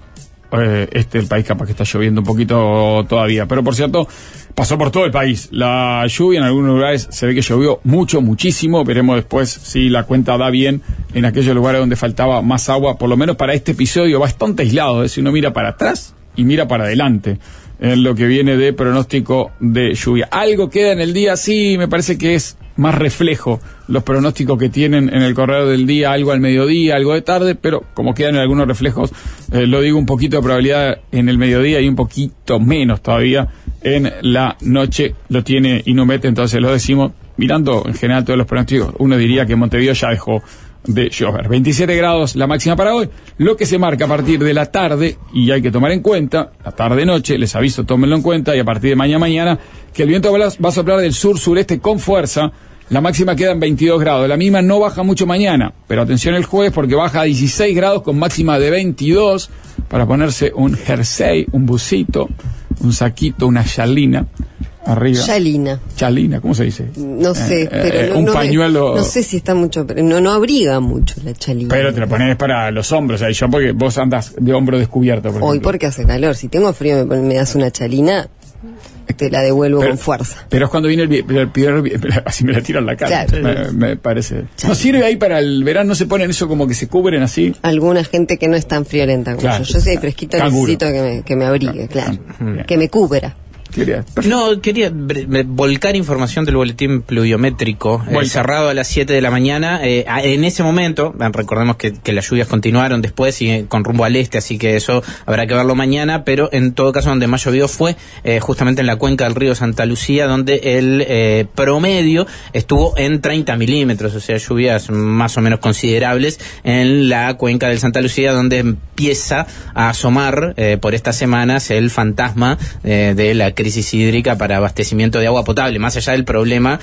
noreste del país capaz que está lloviendo un poquito todavía, pero por cierto, pasó por todo el país. La lluvia en algunos lugares se ve que llovió muchísimo, veremos después si la cuenta da bien en aquellos lugares donde faltaba más agua, por lo menos para este episodio bastante aislado, si uno mira para atrás y mira para adelante. En lo que viene de pronóstico de lluvia. Algo queda en el día, sí, me parece que es más reflejo los pronósticos que tienen en el correo del día, algo al mediodía, algo de tarde, pero como quedan algunos reflejos, lo digo, un poquito de probabilidad en el mediodía y un poquito menos todavía en la noche, lo tiene Inumet, entonces lo decimos, mirando en general todos los pronósticos, uno diría que Montevideo ya dejó de llover. 27 grados la máxima para hoy, lo que se marca a partir de la tarde, y hay que tomar en cuenta, la tarde-noche, les aviso, tómenlo en cuenta, y a partir de mañana, que el viento va a soplar del sur-sureste con fuerza, la máxima queda en 22 grados, la misma no baja mucho mañana, pero atención el jueves porque baja a 16 grados con máxima de 22, para ponerse un jersey, un busito, un saquito, una chalina, arriba. Chalina, ¿cómo se dice? No sé, pero un pañuelo. No sé si está mucho, pero no abriga mucho la chalina. Pero te lo pones para los hombros, o sea, yo porque vos andas de hombro descubierto. Hoy porque hace calor, si tengo frío me das una chalina, te la devuelvo con fuerza. Pero es cuando viene así me la tiran la cara. Claro. Me parece. Chalina. ¿No sirve ahí para el verano? ¿No se ponen eso como que se cubren así? Alguna gente que no es tan friolenta como yo soy fresquito, necesito que me abrigue, claro. Que me cubra. Quería volcar información del boletín pluviométrico cerrado a las 7 de la mañana. En ese momento, recordemos que las lluvias continuaron después y con rumbo al este, así que eso habrá que verlo mañana, pero en todo caso donde más llovió fue justamente en la cuenca del río Santa Lucía, donde el promedio estuvo en 30 milímetros, o sea, lluvias más o menos considerables en la cuenca del Santa Lucía, donde empieza a asomar por estas semanas el fantasma de la crisis hídrica para abastecimiento de agua potable, más allá del problema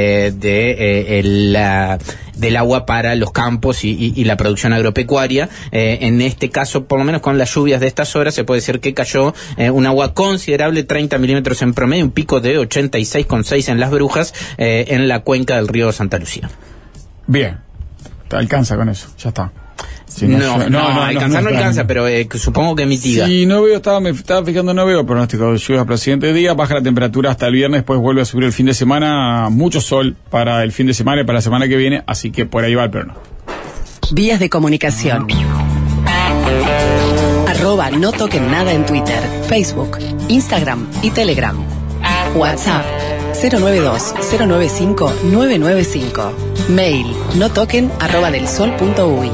del agua para los campos y la producción agropecuaria. En este caso, por lo menos con las lluvias de estas horas, se puede decir que cayó un agua considerable, 30 milímetros en promedio, un pico de 86,6 en Las Brujas, en la cuenca del río Santa Lucía. Bien, te alcanza con eso, ya está. Sí, no, alcanza, pero supongo que mitiga. Sí, me estaba fijando, no veo pronóstico de lluvias para el siguiente día, baja la temperatura hasta el viernes, después vuelve a subir el fin de semana, mucho sol para el fin de semana y para la semana que viene, así que por ahí va el pronóstico. Vías de comunicación. @no toquen nada en Twitter, Facebook, Instagram y Telegram. WhatsApp 092-095-995. Mail notoquen@delsol.uy.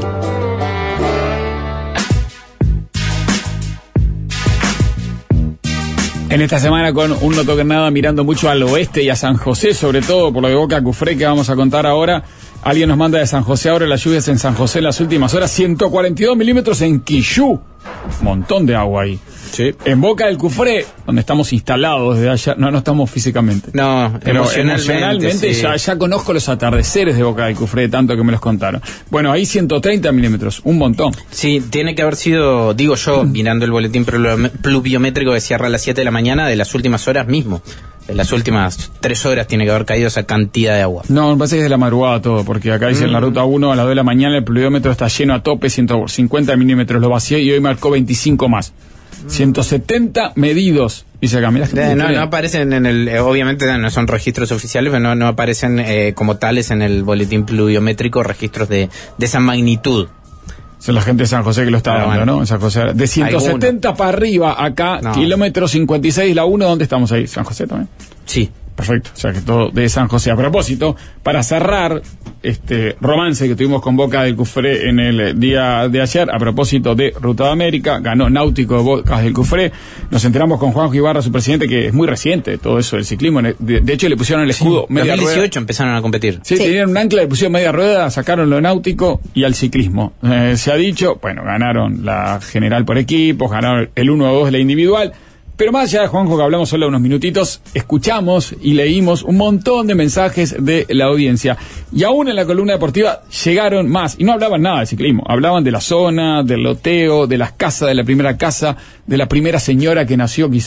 En esta semana con un No Toquen Nada mirando mucho al oeste y a San José, sobre todo por lo de Boca Cufré que vamos a contar ahora. Alguien nos manda de San José ahora, las lluvias en San José en las últimas horas, 142 milímetros en Quillú. Montón de agua ahí. Sí. En Boca del Cufré, donde estamos instalados desde allá, no estamos físicamente. No, pero emocionalmente sí. ya conozco los atardeceres de Boca del Cufré, tanto que me los contaron. Bueno, ahí 130 milímetros, un montón. Sí, tiene que haber sido, digo yo, mirando el boletín pluviométrico que cierra a las 7 de la mañana, de las últimas horas mismo. En las últimas 3 horas tiene que haber caído esa cantidad de agua. No, me parece que es de la madrugada todo, porque acá dice en la ruta 1 a las 2 de la mañana el pluviómetro está lleno a tope, 150 milímetros lo vacié y hoy marcó 25 más. 170 medidos. Dice acá, mirá, no aparecen en el, obviamente no son registros oficiales, pero no aparecen como tales en el boletín pluviométrico registros de esa magnitud. Son la gente de San José que lo está dando, ¿no? En San José. De 170 para arriba, acá, kilómetro 56, la 1, ¿dónde estamos ahí? ¿San José también? Sí. Perfecto, o sea que todo de San José. A propósito, para cerrar este romance que tuvimos con Boca del Cufré en el día de ayer, a propósito de Ruta de América, ganó Náutico de Boca del Cufré, nos enteramos con Juanjo Ibarra, su presidente, que es muy reciente todo eso del ciclismo, de hecho le pusieron el escudo media 2018 rueda. Empezaron a competir. Sí, tenían un ancla, le pusieron media rueda, sacaron lo náutico y al ciclismo. Se ha dicho, bueno, ganaron la general por equipos, ganaron el 1-2 de la individual. Pero más allá de Juanjo, que hablamos solo unos minutitos, escuchamos y leímos un montón de mensajes de la audiencia. Y aún en la columna deportiva llegaron más. Y no hablaban nada de ciclismo. Hablaban de la zona, del loteo, de las casas, de la primera casa, de la primera señora que nació quizás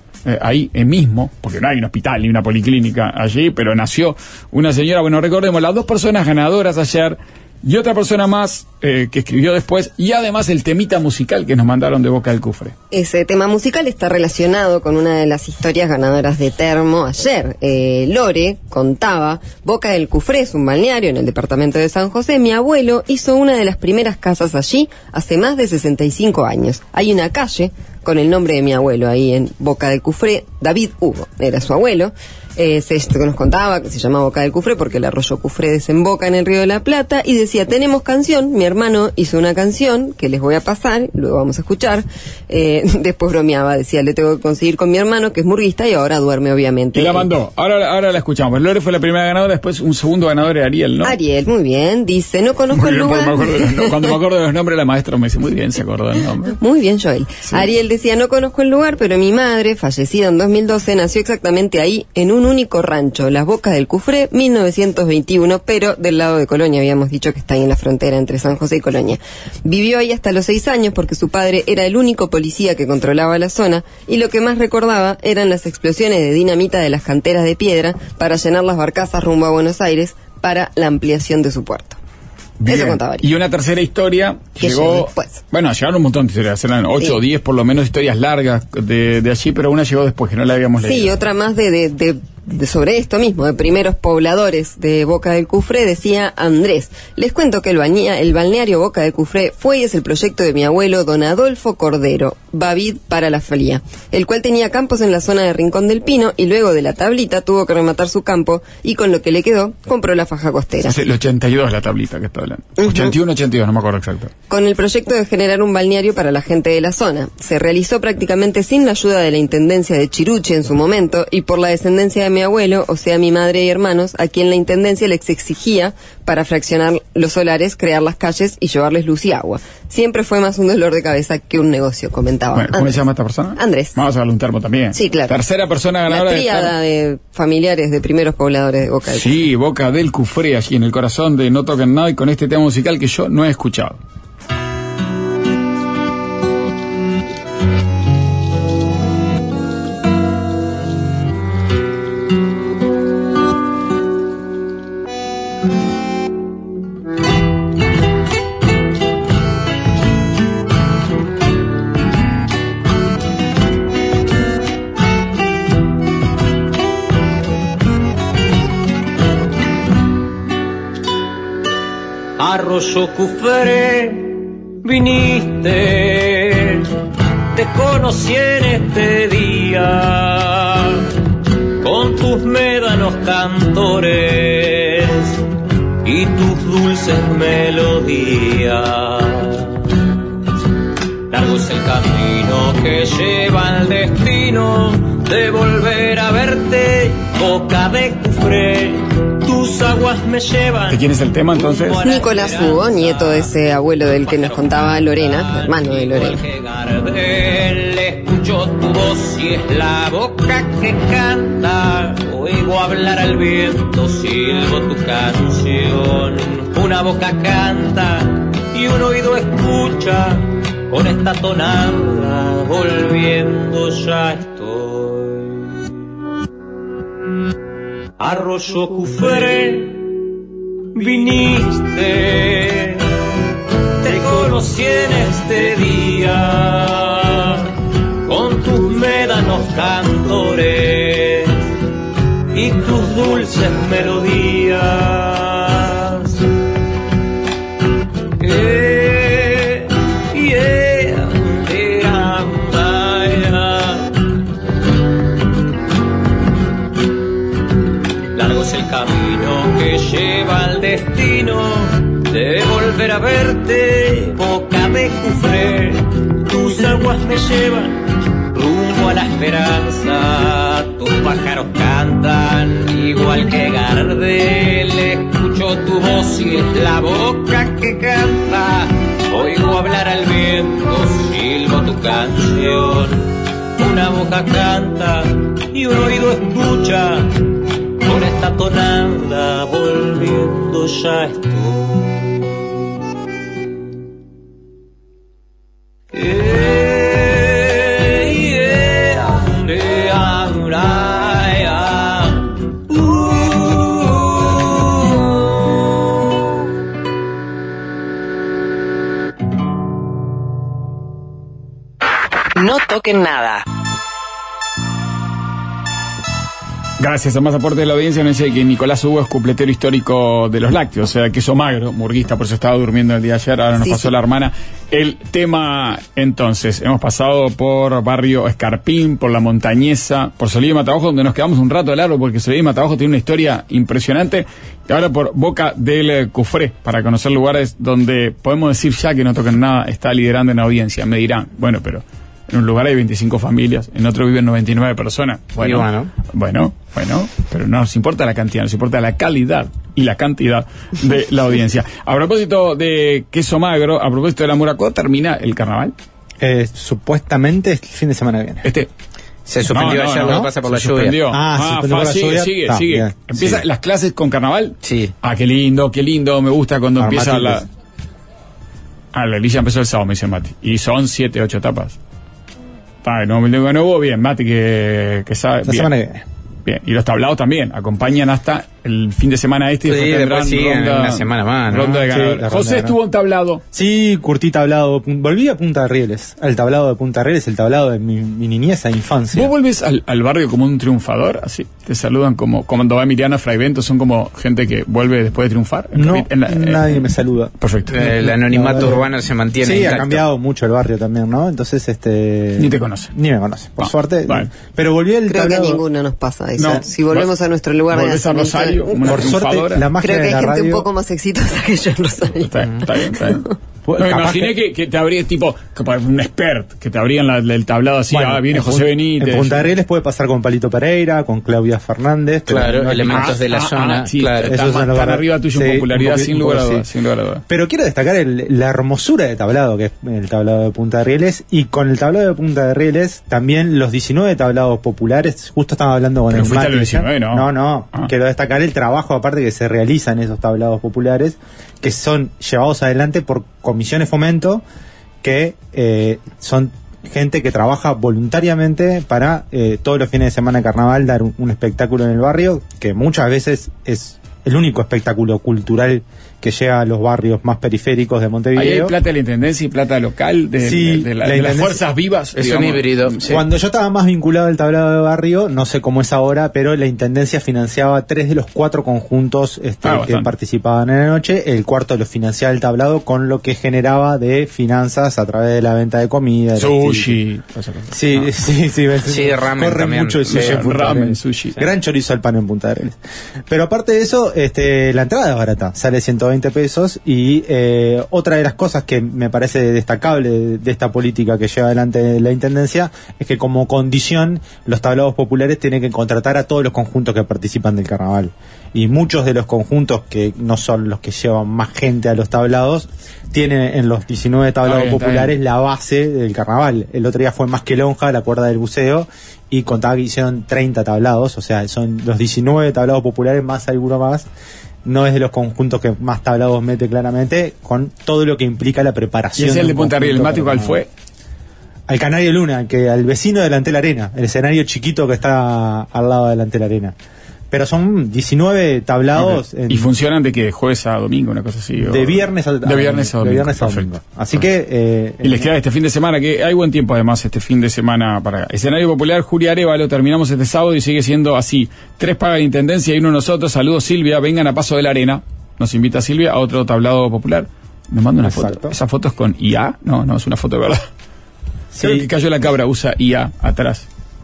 ahí mismo, porque no hay un hospital ni una policlínica allí, pero nació una señora. Bueno, recordemos, las 2 personas ganadoras ayer y otra persona más que escribió después, y además el temita musical que nos mandaron de Boca del Cufré. Ese tema musical está relacionado con una de las historias ganadoras de Termo ayer. Lore contaba: Boca del Cufré es un balneario en el departamento de San José. Mi abuelo hizo una de las primeras casas allí hace más de 65 años. Hay una calle con el nombre de mi abuelo ahí en Boca del Cufré. David Hugo era su abuelo. Esto que nos contaba, que se llama Boca del Cufré porque el arroyo Cufré desemboca en el Río de la Plata, y decía: tenemos canción, mi hermano hizo una canción que les voy a pasar, luego vamos a escuchar. Después bromeaba, decía: le tengo que conseguir con mi hermano, que es murguista y ahora duerme obviamente. Y la mandó, ahora la escuchamos. Lore fue la primera ganadora, después un segundo ganador era Ariel, ¿no? Ariel, muy bien, dice: no conozco el lugar. Cuando me acuerdo de los nombres, la maestra me dice: muy bien, se acordó del nombre. Muy bien, Joel. Sí. Ariel decía: no conozco el lugar, pero mi madre, fallecida en 2012, nació exactamente ahí, en un único rancho, Las Bocas del Cufré, 1921, pero del lado de Colonia. Habíamos dicho que está ahí en la frontera entre San José y Colonia. Vivió ahí hasta los 6 años porque su padre era el único policía que controlaba la zona, y lo que más recordaba eran las explosiones de dinamita de las canteras de piedra para llenar las barcazas rumbo a Buenos Aires para la ampliación de su puerto. Bien. Eso contaba Ariel. Y una tercera historia llegó después. Bueno, llegaron un montón de historias, eran 8 o 10 por lo menos historias largas de allí, pero una llegó después, que no la habíamos leído. Sí, otra más de sobre esto mismo, de primeros pobladores de Boca del Cufré. Decía Andrés: les cuento que el balneario Boca del Cufré fue y es el proyecto de mi abuelo don Adolfo Cordero, Bavid para la Fría, el cual tenía campos en la zona de Rincón del Pino, y luego de la tablita tuvo que rematar su campo, y con lo que le quedó compró la faja costera. Es el 82 la tablita que está hablando. 81, 82, no me acuerdo exacto. Con el proyecto de generar un balneario para la gente de la zona. Se realizó prácticamente sin la ayuda de la intendencia de Chiruchi en su momento, y por la descendencia de mi abuelo, o sea mi madre y hermanos, a quien la intendencia les exigía, para fraccionar los solares, crear las calles y llevarles luz y agua. Siempre fue más un dolor de cabeza que un negocio, comentaba. Bueno, ¿cómo se llama esta persona? Andrés. Vamos a darle un termo también. Sí, claro. Tercera persona ganadora. La tríada de familiares de primeros pobladores de Boca del Cufré. Sí, Boca del Cufré, allí en el corazón de No Toquen Nada, y con este tema musical que yo no he escuchado. Arroyo Cufré, viniste, te conocí en este día, con tus médanos cantores y tus dulces melodías. Largo es el camino que lleva al destino de volver a verte, Boca de Cufré. Tus aguas me llevan. ¿De quién es el tema entonces? Nicolás Hugo, nieto de ese abuelo del que nos contaba Lorena, hermano de Lorena. Escucho tu voz y es la boca que canta. Oigo hablar al viento, silbo tu canción. Una boca canta y un oído escucha. Con esta tonada volviendo ya estoy. Arroyo Cufré, viniste, te conocí en este día, con tus médanos cantores y tus dulces melodías. Camino que lleva al destino de volver a verte, Boca de Cufré. Tus aguas me llevan rumbo a la esperanza, tus pájaros cantan igual que Gardel. Escucho tu voz y es la boca que canta. Oigo hablar al viento, silbo tu canción. Una boca canta y un oído escucha. Con esta tonada volviendo ya estoy. toquen nada. Gracias a más aporte de la audiencia, nos dice que Nicolás Hugo es cupletero histórico de los lácteos, o sea, queso magro, murguista, por eso estaba durmiendo el día de ayer, ahora nos pasó la hermana. El tema, entonces, hemos pasado por Barrio Escarpín, por La Montañesa, por Solís de Matabajo, donde nos quedamos un rato largo, porque Solís de Matabajo tiene una historia impresionante, y ahora por Boca del Cufré, para conocer lugares donde podemos decir ya que No Toquen Nada está liderando en audiencia. Me dirán, bueno, pero en un lugar hay 25 familias, en otro viven 99 personas. Bueno, pero no nos importa la cantidad, nos importa la calidad y la cantidad de la audiencia. A propósito de queso magro, a propósito de la Muracó, ¿termina el carnaval? Supuestamente el fin de semana que viene. Se suspendió ayer, lo que pasa por la lluvia. Sigue. Bien. ¿Empieza las clases con carnaval? Sí. Ah, qué lindo, me gusta cuando empieza la... la lilla empezó el sábado, me dice Mati, y son 7, 8 etapas. No hubo bien, Mati, que sabe. La semana que viene. Bien, y los tablados también, acompañan hasta el fin de semana y después siguen una semana más, ¿no? Ronda de ganadores. José estuvo en tablado. Sí, curtí tablado, volví a Punta de Rieles, al tablado de Punta de Rieles, el tablado de mi niñez e infancia. ¿Vos volvés al barrio como un triunfador? Así, te saludan como cuando va Emiliano Fraivento, son como gente que vuelve después de triunfar. Nadie me saluda. Perfecto. El anonimato urbano se mantiene intacto. Sí, ha cambiado mucho el barrio también, ¿no? Entonces, Ni te conoce. Ni me conoce, por suerte. Vale. Pero volví al tablado. Creo que a ninguno nos pasa eso. No, si volvemos a nuestro lugar de nacimiento, Rosario, por suerte, la magia creo que de hay la gente radio... un poco más exitosa que yo en Rosario. Está bien. Me imaginé que te abría tipo un expert, que te abrían el tablado así, viene José Benítez. En Punta de Rieles puede pasar con Palito Pereira, con Claudia Fernández. Claro, elementos de la zona. Claro, están arriba tuyo en popularidad, sin lugar a dudas. Pero quiero destacar la hermosura de tablado, que es el tablado de Punta de Rieles, y con el tablado de Punta de Rieles, también los 19 tablados populares, justo estaba hablando con el fuiste a los 19, ¿no? No. Quiero destacar el trabajo, aparte, que se realiza en esos tablados populares, que son llevados adelante por comisiones fomento, que son gente que trabaja voluntariamente para todos los fines de semana de carnaval dar un espectáculo en el barrio, que muchas veces es el único espectáculo cultural que llega a los barrios más periféricos de Montevideo. Ahí hay plata de la intendencia y plata local de las fuerzas vivas. Es un híbrido. Sí. Cuando yo estaba más vinculado al tablado de barrio, no sé cómo es ahora, pero la intendencia financiaba 3 de los 4 conjuntos que participaban en la noche. El cuarto lo financiaba el tablado con lo que generaba de finanzas a través de la venta de comida. Sushi. Sí, ramen corre también. mucho el sushi. Ramen, sushi. Gran chorizo al pan en Punta de Rieles. Pero aparte de eso, la entrada es barata, sale 120 pesos, y otra de las cosas que me parece destacable de esta política que lleva adelante la Intendencia es que como condición los tablados populares tienen que contratar a todos los conjuntos que participan del carnaval, y muchos de los conjuntos que no son los que llevan más gente a los tablados tienen en los 19 tablados populares la base del carnaval. El otro día fue Más que Lonja, la cuerda del buceo, y contaba que hicieron 30 tablados, o sea, son los 19 tablados populares más alguno más. No es de los conjuntos que más tablados mete claramente, con todo lo que implica la preparación. ¿Y es el de Punta Riel? ¿El Mati cuál fue? Al Canario Luna, al vecino delante de la arena, el escenario chiquito que está al lado delante de la arena. Pero son 19 tablados. ¿Y funcionan de qué? ¿De jueves a domingo? Una cosa así. De viernes a domingo. Así que... y les queda este fin de semana, que hay buen tiempo además este fin de semana para... Escenario popular, Julia Arevalo, terminamos este sábado y sigue siendo así. 3 paga la Intendencia y 1 nosotros. Saludos, Silvia, vengan a Paso de la Arena. Nos invita Silvia a otro tablado popular. Nos manda una foto. ¿Esa foto es con IA? No, es una foto de verdad. Sí, Cayó la Cabra usa IA atrás.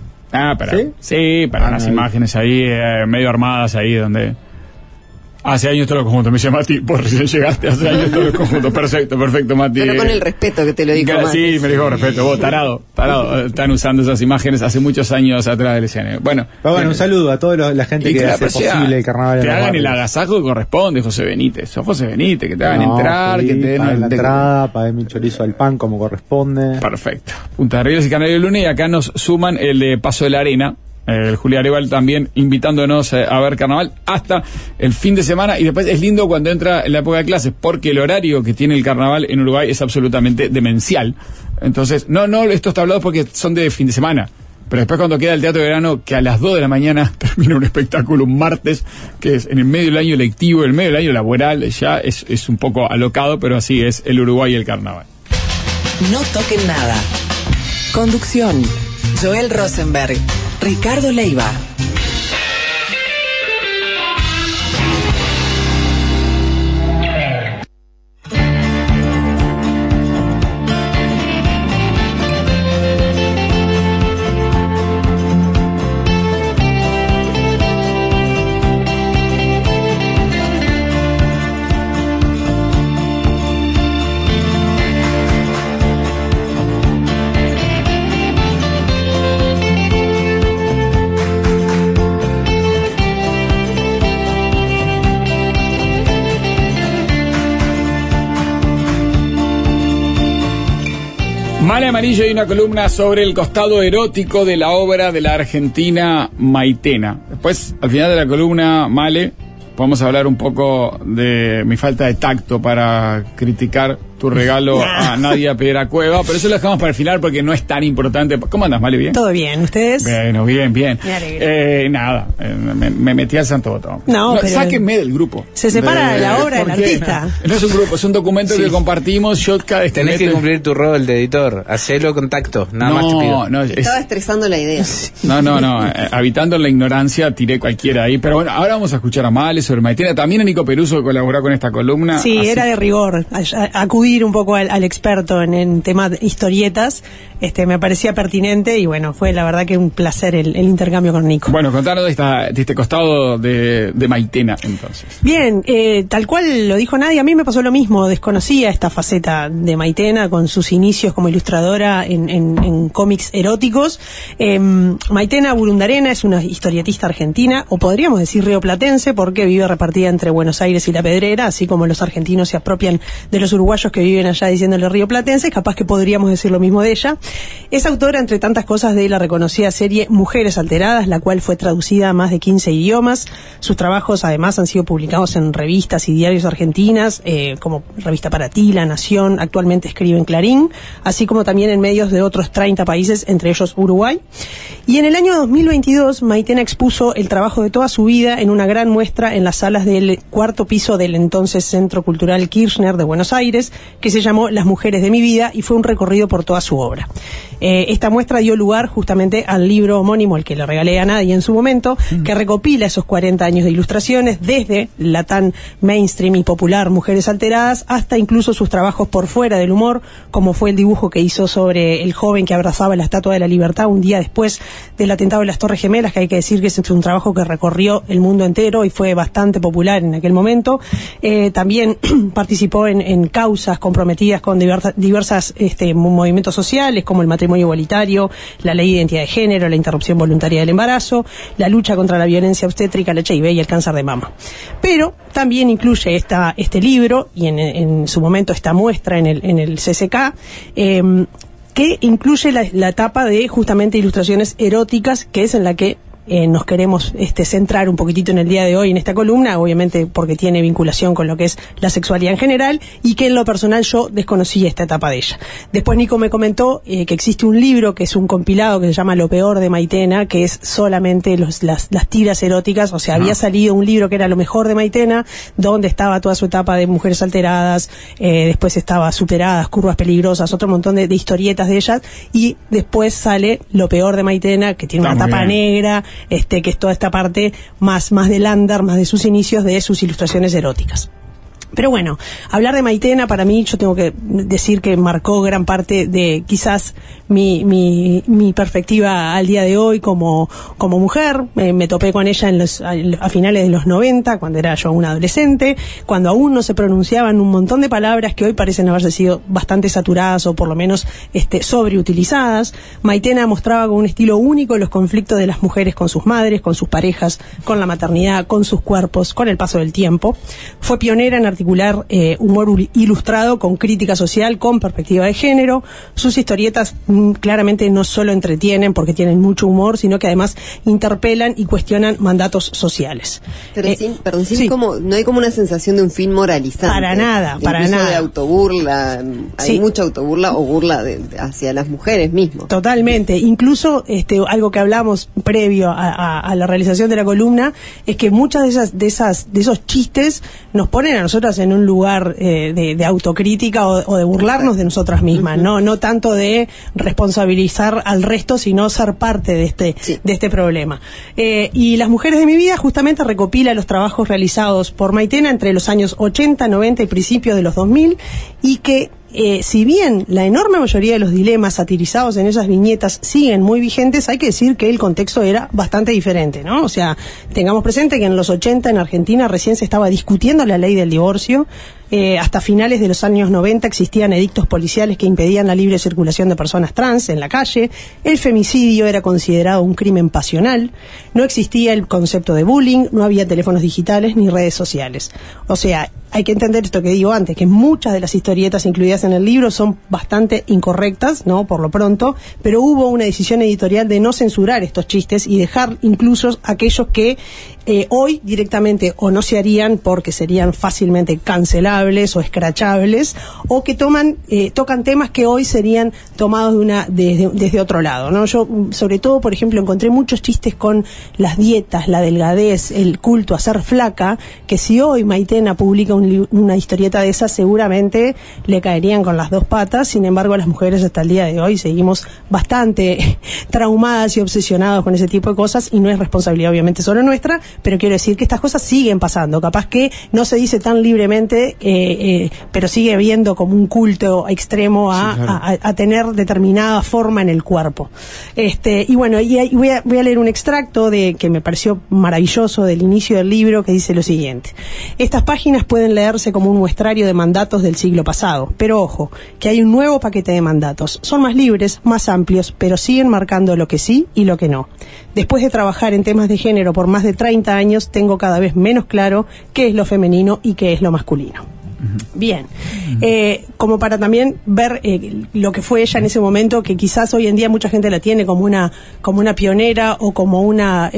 Para unas imágenes ahí, medio armadas ahí, donde... Hace años todo el conjunto, me dice Mati, por recién llegaste, hace años todo el conjunto. Perfecto, Mati. Pero con el respeto que te lo digo. Sí, me dijo respeto. Vos, tarado. Están usando esas imágenes hace muchos años atrás del escenario. Bueno, un saludo a toda la gente que hace posible el carnaval. Que hagan el agasajo que corresponde, José Benítez. Sos José Benítez, que te hagan entrar, que te den la entrada, paguen mi chorizo al pan como corresponde. Perfecto. Punta de Rieles y Canario Luna, y acá nos suman el de Paso de la Arena. El Julia Areval también invitándonos a ver carnaval hasta el fin de semana, y después es lindo cuando entra en la época de clases, porque el horario que tiene el carnaval en Uruguay es absolutamente demencial. Entonces, no estos tablados porque son de fin de semana, pero después cuando queda el teatro de verano, que a las 2 de la mañana termina un espectáculo un martes, que es en el medio del año lectivo, en el medio del año laboral, ya es un poco alocado, pero así es el Uruguay y el carnaval. No toquen nada. Conducción: Joel Rosenberg, Ricardo Leiva. Male Amarillo y una columna sobre el costado erótico de la obra de la argentina Maitena. Después, al final de la columna, Male, vamos a hablar un poco de mi falta de tacto para criticar tu regalo a Nadia Piedra Cueva, pero eso lo dejamos para el final porque no es tan importante. ¿Cómo andas, Male? ¿Bien? Todo bien, ¿ustedes? Bueno, bien. Me metí al santo botón. No, pero sáquenme del grupo. Se separa la obra del artista. No es un grupo, es un documento que compartimos. Yo cada vez tenés que cumplir tu rol de editor. Hacelo con tacto, nada más te pido. Estaba estresando la idea. No. Habitando en la ignorancia, tiré cualquiera ahí. Pero bueno, ahora vamos a escuchar a Male sobre Maitena. También a Nico Peruso, que colaboró con esta columna. Sí, era de rigor. Acudir un poco al experto en temas de historietas, me parecía pertinente y bueno, fue la verdad que un placer el intercambio con Nico. Bueno, contanos de este costado de Maitena, entonces. Bien, tal cual lo dijo Nadia, a mí me pasó lo mismo, desconocía esta faceta de Maitena con sus inicios como ilustradora en cómics eróticos. Maitena Burundarena es una historietista argentina, o podríamos decir rioplatense, porque vive repartida entre Buenos Aires y La Pedrera, así como los argentinos se apropian de los uruguayos que viven allá diciéndole rioplatense, capaz que podríamos decir lo mismo de ella. Es autora, entre tantas cosas, de la reconocida serie Mujeres Alteradas, la cual fue traducida a más de 15 idiomas. Sus trabajos, además, han sido publicados en revistas y diarios argentinas, como Revista para Ti, La Nación, actualmente escribe en Clarín, así como también en medios de otros 30 países, entre ellos Uruguay. Y en el año 2022, Maitena expuso el trabajo de toda su vida en una gran muestra en las salas del cuarto piso del entonces Centro Cultural Kirchner de Buenos Aires, que se llamó Las Mujeres de mi Vida, y fue un recorrido por toda su obra. Esta muestra dio lugar justamente al libro homónimo, el que le regalé a Nadia en su momento, que recopila esos 40 años de ilustraciones, desde la tan mainstream y popular Mujeres Alteradas, hasta incluso sus trabajos por fuera del humor, como fue el dibujo que hizo sobre el joven que abrazaba la Estatua de la Libertad un día después del atentado de las Torres Gemelas, que hay que decir que es un trabajo que recorrió el mundo entero y fue bastante popular en aquel momento. También participó en causas comprometidas con diversas movimientos sociales, como el matrimonio igualitario, la ley de identidad de género, la interrupción voluntaria del embarazo, la lucha contra la violencia obstétrica, el HIV y el cáncer de mama. Pero también incluye este libro y en su momento esta muestra en el CCK, que incluye la etapa de justamente ilustraciones eróticas, que es en la que nos queremos centrar un poquitito en el día de hoy en esta columna, obviamente porque tiene vinculación con lo que es la sexualidad en general, y que en lo personal yo desconocía esta etapa de ella. Después Nico me comentó que existe un libro que es un compilado que se llama Lo Peor de Maitena, que es solamente las tiras eróticas, o sea, había salido un libro que era Lo Mejor de Maitena, donde estaba toda su etapa de Mujeres Alteradas, después estaba Superadas, Curvas Peligrosas, otro montón de historietas de ellas, y después sale Lo Peor de Maitena, que tiene una tapa negra, que es toda esta parte más del under, más de sus inicios, de sus ilustraciones eróticas. Pero bueno, hablar de Maitena para mí, yo tengo que decir que marcó gran parte de quizás mi perspectiva al día de hoy como mujer. Me topé con ella a finales de los 90, cuando era yo una adolescente, cuando aún no se pronunciaban un montón de palabras que hoy parecen haberse sido bastante saturadas o por lo menos sobreutilizadas. Maitena mostraba con un estilo único los conflictos de las mujeres con sus madres, con sus parejas, con la maternidad, con sus cuerpos, con el paso del tiempo. Fue pionera en articular humor ilustrado con crítica social, con perspectiva de género. Sus historietas claramente no solo entretienen porque tienen mucho humor, sino que además interpelan y cuestionan mandatos sociales. Pero no hay como una sensación de un fin moralizante. Para nada. De autoburla, hay mucha autoburla o burla hacia las mujeres mismas. Totalmente. Incluso algo que hablamos previo a la realización de la columna es que muchas de esos chistes nos ponen a nosotros nosotras en un lugar de autocrítica o de burlarnos de nosotras mismas, no tanto de responsabilizar al resto, sino ser parte de este problema. Y Las mujeres de mi vida justamente recopila los trabajos realizados por Maitena entre los años 80, 90 y principios de los 2000, y que si bien la enorme mayoría de los dilemas satirizados en esas viñetas siguen muy vigentes, hay que decir que el contexto era bastante diferente, ¿no? O sea, tengamos presente que en los 80 en Argentina recién se estaba discutiendo la ley del divorcio. Hasta finales de los años 90 existían edictos policiales que impedían la libre circulación de personas trans en la calle. El femicidio era considerado un crimen pasional. No existía el concepto de bullying, no había teléfonos digitales ni redes sociales. O sea, hay que entender esto que digo antes, que muchas de las historietas incluidas en el libro son bastante incorrectas, ¿no? Por lo pronto, pero hubo una decisión editorial de no censurar estos chistes y dejar incluso aquellos que hoy directamente o no se harían porque serían fácilmente cancelables o escrachables, o que tocan temas que hoy serían tomados desde otro lado, ¿no? Yo, sobre todo, por ejemplo, encontré muchos chistes con las dietas, la delgadez, el culto a ser flaca, que si hoy Maitena publica una historieta de esas, seguramente le caerían con las dos patas. Sin embargo, las mujeres hasta el día de hoy seguimos bastante traumadas y obsesionadas con ese tipo de cosas, y no es responsabilidad obviamente solo nuestra, pero quiero decir que estas cosas siguen pasando. Capaz que no se dice tan libremente, pero sigue habiendo como un culto extremo a tener determinada forma en el cuerpo. Y bueno, voy a leer un extracto que me pareció maravilloso del inicio del libro, que dice lo siguiente: estas páginas pueden leerse como un muestrario de mandatos del siglo pasado, pero ojo, que hay un nuevo paquete de mandatos. Son más libres, más amplios, pero siguen marcando lo que sí y lo que no. Después de trabajar en temas de género por más de 30 años, tengo cada vez menos claro qué es lo femenino y qué es lo masculino. Bien, como para también ver lo que fue ella en ese momento, que quizás hoy en día mucha gente la tiene como una pionera o como una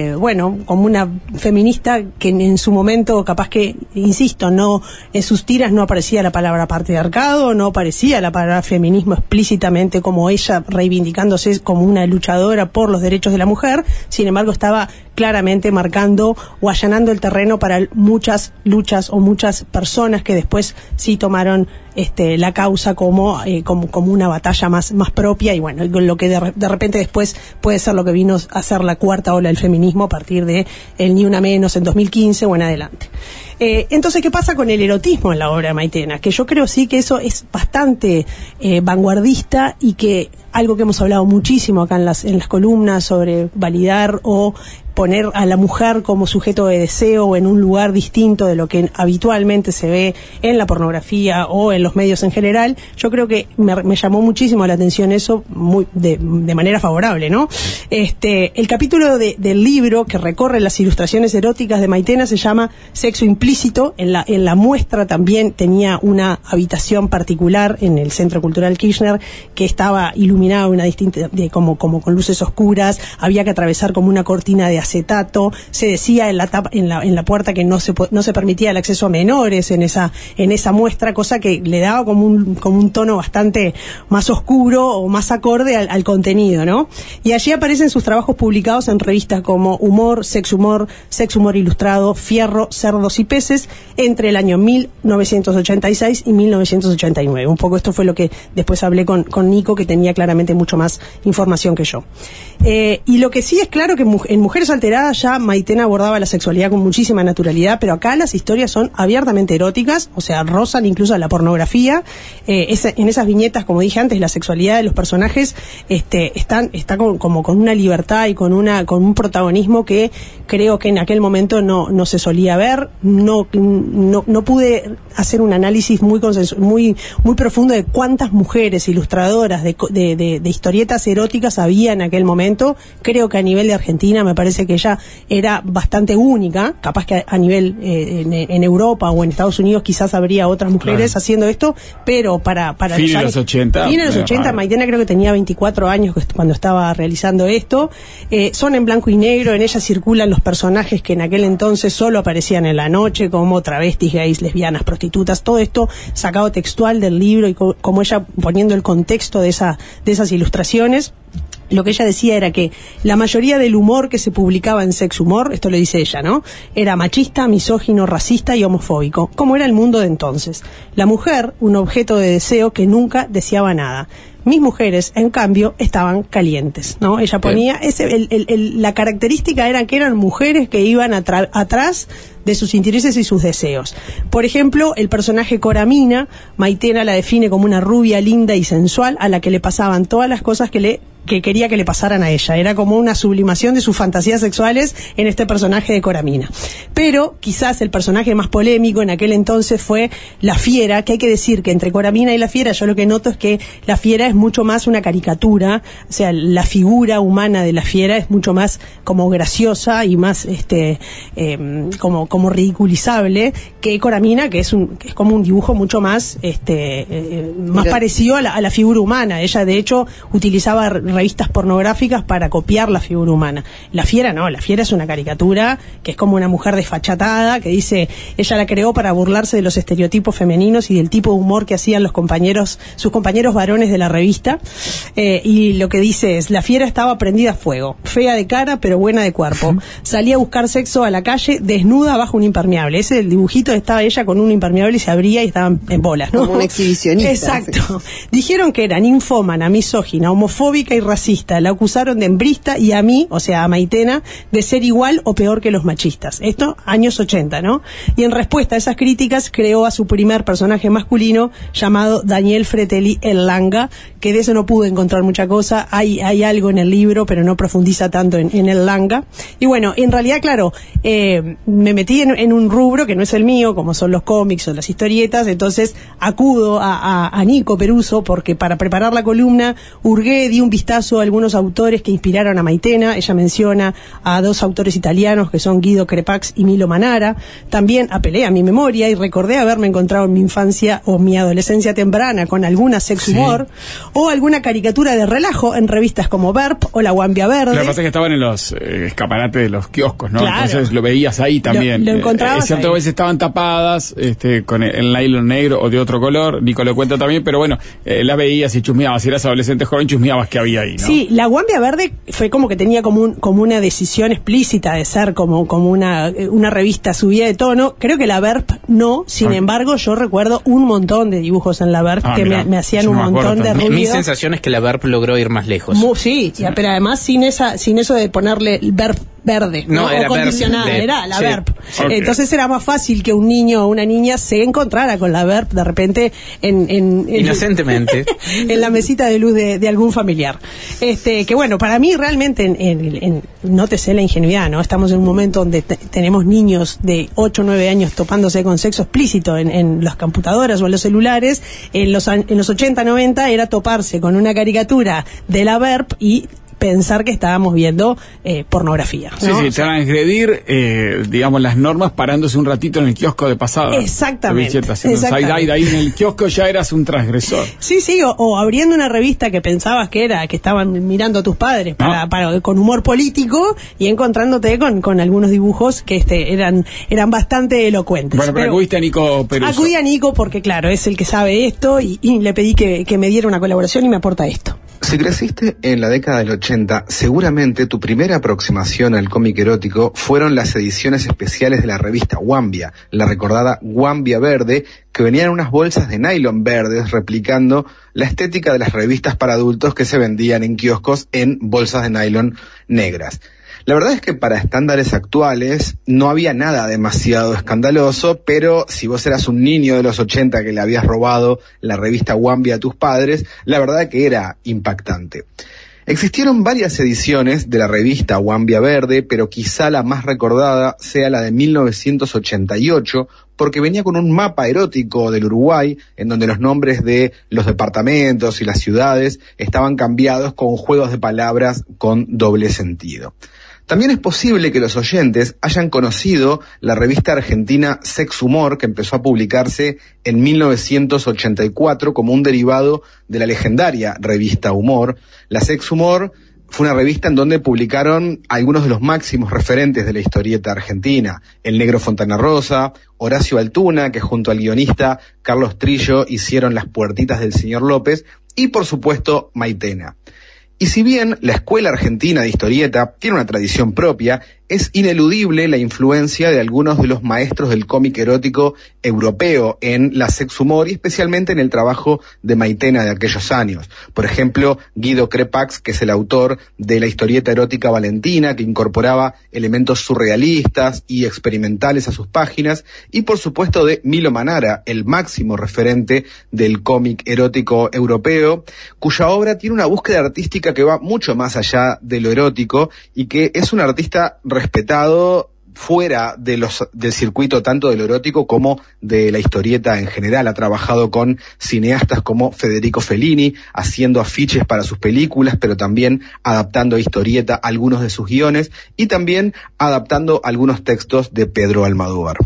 como una feminista, que en su momento capaz que, insisto, no, en sus tiras no aparecía la palabra patriarcado, no aparecía la palabra feminismo explícitamente, como ella reivindicándose como una luchadora por los derechos de la mujer. Sin embargo, estaba claramente marcando o allanando el terreno para muchas luchas o muchas personas que después sí tomaron la causa como una batalla más propia, y bueno, lo que de repente después puede ser lo que vino a ser la cuarta ola del feminismo a partir de el Ni Una Menos en 2015 o en adelante. Entonces, ¿qué pasa con el erotismo en la obra de Maitena? Que yo creo sí que eso es bastante vanguardista, y que algo que hemos hablado muchísimo acá en las columnas sobre validar o poner a la mujer como sujeto de deseo o en un lugar distinto de lo que habitualmente se ve en la pornografía o en los medios en general. Yo creo que me llamó muchísimo la atención eso, de manera favorable, ¿no? El capítulo del libro que recorre las ilustraciones eróticas de Maitena se llama Sexo Implícito. En la muestra también tenía una habitación particular en el Centro Cultural Kirchner, que estaba iluminada como con luces oscuras. Había que atravesar como una cortina de acetato. Se decía en la puerta que no se permitía el acceso a menores en esa muestra, cosa que le daba como un tono bastante más oscuro o más acorde al contenido, ¿no? Y allí aparecen sus trabajos publicados en revistas como Humor, Sex Humor Ilustrado, Fierro, Cerdos y Peces, entre el año 1986 y 1989. Un poco esto fue lo que después hablé con Nico, que tenía claramente mucho más información que yo. Y lo que sí es claro que en Mujeres Alteradas ya Maitena abordaba la sexualidad con muchísima naturalidad, pero acá las historias son abiertamente eróticas, o sea, rozan incluso a la pornografía. En esas viñetas, como dije antes, la sexualidad de los personajes está como con una libertad y con un protagonismo que creo que en aquel momento no se solía ver. No pude hacer un análisis muy profundo de cuántas mujeres ilustradoras de historietas eróticas había en aquel momento. Creo que a nivel de Argentina me parece que ella era bastante única. Capaz que a nivel en Europa o en Estados Unidos quizás habría otras mujeres haciendo esto, pero para fines de los 80 Maitena creo que tenía 24 años cuando estaba realizando esto. Son en blanco y negro. En ella circulan los personajes que en aquel entonces solo aparecían en la noche, como travestis, gays, lesbianas, prostitutas. Todo esto sacado textual del libro, y como ella poniendo el contexto de esas ilustraciones. lo que ella decía era que la mayoría del humor que se publicaba en Sex Humor, esto lo dice ella, ¿no?, era machista, misógino, racista y homofóbico, como era el mundo de entonces. La mujer, un objeto de deseo que nunca deseaba nada. Mis mujeres, en cambio, estaban calientes, ¿no? Ella ponía, la característica era que eran mujeres que iban atrás de sus intereses y sus deseos. Por ejemplo, el personaje Coramina, Maitena la define como una rubia linda y sensual a la que le pasaban todas las cosas que quería que le pasaran a ella. Era como una sublimación de sus fantasías sexuales en este personaje de Coramina. Pero quizás el personaje más polémico en aquel entonces fue la Fiera, que hay que decir que entre Coramina y la Fiera yo lo que noto es que la Fiera es mucho más una caricatura, o sea, la figura humana de la Fiera es mucho más como graciosa y más como ridiculizable que Coramina, que es como un dibujo mucho más más parecido a la figura humana. Ella de hecho utilizaba revistas pornográficas para copiar la figura humana. La Fiera no, la Fiera es una caricatura que es como una mujer desfachatada, que dice, ella la creó para burlarse de los estereotipos femeninos y del tipo de humor que hacían sus compañeros varones de la revista, y lo que dice es, la Fiera estaba prendida a fuego, fea de cara pero buena de cuerpo, salía a buscar sexo a la calle desnuda bajo un impermeable. Ese el dibujito, estaba ella con un impermeable y se abría y estaban en bolas, ¿no? Como un exhibicionista. Exacto. Dijeron que era ninfómana, misógina, homofóbica y racista. La acusaron de hembrista y a mí, o sea, a Maitena, de ser igual o peor que los machistas. Esto, años 80, ¿no? Y en respuesta a esas críticas, creó a su primer personaje masculino, llamado Daniel Fretelli el Langa, que de eso no pude encontrar mucha cosa. Hay algo en el libro, pero no profundiza tanto en el Langa. Y bueno, en realidad, claro, me metí en un rubro que no es el mío, como son los cómics o las historietas, entonces acudo a Nico Peruso, porque para preparar la columna hurgué, di un vistazo a algunos autores que inspiraron a Maitena. Ella menciona a 2 autores italianos que son Guido Crepax y Milo Manara. También apelé a mi memoria y recordé haberme encontrado en mi infancia o mi adolescencia temprana con alguna sex humor o alguna caricatura de relajo en revistas como Verp o La Guambia Verde. Lo que pasa es que estaban en los escaparates de los kioscos, ¿no? Claro. Entonces lo veías ahí también. Lo encontrabas es cierto, a veces estaban tapadas con el nylon negro o de otro color. Nico lo cuenta también, pero bueno, las veías y chusmeabas. Si eras adolescente joven, chusmeabas que había ahí, ¿no? Sí, La Guambia Verde fue como que tenía como una decisión explícita de ser como una revista subida de tono. Creo que la Verp no, sin embargo yo recuerdo un montón de dibujos en la Verp que me hacían un montón de ruido. Mi sensación es que la Verp logró ir más lejos. Sí, pero además sin eso de ponerle Verp verde, no era condicionada, Verp era la sí. Verp. Okay. Entonces era más fácil que un niño o una niña se encontrara con la Verp de repente inocentemente en la mesita de luz de algún familiar. Que bueno, para mí realmente nótese la ingenuidad, ¿no? Estamos en un momento donde tenemos niños de 8 o 9 años topándose con sexo explícito en las computadoras o en los celulares. En los 80, 90 era toparse con una caricatura de la Verp y pensar que estábamos viendo pornografía, ¿no? Sí, transgredir, digamos, las normas parándose un ratito en el kiosco de pasada. Exactamente. Side-eye, ahí en el kiosco ya eras un transgresor. Sí, o abriendo una revista que pensabas que estaban mirando a tus padres con humor político y encontrándote con algunos dibujos que eran bastante elocuentes. Bueno, pero acudiste a Nico Peruso. Acudí a Nico porque, claro, es el que sabe esto y le pedí que me diera una colaboración y me aporta esto. Si creciste en la década del 80, seguramente tu primera aproximación al cómic erótico fueron las ediciones especiales de la revista Guambia, la recordada Guambia Verde, que venían en unas bolsas de nylon verdes replicando la estética de las revistas para adultos que se vendían en kioscos en bolsas de nylon negras. La verdad es que para estándares actuales no había nada demasiado escandaloso, pero si vos eras un niño de los 80 que le habías robado la revista Guambia a tus padres, la verdad que era impactante. Existieron varias ediciones de la revista Guambia Verde, pero quizá la más recordada sea la de 1988, porque venía con un mapa erótico del Uruguay, en donde los nombres de los departamentos y las ciudades estaban cambiados con juegos de palabras con doble sentido. También es posible que los oyentes hayan conocido la revista argentina Sex Humor, que empezó a publicarse en 1984 como un derivado de la legendaria revista Humor. La Sex Humor fue una revista en donde publicaron algunos de los máximos referentes de la historieta argentina. El Negro Fontana Rosa, Horacio Altuna, que junto al guionista Carlos Trillo hicieron Las Puertitas del Señor López, y por supuesto Maitena. Y si bien la Escuela Argentina de Historieta tiene una tradición propia, es ineludible la influencia de algunos de los maestros del cómic erótico europeo en la sex humor y especialmente en el trabajo de Maitena de aquellos años. Por ejemplo, Guido Crepax, que es el autor de la historieta erótica Valentina, que incorporaba elementos surrealistas y experimentales a sus páginas, y por supuesto de Milo Manara, el máximo referente del cómic erótico europeo, cuya obra tiene una búsqueda artística que va mucho más allá de lo erótico y que es un artista respetado fuera del circuito tanto de lo erótico como de la historieta en general. Ha trabajado con cineastas como Federico Fellini, haciendo afiches para sus películas, pero también adaptando a historieta algunos de sus guiones y también adaptando algunos textos de Pedro Almodóvar.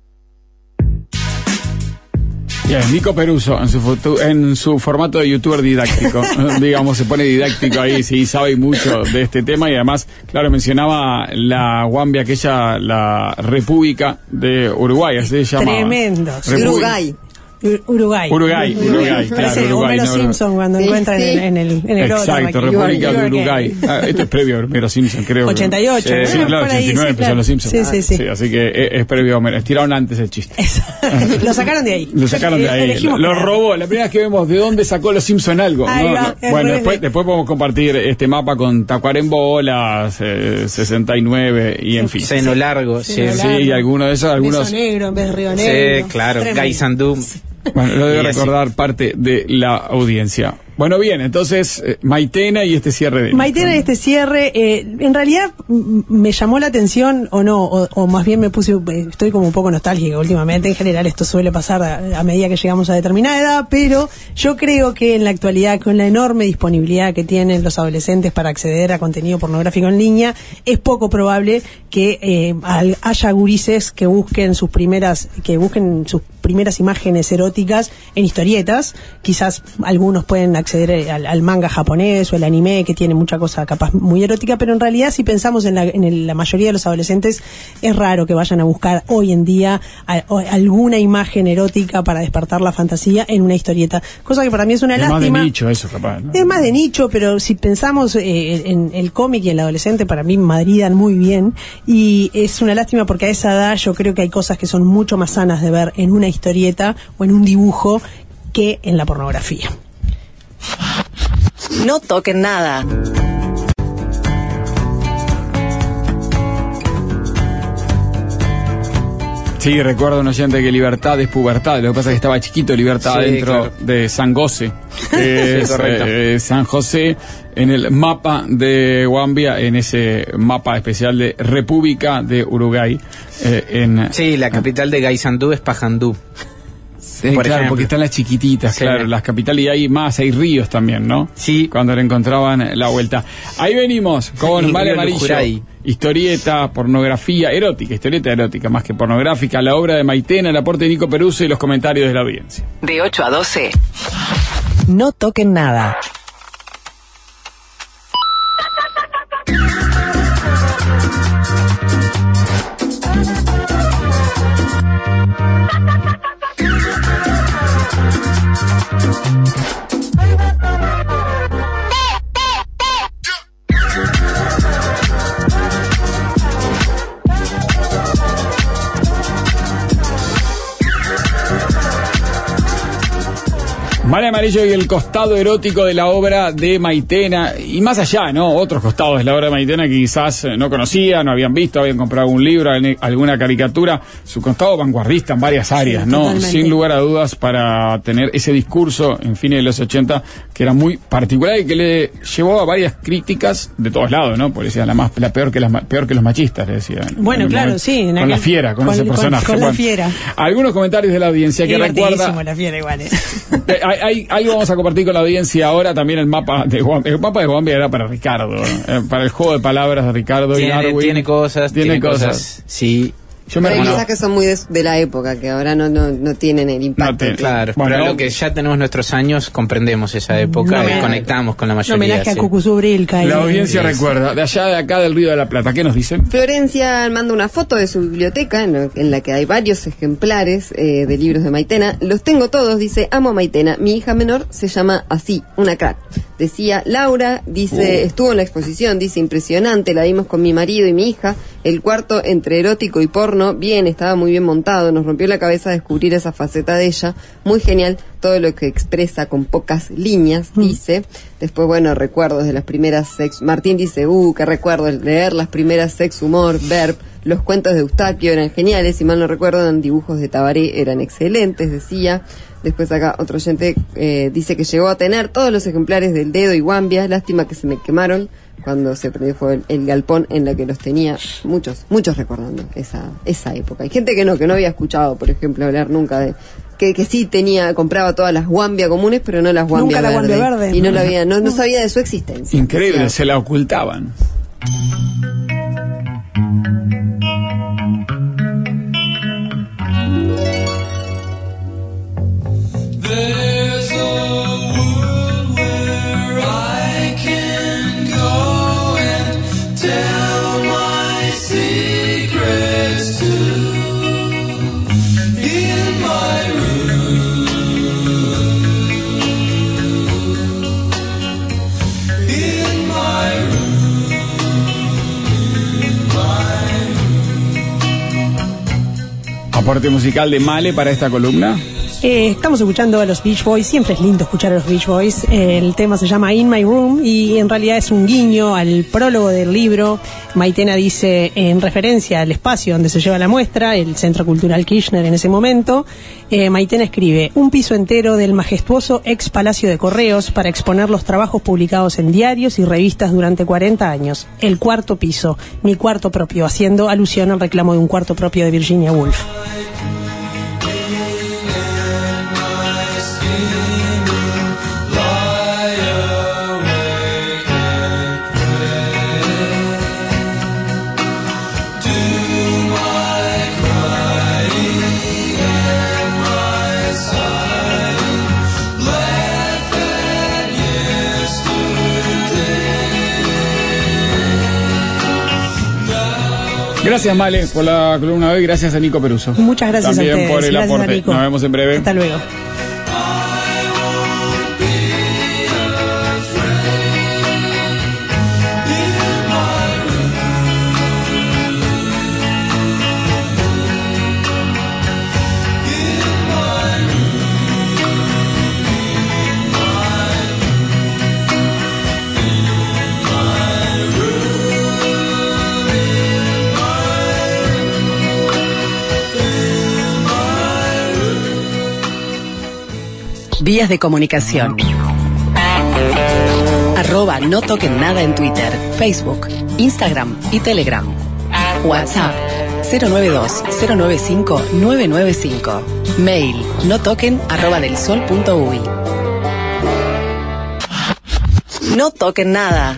Bien, Nico Peruso, en su formato de youtuber didáctico, digamos, se pone didáctico ahí, sí, sabe mucho de este tema y además, claro, mencionaba la Wambia, aquella, la República de Uruguay, así se llama. Tremendo. Uruguay, claro, Uruguay. Homero Simpson cuando encuentran en el exacto, República de Uruguay. Esto es previo a Homero Simpson, creo. 88. Sí, claro, 89 empezaron los Simpsons. Sí. Así que es previo a Homero. Estiraron antes el chiste. Lo sacaron de ahí. Lo robó. La primera vez que vemos de dónde sacó los Simpson algo. Bueno, después podemos compartir este mapa con Tacuarembó, 69 y en fin. Seno largo. Sí, alguno de esos. Beso negro en vez de Río Negro. Sí, claro. Gaysandú. Bueno, lo debe recordar parte de la audiencia. Bueno, bien, entonces Maitena y este cierre en realidad me llamó la atención o más bien estoy como un poco nostálgica últimamente. En general esto suele pasar a medida que llegamos a determinada edad, pero yo creo que en la actualidad, con la enorme disponibilidad que tienen los adolescentes para acceder a contenido pornográfico en línea, es poco probable que haya gurises que busquen sus primeras imágenes eróticas en historietas. Quizás algunos pueden acceder al manga japonés o el anime, que tiene mucha cosa capaz muy erótica, pero en realidad si pensamos en la mayoría de los adolescentes, es raro que vayan a buscar hoy en día alguna imagen erótica para despertar la fantasía en una historieta, cosa que para mí es una lástima. Es más de nicho eso, capaz, ¿no? Es más de nicho, pero si pensamos en el cómic y el adolescente, para mí madridan muy bien, y es una lástima porque a esa edad yo creo que hay cosas que son mucho más sanas de ver en una historieta o en un dibujo que en la pornografía. No toquen nada. Sí, recuerdo un oyente que libertad es pubertad. Lo que pasa es que estaba chiquito, libertad dentro de San José, que es San José, en el mapa de Wambia, en ese mapa especial de República de Uruguay. La capital de Gaysandú es Pajandú. Claro, porque están las chiquititas, claro, las capitales, y hay ríos también, ¿no? Sí. Cuando le encontraban la vuelta. Ahí venimos con Vale Amarillo, historieta, pornografía historieta erótica más que pornográfica, la obra de Maitena, el aporte de Nico Peruso y los comentarios de la audiencia. De 8 a 12, no toquen nada. Vale Amarillo y el costado erótico de la obra de Maitena, y más allá, ¿no? Otros costados de la obra de Maitena que quizás no conocían, no habían visto, habían comprado un libro, alguna caricatura, su costado vanguardista en varias áreas, ¿no? Totalmente. Sin lugar a dudas, para tener ese discurso en fines de los 80 que era muy particular y que le llevó a varias críticas de todos lados, ¿no? Porque decía peor que los machistas, le decían. Bueno, claro, sí. Con la fiera, con ese personaje. Con la fiera. Algunos comentarios de la audiencia que recuerda. La fiera igual. Ahí vamos a compartir con la audiencia ahora también el mapa de Wambia. El mapa de Wambia era para Ricardo, para el juego de palabras de Ricardo y Darwin. Tiene cosas. Sí. Pero quizás que son muy de la época, que ahora no tienen el impacto. Claro, bueno, pero lo que ya tenemos nuestros años, comprendemos esa época y conectamos con la mayoría. Homenaje a Cucuzú Brilca. La audiencia recuerda, de allá de acá del Río de la Plata, ¿qué nos dicen? Florencia manda una foto de su biblioteca en la que hay varios ejemplares de libros de Maitena. Los tengo todos, dice, amo a Maitena. Mi hija menor se llama así, una crack. decía, Laura, dice, estuvo en la exposición, dice, impresionante, la vimos con mi marido y mi hija, el cuarto entre erótico y porno, bien, estaba muy bien montado, nos rompió la cabeza descubrir esa faceta de ella, muy genial, todo lo que expresa con pocas líneas, dice. Después, bueno, recuerdos de las primeras sex, Martín dice, qué recuerdo, leer las primeras sex humor, verb, los cuentos de Eustaquio eran geniales, si mal no recuerdo, eran dibujos de Tabaré, eran excelentes, decía. Después acá otro oyente dice que llegó a tener todos los ejemplares del Dedo y Guambia, lástima que se me quemaron cuando se prendió fuego el galpón en la que los tenía, muchos recordando esa época. Hay gente que no había escuchado, por ejemplo, hablar nunca de... Que sí compraba todas las Guambia comunes, pero no las Guambia Nunca verde. La Guambia verde. Y no sabía de su existencia. Increíble, se la ocultaban. There's a world where I can go and tell my secrets to in my room. In my room. In my room. Aporte musical de Male para esta columna. Estamos escuchando a los Beach Boys, siempre es lindo escuchar a los Beach Boys. El tema se llama In My Room y en realidad es un guiño al prólogo del libro. Maitena dice, en referencia al espacio donde se lleva la muestra, el Centro Cultural Kirchner en ese momento, Maitena escribe, un piso entero del majestuoso ex Palacio de Correos para exponer los trabajos publicados en diarios y revistas durante 40 años. El cuarto piso, mi cuarto propio, haciendo alusión al reclamo de un cuarto propio de Virginia Woolf. Gracias, Male, por la columna de hoy. Gracias a Nico Peruso. Muchas gracias también a ustedes. Por el gracias aporte. Nos vemos en breve. Hasta luego. Vías de comunicación. @ No Toquen Nada en Twitter, Facebook, Instagram y Telegram. WhatsApp 092-095-995. Mail notoquen@delsol.uy. No toquen nada.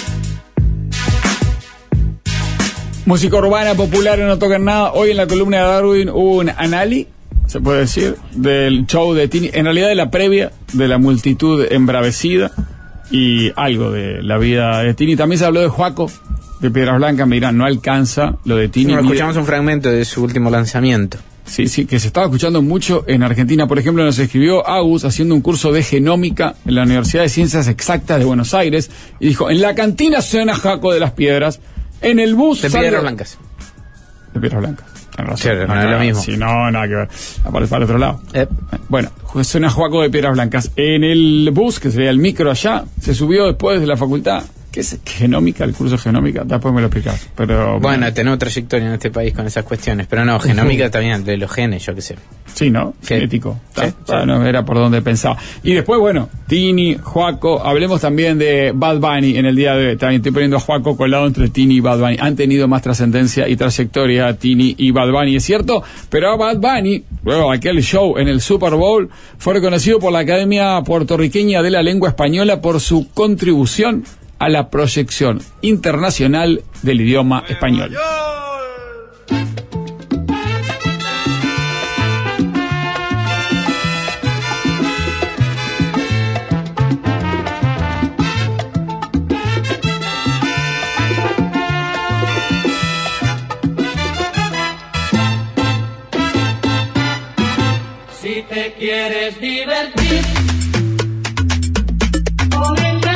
Música urbana popular, No Toquen Nada. Hoy en la columna de Darwin hubo un análisis, se puede decir, del show de Tini, en realidad de la previa de la multitud embravecida y algo de la vida de Tini. También se habló de Joaco, de Piedras Blancas. Mirá, no alcanza lo de Tini. No, escuchamos un fragmento de su último lanzamiento. Sí, que se estaba escuchando mucho en Argentina. Por ejemplo, nos escribió Agus haciendo un curso de genómica en la Universidad de Ciencias Exactas de Buenos Aires y dijo, en la cantina suena Joaco de las Piedras, en el bus... De Piedras Blancas. De Piedras Blancas. Sí, no es lo mismo. Sí, no, nada que ver. Aparece para el otro lado. Bueno, suena Joaco de Piedras Blancas. En el bus, que sería el micro allá, se subió después de la facultad. ¿Qué es genómica? El curso de genómica. Después me lo explicás. Pero bueno, tenemos trayectoria en este país con esas cuestiones. Pero no, genómica también, de los genes, yo qué sé. Sí, ¿no? Sí. Genético. Sí. No era por donde pensaba. Y después, bueno, Tini, Joaco. Hablemos también de Bad Bunny en el día de hoy. También estoy poniendo a Joaco colado entre Tini y Bad Bunny. Han tenido más trascendencia y trayectoria Tini y Bad Bunny, es cierto. Pero a Bad Bunny, luego aquel show en el Super Bowl, fue reconocido por la Academia Puertorriqueña de la Lengua Española por su contribución a la proyección internacional del idioma español. Si te quieres divertir,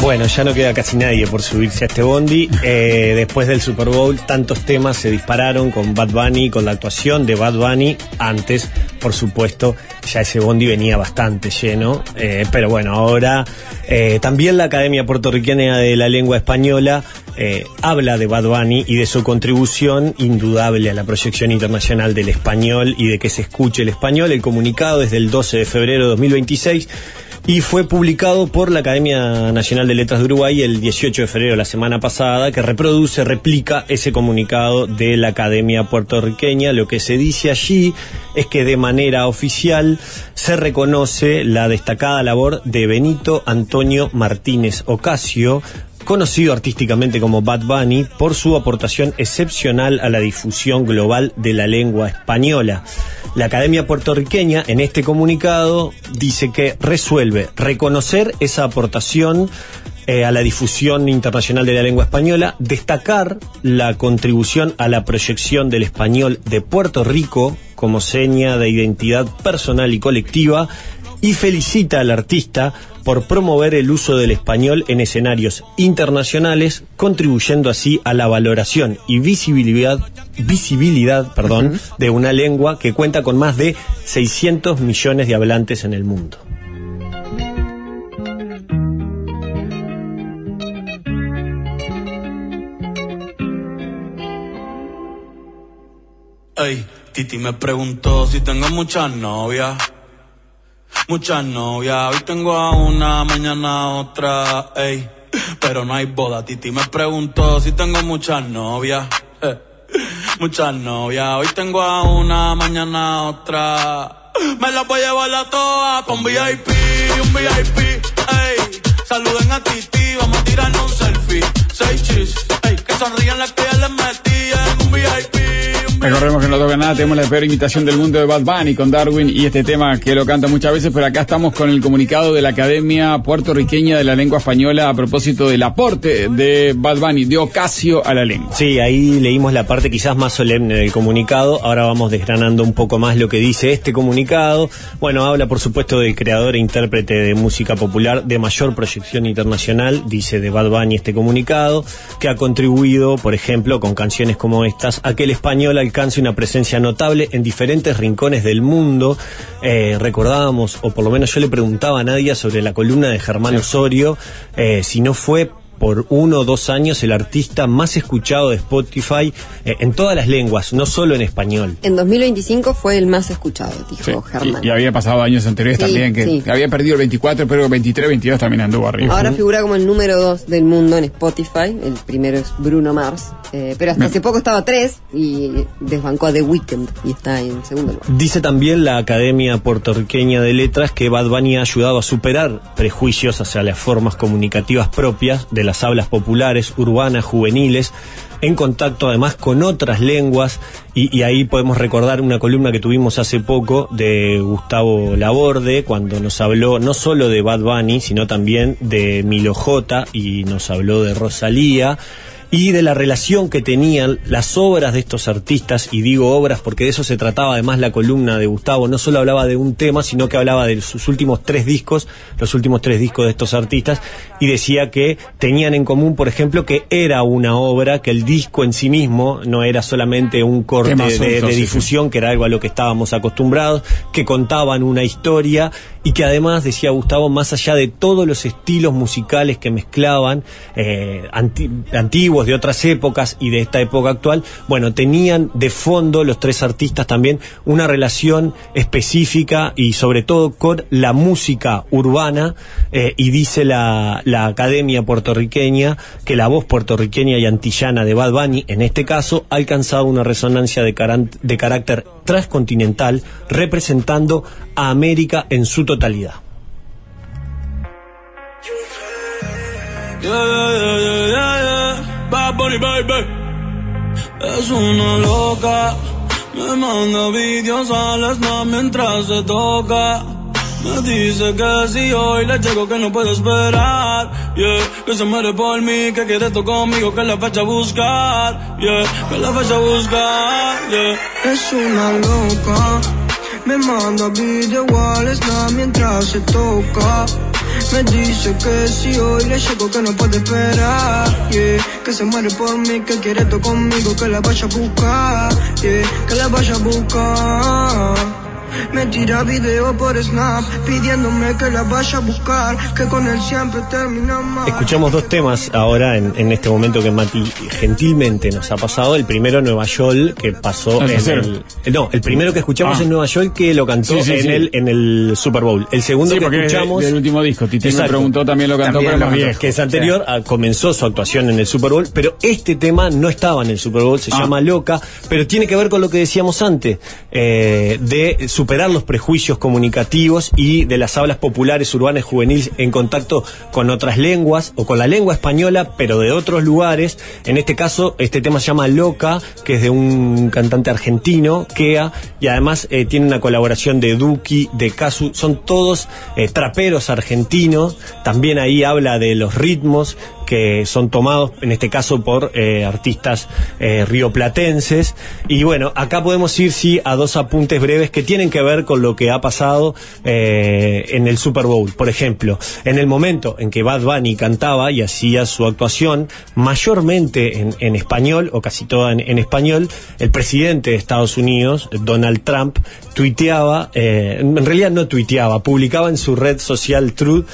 Bueno, ya no queda casi nadie por subirse a este bondi. Después del Super Bowl, tantos temas se dispararon con Bad Bunny, con la actuación de Bad Bunny. Antes, por supuesto, ya ese bondi venía bastante lleno. Pero bueno, ahora también la Academia Puertorriqueña de la Lengua Española habla de Bad Bunny y de su contribución indudable a la proyección internacional del español y de que se escuche el español. El comunicado es del 12 de febrero de 2026 y fue publicado por la Academia Nacional de Letras de Uruguay el 18 de febrero, la semana pasada, que replica ese comunicado de la Academia Puertorriqueña. Lo que se dice allí es que de manera oficial se reconoce la destacada labor de Benito Antonio Martínez Ocasio, conocido artísticamente como Bad Bunny, por su aportación excepcional a la difusión global de la lengua española. La Academia Puertorriqueña, en este comunicado, dice que resuelve reconocer esa aportación a la difusión internacional de la lengua española, destacar la contribución a la proyección del español de Puerto Rico como seña de identidad personal y colectiva, y felicita al artista por promover el uso del español en escenarios internacionales, contribuyendo así a la valoración y visibilidad, de una lengua que cuenta con más de 600 millones de hablantes en el mundo. Ey, Titi me preguntó si tengo muchas novias. Muchas novias, hoy tengo a una, mañana a otra, ey. Pero no hay boda. Titi me preguntó si tengo muchas novias. Muchas novias, hoy tengo a una, mañana a otra. Me las voy a llevar a todas pa' un VIP, ey. Saluden a Titi, vamos a tirarnos un selfie. 6 chis, ey, que sonrían las que ya les metí en un VIP. Recordemos que no toca nada, tenemos la peor imitación del mundo de Bad Bunny con Darwin y este tema que lo canta muchas veces, pero acá estamos con el comunicado de la Academia Puertorriqueña de la Lengua Española a propósito del aporte de Bad Bunny, de Ocasio a la lengua. Sí, ahí leímos la parte quizás más solemne del comunicado, ahora vamos desgranando un poco más lo que dice este comunicado. Bueno, habla por supuesto del creador e intérprete de música popular de mayor proyección internacional, dice de Bad Bunny este comunicado, que ha contribuido, por ejemplo, con canciones como estas, a que el español alcance una presencia notable en diferentes rincones del mundo. Recordábamos, o por lo menos yo le preguntaba a Nadia sobre la columna de Germán Osorio, si no fue por 1 o 2 años el artista más escuchado de Spotify en todas las lenguas, no solo en español. En 2025 fue el más escuchado, dijo Germán. Y había pasado años anteriores también, que había perdido el 24, pero el 23, 22 también anduvo arriba. Ahora figura como el número 2 del mundo en Spotify, el primero es Bruno Mars, pero hasta hace poco estaba 3 y desbancó a The Weeknd y está en segundo lugar. Dice también la Academia Puertorriqueña de Letras que Bad Bunny ha ayudado a superar prejuicios hacia las formas comunicativas propias de las hablas populares, urbanas, juveniles, en contacto además con otras lenguas, y ahí podemos recordar una columna que tuvimos hace poco de Gustavo Laborde, cuando nos habló no solo de Bad Bunny, sino también de Milo J, y nos habló de Rosalía, y de la relación que tenían las obras de estos artistas, y digo obras porque de eso se trataba además la columna de Gustavo, no solo hablaba de un tema, sino que hablaba de sus últimos 3 discos, los últimos 3 discos de estos artistas, y decía que tenían en común, por ejemplo, que era una obra, que el disco en sí mismo no era solamente un corte de difusión, que era algo a lo que estábamos acostumbrados, que contaban una historia, y que además, decía Gustavo, más allá de todos los estilos musicales que mezclaban, antiguos, de otras épocas y de esta época actual, bueno, tenían de fondo los 3 artistas también una relación específica y sobre todo con la música urbana, y dice la Academia Puertorriqueña que la voz puertorriqueña y antillana de Bad Bunny, en este caso, ha alcanzado una resonancia de carácter transcontinental, representando a América en su totalidad. Bad Bunny, baby. Es una loca. Me manda vídeos a las no mientras se toca. Me dice que si hoy le llego que no puedo esperar, yeah. Que se muere por mí, que quiere esto conmigo, que la fecha a buscar, yeah. Que la fecha a buscar, yeah. Es una loca. Me manda video al snap mientras se toca. Me dice que si hoy le llego que no puede esperar, yeah. Que se muere por mí, que quiere todo conmigo, que la vaya a buscar, yeah. Que la vaya a buscar. Me tira video por Snap pidiéndome que la vaya a buscar, que con él siempre termina mal. Escuchamos dos temas ahora en este momento que Mati gentilmente nos ha pasado. El primero, Nueva York, que pasó el primero que escuchamos en Nueva York, que lo cantó en el Super Bowl. El segundo que escuchamos del último disco. Titi me preguntó, también lo cantó, pero más viejo, que es anterior, comenzó su actuación en el Super Bowl, pero este tema no estaba en el Super Bowl, se llama Loca, pero tiene que ver con lo que decíamos antes, de superar los prejuicios comunicativos y de las hablas populares, urbanas, juveniles en contacto con otras lenguas o con la lengua española, pero de otros lugares. En este caso, este tema se llama Loca, que es de un cantante argentino, Kea, y además tiene una colaboración de Duki, de Casu, son todos traperos argentinos. También ahí habla de los ritmos que son tomados, en este caso, por artistas rioplatenses. Y bueno, acá podemos ir a dos apuntes breves que tienen que ver con lo que ha pasado en el Super Bowl. Por ejemplo, en el momento en que Bad Bunny cantaba y hacía su actuación, mayormente en español, o casi toda en español, el presidente de Estados Unidos, Donald Trump, tuiteaba, en realidad no tuiteaba, publicaba en su red social Truth,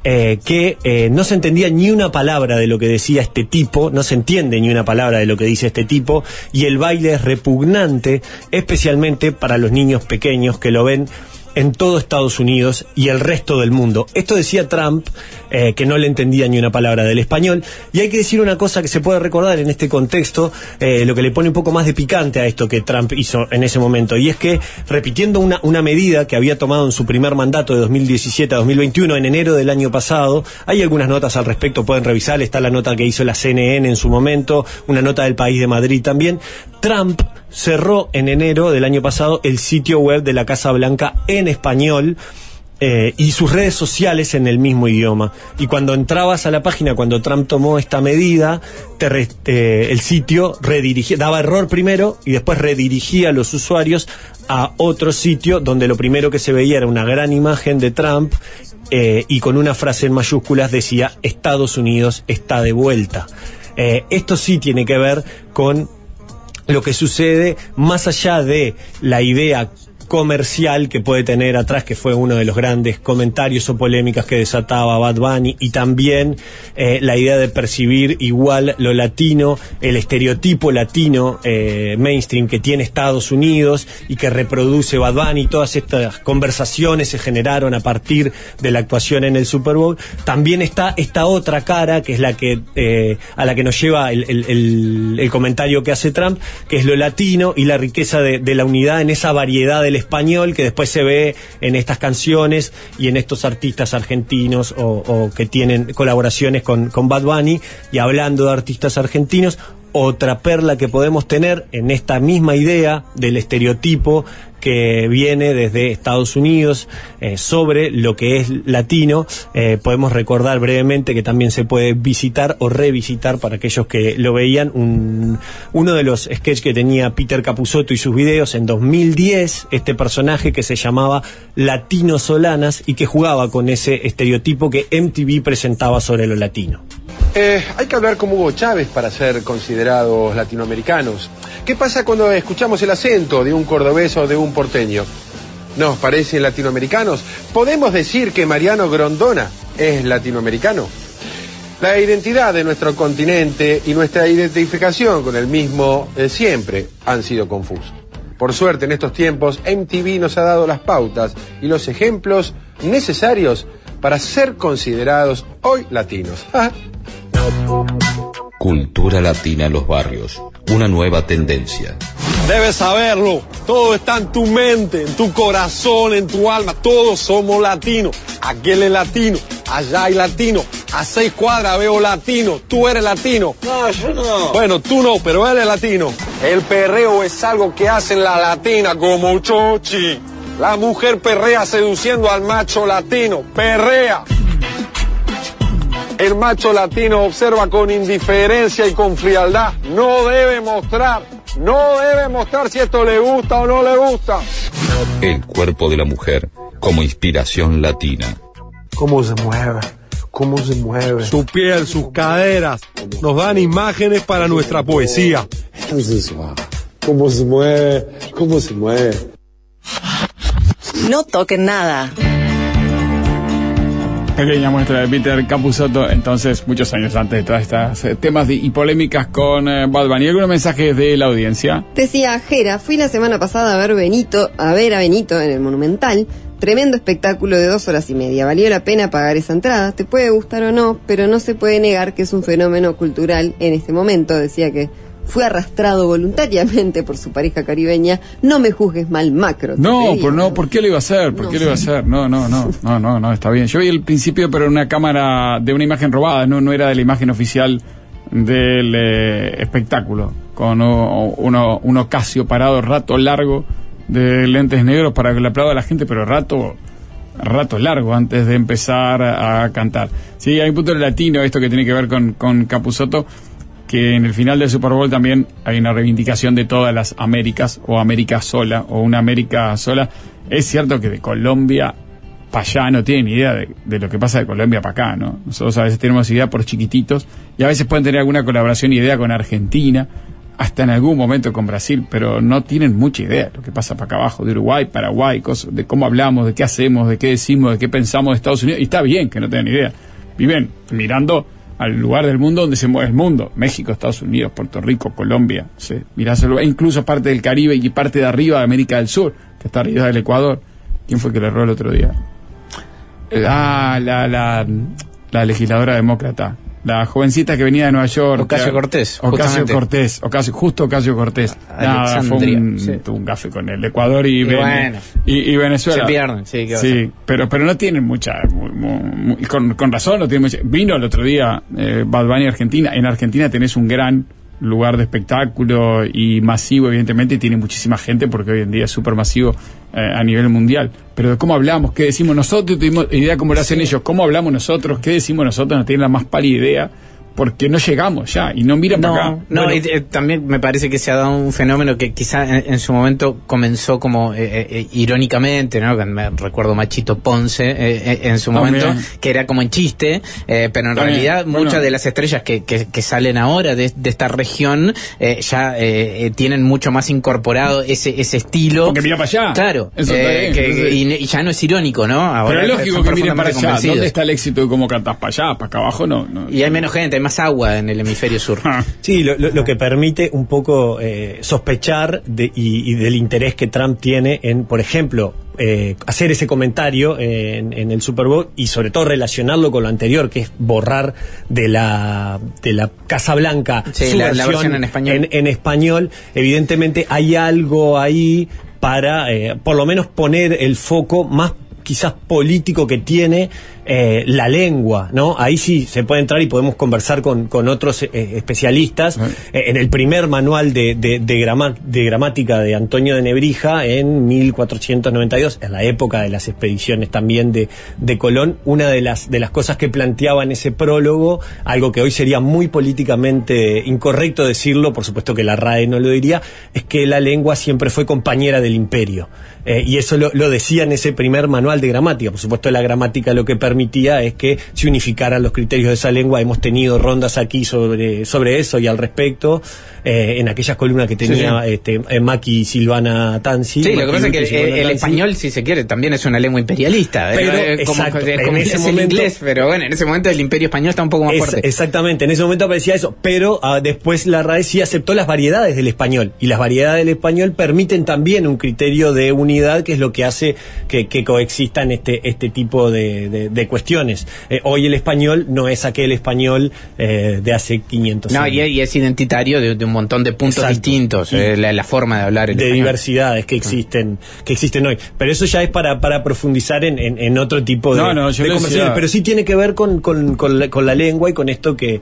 que no se entendía ni una palabra de lo que decía este tipo, no se entiende ni una palabra de lo que dice este tipo, y el baile es repugnante, especialmente para los niños pequeños que lo ven en todo Estados Unidos y el resto del mundo. Esto decía Trump, que no le entendía ni una palabra del español. Y hay que decir una cosa que se puede recordar en este contexto, lo que le pone un poco más de picante a esto que Trump hizo en ese momento, y es que, repitiendo una medida que había tomado en su primer mandato de 2017 a 2021, en enero del año pasado, hay algunas notas al respecto, pueden revisar, está la nota que hizo la CNN en su momento, una nota del País de Madrid también. Trump cerró en enero del año pasado el sitio web de la Casa Blanca en español, y sus redes sociales en el mismo idioma. Y cuando entrabas a la página, cuando Trump tomó esta medida, el sitio redirigía, daba error primero y después redirigía a los usuarios a otro sitio donde lo primero que se veía era una gran imagen de Trump, y con una frase en mayúsculas decía: Estados Unidos está de vuelta. Esto sí tiene que ver con lo que sucede más allá de la idea comercial que puede tener atrás, que fue uno de los grandes comentarios o polémicas que desataba Bad Bunny, y también la idea de percibir igual lo latino, el estereotipo latino mainstream que tiene Estados Unidos y que reproduce Bad Bunny. Todas estas conversaciones se generaron a partir de la actuación en el Super Bowl. También está esta otra cara, que es la que a la que nos lleva el comentario que hace Trump, que es lo latino y la riqueza de la unidad en esa variedad del español que después se ve en estas canciones y en estos artistas argentinos o que tienen colaboraciones con Bad Bunny. Y hablando de artistas argentinos, otra perla que podemos tener en esta misma idea del estereotipo que viene desde Estados Unidos sobre lo que es latino, podemos recordar brevemente que también se puede visitar o revisitar, para aquellos que lo veían, uno de los sketches que tenía Peter Capusotto y sus videos en 2010, este personaje que se llamaba Latino Solanas y que jugaba con ese estereotipo que MTV presentaba sobre lo latino. Hay que hablar como Hugo Chávez para ser considerados latinoamericanos. ¿Qué pasa cuando escuchamos el acento de un cordobés o de un porteño? ¿Nos parecen latinoamericanos? ¿Podemos decir que Mariano Grondona es latinoamericano? La identidad de nuestro continente y nuestra identificación con el mismo siempre han sido confusos. Por suerte, en estos tiempos, MTV nos ha dado las pautas y los ejemplos necesarios para ser considerados hoy latinos. Cultura latina en los barrios, una nueva tendencia. Debes saberlo, todo está en tu mente, en tu corazón, en tu alma, todos somos latinos. Aquel es latino, allá hay latino, a 6 cuadras veo latino, tú eres latino. No, yo no. Bueno, tú no, pero él es latino. El perreo es algo que hacen la latina como chochi. La mujer perrea seduciendo al macho latino, perrea. El macho latino observa con indiferencia y con frialdad. No debe mostrar si esto le gusta o no le gusta. El cuerpo de la mujer como inspiración latina. cómo se mueve. Cómo se mueve. Su piel, sus caderas, nos dan imágenes para nuestra poesía. Cómo se mueve, cómo se mueve. No toquen nada. Pequeña muestra de Peter Capusotto, entonces, muchos años antes de todas estas temas y polémicas con Bad Bunny. ¿Algunos mensajes de la audiencia? Decía Jera, fui la semana pasada a ver a Benito en el Monumental. Tremendo espectáculo de 2 horas y media. Valió la pena pagar esa entrada. Te puede gustar o no, pero no se puede negar que es un fenómeno cultural en este momento. Decía que fue arrastrado voluntariamente por su pareja caribeña. No me juzgues mal, Macro. No, ¿por qué lo iba a hacer? ¿Por qué lo iba a hacer? No, está bien. Yo vi el principio, pero en una cámara de una imagen robada, no era de la imagen oficial del espectáculo, con un Ocasio parado rato largo de lentes negros para que le aplauda a la gente, pero rato largo antes de empezar a cantar. Sí, hay un punto latino, esto que tiene que ver con Capusotto, que en el final del Super Bowl también hay una reivindicación de todas las Américas, o América sola, o una América sola. Es cierto que de Colombia para allá no tienen idea de lo que pasa de Colombia para acá, ¿no? Nosotros a veces tenemos idea por chiquititos, y a veces pueden tener alguna colaboración y idea con Argentina, hasta en algún momento con Brasil, pero no tienen mucha idea de lo que pasa para acá abajo, de Uruguay, Paraguay, cosas, de cómo hablamos, de qué hacemos, de qué decimos, de qué pensamos de Estados Unidos, y está bien que no tengan idea. Viven mirando al lugar del mundo donde se mueve el mundo, México, Estados Unidos, Puerto Rico, Colombia, sí, incluso parte del Caribe y parte de arriba de América del Sur, que está arriba del Ecuador. ¿Quién fue que le erró el otro día? La legisladora demócrata, la jovencita que venía de Nueva York. Ocasio-Cortez. Ocasio Cortez. Nada, fue un gafe con el Ecuador y Venezuela. Se pierden, sí, pero no tienen mucha, con razón no tienen mucha. Vino el otro día Bad Bunny a Argentina. En Argentina tenés un gran lugar de espectáculo y masivo, evidentemente, y tiene muchísima gente porque hoy en día es súper masivo a nivel mundial. Pero de cómo hablamos, qué decimos nosotros, tuvimos idea cómo lo hacen ellos, cómo hablamos nosotros, qué decimos nosotros, no tienen la más pálida idea, porque no llegamos ya y no miran para acá. No, bueno. Y también me parece que se ha dado un fenómeno que quizá en su momento comenzó como irónicamente, ¿no? Me recuerdo Machito Ponce en su momento, que era como en chiste, pero en realidad muchas de las estrellas que salen ahora de esta región ya tienen mucho más incorporado ese estilo. Porque mira para allá. Claro. Y ya no es irónico, ¿no? Ahora pero es lógico que miren para allá. ¿Dónde está el éxito de cómo cantás para allá? Para acá abajo no. Y hay menos gente, hay más agua en el hemisferio sur. Sí, lo que permite un poco sospechar y del interés que Trump tiene en, por ejemplo, hacer ese comentario en el Super Bowl y sobre todo relacionarlo con lo anterior, que es borrar de la Casa Blanca su la versión en español. En español. Evidentemente hay algo ahí para por lo menos poner el foco más quizás político que tiene la lengua, ¿no? Ahí sí se puede entrar y podemos conversar con otros especialistas. En el primer manual de gramática de Antonio de Nebrija en 1492, en la época de las expediciones también de Colón, una de las cosas que planteaba en ese prólogo, algo que hoy sería muy políticamente incorrecto decirlo, por supuesto que la RAE no lo diría, es que la lengua siempre fue compañera del imperio. Y eso lo decía en ese primer manual de gramática. Por supuesto, la gramática lo que permitía es que se unificaran los criterios de esa lengua. Hemos tenido rondas aquí sobre eso y al respecto, en aquellas columnas que tenía Maki Silvana Tanzi. Sí, lo que pasa es que el español, si se quiere, también es una lengua imperialista. Pero, exacto, como en ese momento, el inglés, pero bueno, en ese momento el imperio español está un poco más fuerte. Exactamente, en ese momento aparecía eso, pero después la RAE sí aceptó las variedades del español, y las variedades del español permiten también un criterio de unidad, que es lo que hace que coexistan este tipo de cuestiones. Hoy el español no es aquel español de hace 500 años. Y es identitario de un montón de puntos distintos, la forma de hablar el de español. Diversidades que existen hoy. Pero eso ya es para profundizar en otro tipo de conversaciones. Pero sí tiene que ver con la lengua y con esto que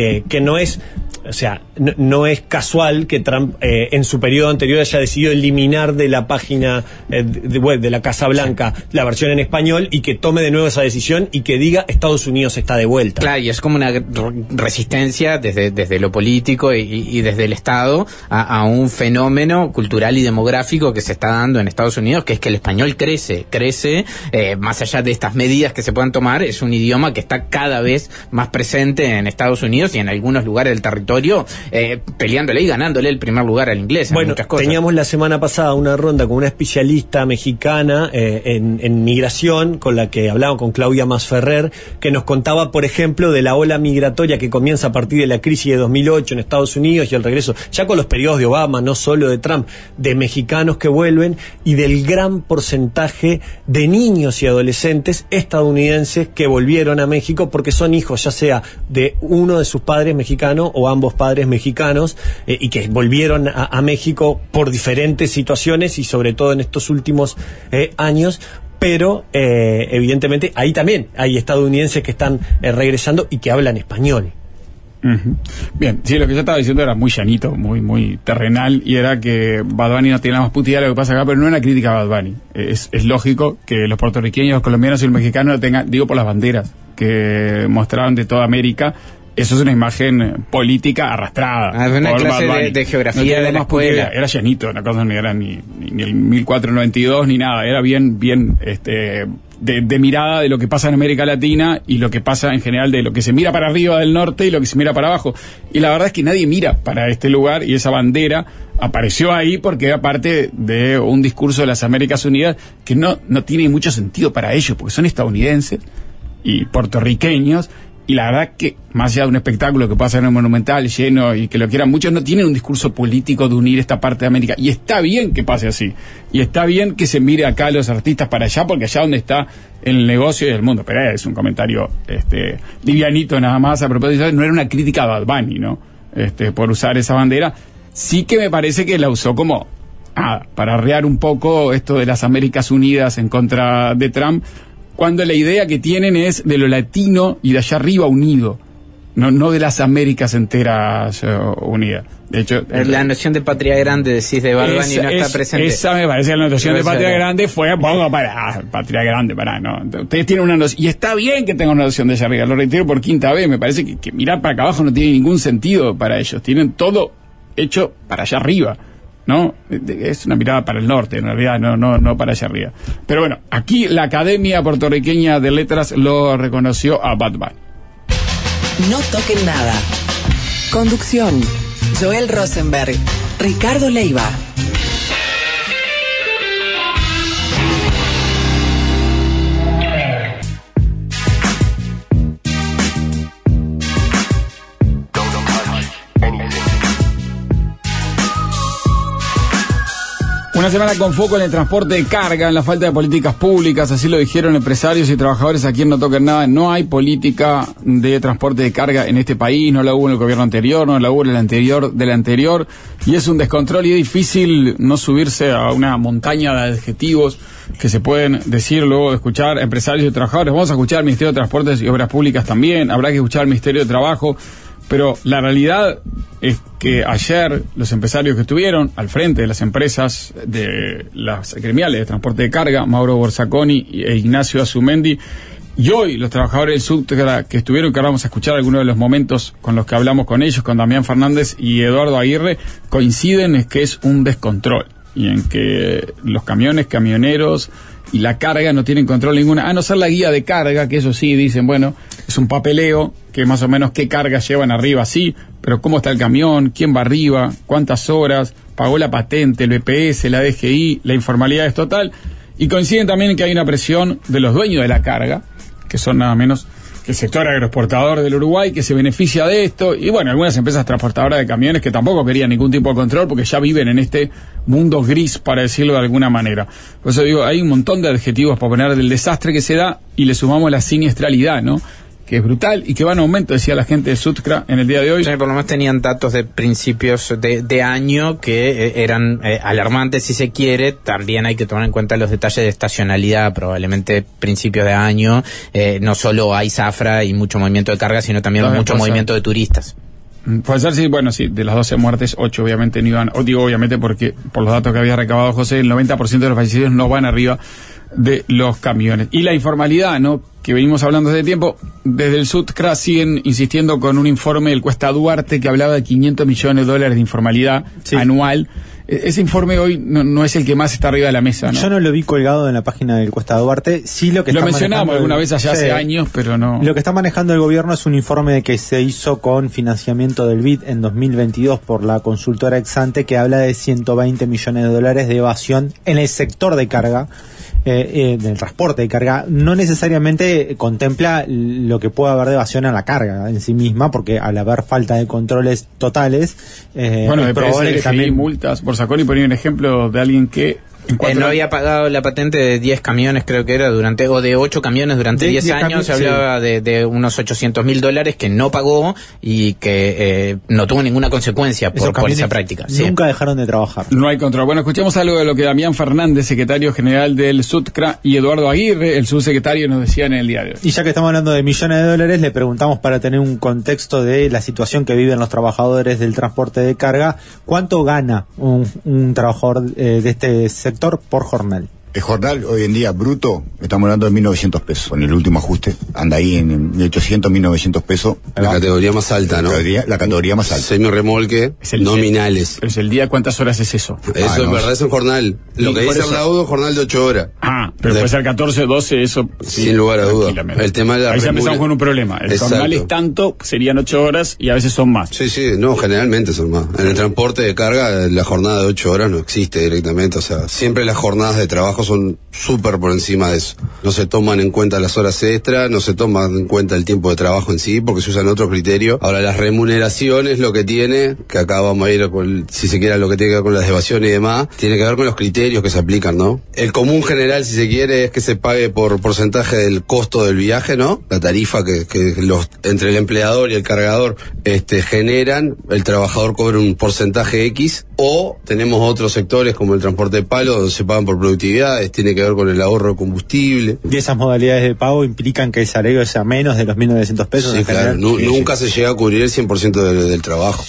no es... O sea, no es casual que Trump en su periodo anterior haya decidido eliminar de la página web de la Casa Blanca la versión en español y que tome de nuevo esa decisión decisión y que diga Estados Unidos está de vuelta. Claro, y es como una resistencia desde lo político y desde el Estado a un fenómeno cultural y demográfico que se está dando en Estados Unidos, que es que el español crece, más allá de estas medidas que se puedan tomar, es un idioma que está cada vez más presente en Estados Unidos y en algunos lugares del territorio, peleándole y ganándole el primer lugar al inglés en muchas cosas. Teníamos la semana pasada una ronda con una especialista mexicana en migración, con la que hablaba con Claudia Masferrer, que nos contaba, por ejemplo, de la ola migratoria que comienza a partir de la crisis de 2008 en Estados Unidos y el regreso, ya con los periodos de Obama, no solo de Trump, de mexicanos que vuelven y del gran porcentaje de niños y adolescentes estadounidenses que volvieron a México porque son hijos ya sea de uno de sus padres mexicanos o ambos padres mexicanos, y que volvieron a México por diferentes situaciones y sobre todo en estos últimos años. Pero evidentemente ahí también hay estadounidenses que están regresando y que hablan español. Uh-huh. Bien, sí, lo que yo estaba diciendo era muy llanito, muy terrenal, y era que Bad Bunny no tiene la más puta idea de lo que pasa acá, pero no es una crítica a Bad Bunny. Es lógico que los puertorriqueños, los colombianos y los mexicanos lo tengan, digo por las banderas que mostraron de toda América. Eso es una imagen política arrastrada. Es una clase de geografía de la escuela. Era llanito, la cosa no era ni el 1492 ni nada, era bien de mirada de lo que pasa en América Latina y lo que pasa en general de lo que se mira para arriba del norte y lo que se mira para abajo. Y la verdad es que nadie mira para este lugar, y esa bandera apareció ahí porque era parte de un discurso de las Américas Unidas que no tiene mucho sentido para ellos, porque son estadounidenses y puertorriqueños. Y la verdad que, más allá de un espectáculo que pasa en el Monumental lleno y que lo quieran muchos, no tienen un discurso político de unir esta parte de América. Y está bien que pase así. Y está bien que se mire acá a los artistas para allá, porque allá donde está el negocio y el mundo. Pero es un comentario livianito nada más a propósito. No era una crítica a Bad Bunny, ¿no? Por usar esa bandera. Sí que me parece que la usó como para arrear un poco esto de las Américas Unidas en contra de Trump, cuando la idea que tienen es de lo latino y de allá arriba unido, no de las Américas enteras unidas. De hecho, la noción de patria grande, decís, de Bad Bunny no está presente. Esa me parece que la noción de patria grande fue, patria grande, no. Ustedes tienen una noción, y está bien que tengan una noción de allá arriba, lo reitero por quinta vez, me parece que mirar para acá abajo no tiene ningún sentido para ellos, tienen todo hecho para allá arriba. ¿No? Es una mirada para el norte, en realidad, no para allá arriba. Pero bueno, aquí la Academia Puertorriqueña de Letras lo reconoció a Bad Bunny. No toquen nada. Conducción: Joel Rosenberg, Ricardo Leiva. Una semana con foco en el transporte de carga, en la falta de políticas públicas, así lo dijeron empresarios y trabajadores aquí en No Toquen Nada. No hay política de transporte de carga en este país, no la hubo en el gobierno anterior, no la hubo en el anterior del anterior, y es un descontrol y es difícil no subirse a una montaña de adjetivos que se pueden decir luego de escuchar empresarios y trabajadores. Vamos a escuchar al Ministerio de Transportes y Obras Públicas también, habrá que escuchar al Ministerio de Trabajo. Pero la realidad es que ayer los empresarios que estuvieron al frente de las empresas de las gremiales de transporte de carga, Mauro Borsaconi e Ignacio Azumendi, y hoy los trabajadores del SUTCRA que estuvieron, que ahora vamos a escuchar algunos de los momentos con los que hablamos con ellos, con Damián Fernández y Eduardo Aguirre, coinciden en que es un descontrol y en que los camioneros y la carga no tienen control ninguna, a no ser la guía de carga, que eso sí, dicen, bueno, es un papeleo, que más o menos qué cargas llevan arriba, sí, pero cómo está el camión, quién va arriba, cuántas horas, pagó la patente, el BPS, la DGI, la informalidad es total, y coinciden también en que hay una presión de los dueños de la carga, que son nada menos que el sector agroexportador del Uruguay, que se beneficia de esto, y bueno, algunas empresas transportadoras de camiones que tampoco querían ningún tipo de control porque ya viven en este mundo gris, para decirlo de alguna manera. Por eso digo, hay un montón de adjetivos para poner del desastre que se da, y le sumamos la siniestralidad, ¿no?, que es brutal y que va en aumento, decía la gente de SUTCRA en el día de hoy. Sí, por lo menos tenían datos de principios de año que eran alarmantes, si se quiere. También hay que tomar en cuenta los detalles de estacionalidad, probablemente principios de año, no solo hay zafra y mucho movimiento de carga, sino también mucho movimiento de turistas. Puede ser, sí, bueno, sí, de las 12 muertes, 8 obviamente no iban, digo obviamente porque por los datos que había recabado José, el 90% de los fallecidos no van arriba de los camiones. Y la informalidad, ¿no?, que venimos hablando desde tiempo. Desde el SUTCRA siguen insistiendo con un informe del Cuesta Duarte que hablaba de $500 millones de informalidad anual. Ese informe hoy no es el que más está arriba de la mesa, ¿no? Yo no lo vi colgado en la página del Cuesta Duarte. Sí, lo mencionamos alguna vez allá hace años, pero no. Lo que está manejando el gobierno es un informe que se hizo con financiamiento del BID en 2022 por la consultora Exante, que habla de $120 millones de evasión en el sector de carga. Del transporte de carga. No necesariamente contempla lo que puede haber de evasión a la carga en sí misma, porque al haber falta de controles totales, bueno, es probable que también multas. Por Saconi ponía un ejemplo de alguien que no había pagado la patente de 10 camiones, creo que era, o de 8 camiones durante 10 años. Se hablaba de unos $800.000 que no pagó y que no tuvo ninguna consecuencia por esa práctica. Nunca dejaron de trabajar. No hay control. Bueno, escuchemos algo de lo que Damián Fernández, secretario general del SUTCRA, y Eduardo Aguirre, el subsecretario, nos decían en el día de hoy. Y ya que estamos hablando de millones de dólares, le preguntamos, para tener un contexto de la situación que viven los trabajadores del transporte de carga, ¿cuánto gana un trabajador de este sector por jornal? El jornal hoy en día bruto, estamos hablando de $1.900. Con el último ajuste, anda ahí en 1.800, $1.900. La categoría más alta, ¿no? La categoría más alta. Semi-remolque, nominales. Pero es el día, ¿cuántas horas es eso? Eso en verdad es un jornal. Lo que dice Aplaudo es jornal de 8 horas. Pero puede ser 14, 12, eso. Sí, sin lugar a duda. El tema de la ahí ya empezamos con un problema. El jornal es tanto, serían 8 horas y a veces son más. Sí, no, generalmente son más. En el transporte de carga, la jornada de 8 horas no existe directamente. O sea, siempre las jornadas de trabajo son súper por encima de eso. No se toman en cuenta las horas extras, no se toman en cuenta el tiempo de trabajo en sí, porque se usan otros criterios. Ahora, las remuneraciones, lo que tiene, que acá vamos a ir con, si se quiere, lo que tiene que ver con las evasión y demás, tiene que ver con los criterios que se aplican, ¿no? El común general, si se quiere, es que se pague por porcentaje del costo del viaje, ¿no? La tarifa que entre el empleador y el cargador generan, el trabajador cobra un porcentaje X, o tenemos otros sectores como el transporte de palo, donde se pagan por productividades, tiene que ver con el ahorro de combustible. Y esas modalidades de pago implican que el salario sea menos de los $1.900. Sí, claro. Nunca se llega a cubrir el 100% del trabajo.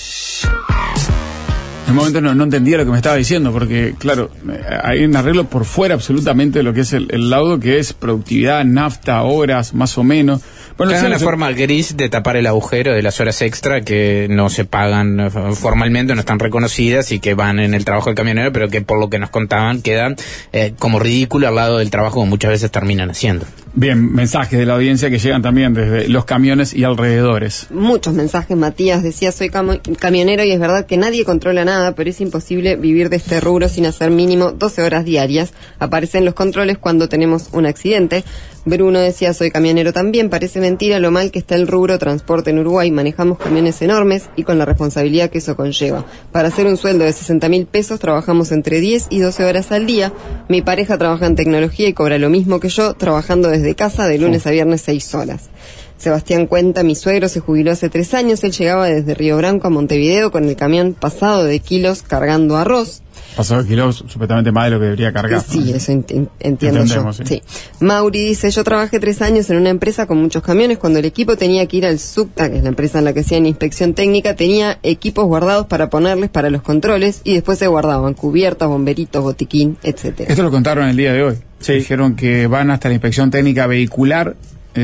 En un momento no entendía lo que me estaba diciendo, porque, claro, hay un arreglo por fuera absolutamente de lo que es el laudo, que es productividad, nafta, horas, más o menos. Bueno, es una forma gris de tapar el agujero de las horas extra que no se pagan formalmente, no están reconocidas y que van en el trabajo del camionero, pero que por lo que nos contaban quedan como ridículo al lado del trabajo que muchas veces terminan haciendo. Bien, mensajes de la audiencia que llegan también desde los camiones y alrededores. Muchos mensajes. Matías decía, soy camionero y es verdad que nadie controla nada, pero es imposible vivir de este rubro sin hacer mínimo 12 horas diarias. Aparecen los controles cuando tenemos un accidente. Bruno decía, soy camionero también, parece mentira lo mal que está el rubro transporte en Uruguay. Manejamos camiones enormes y con la responsabilidad que eso conlleva. Para hacer un sueldo de $60.000 trabajamos entre 10 y 12 horas al día. Mi pareja trabaja en tecnología y cobra lo mismo que yo, trabajando desde casa de lunes a viernes 6 horas. Sebastián cuenta, mi suegro se jubiló hace 3 años, él llegaba desde Río Branco a Montevideo con el camión pasado de kilos cargando arroz. Pasado de kilos, supuestamente más de lo que debería cargar. Sí, ¿no? Eso entiendo yo. Sí. Mauri dice, yo trabajé 3 años en una empresa con muchos camiones. Cuando el equipo tenía que ir al SUCTA, que es la empresa en la que hacían inspección técnica, tenía equipos guardados para ponerles para los controles y después se guardaban cubiertas, bomberitos, botiquín, etcétera. Esto lo contaron el día de hoy. Sí. Dijeron que van hasta la inspección técnica vehicular,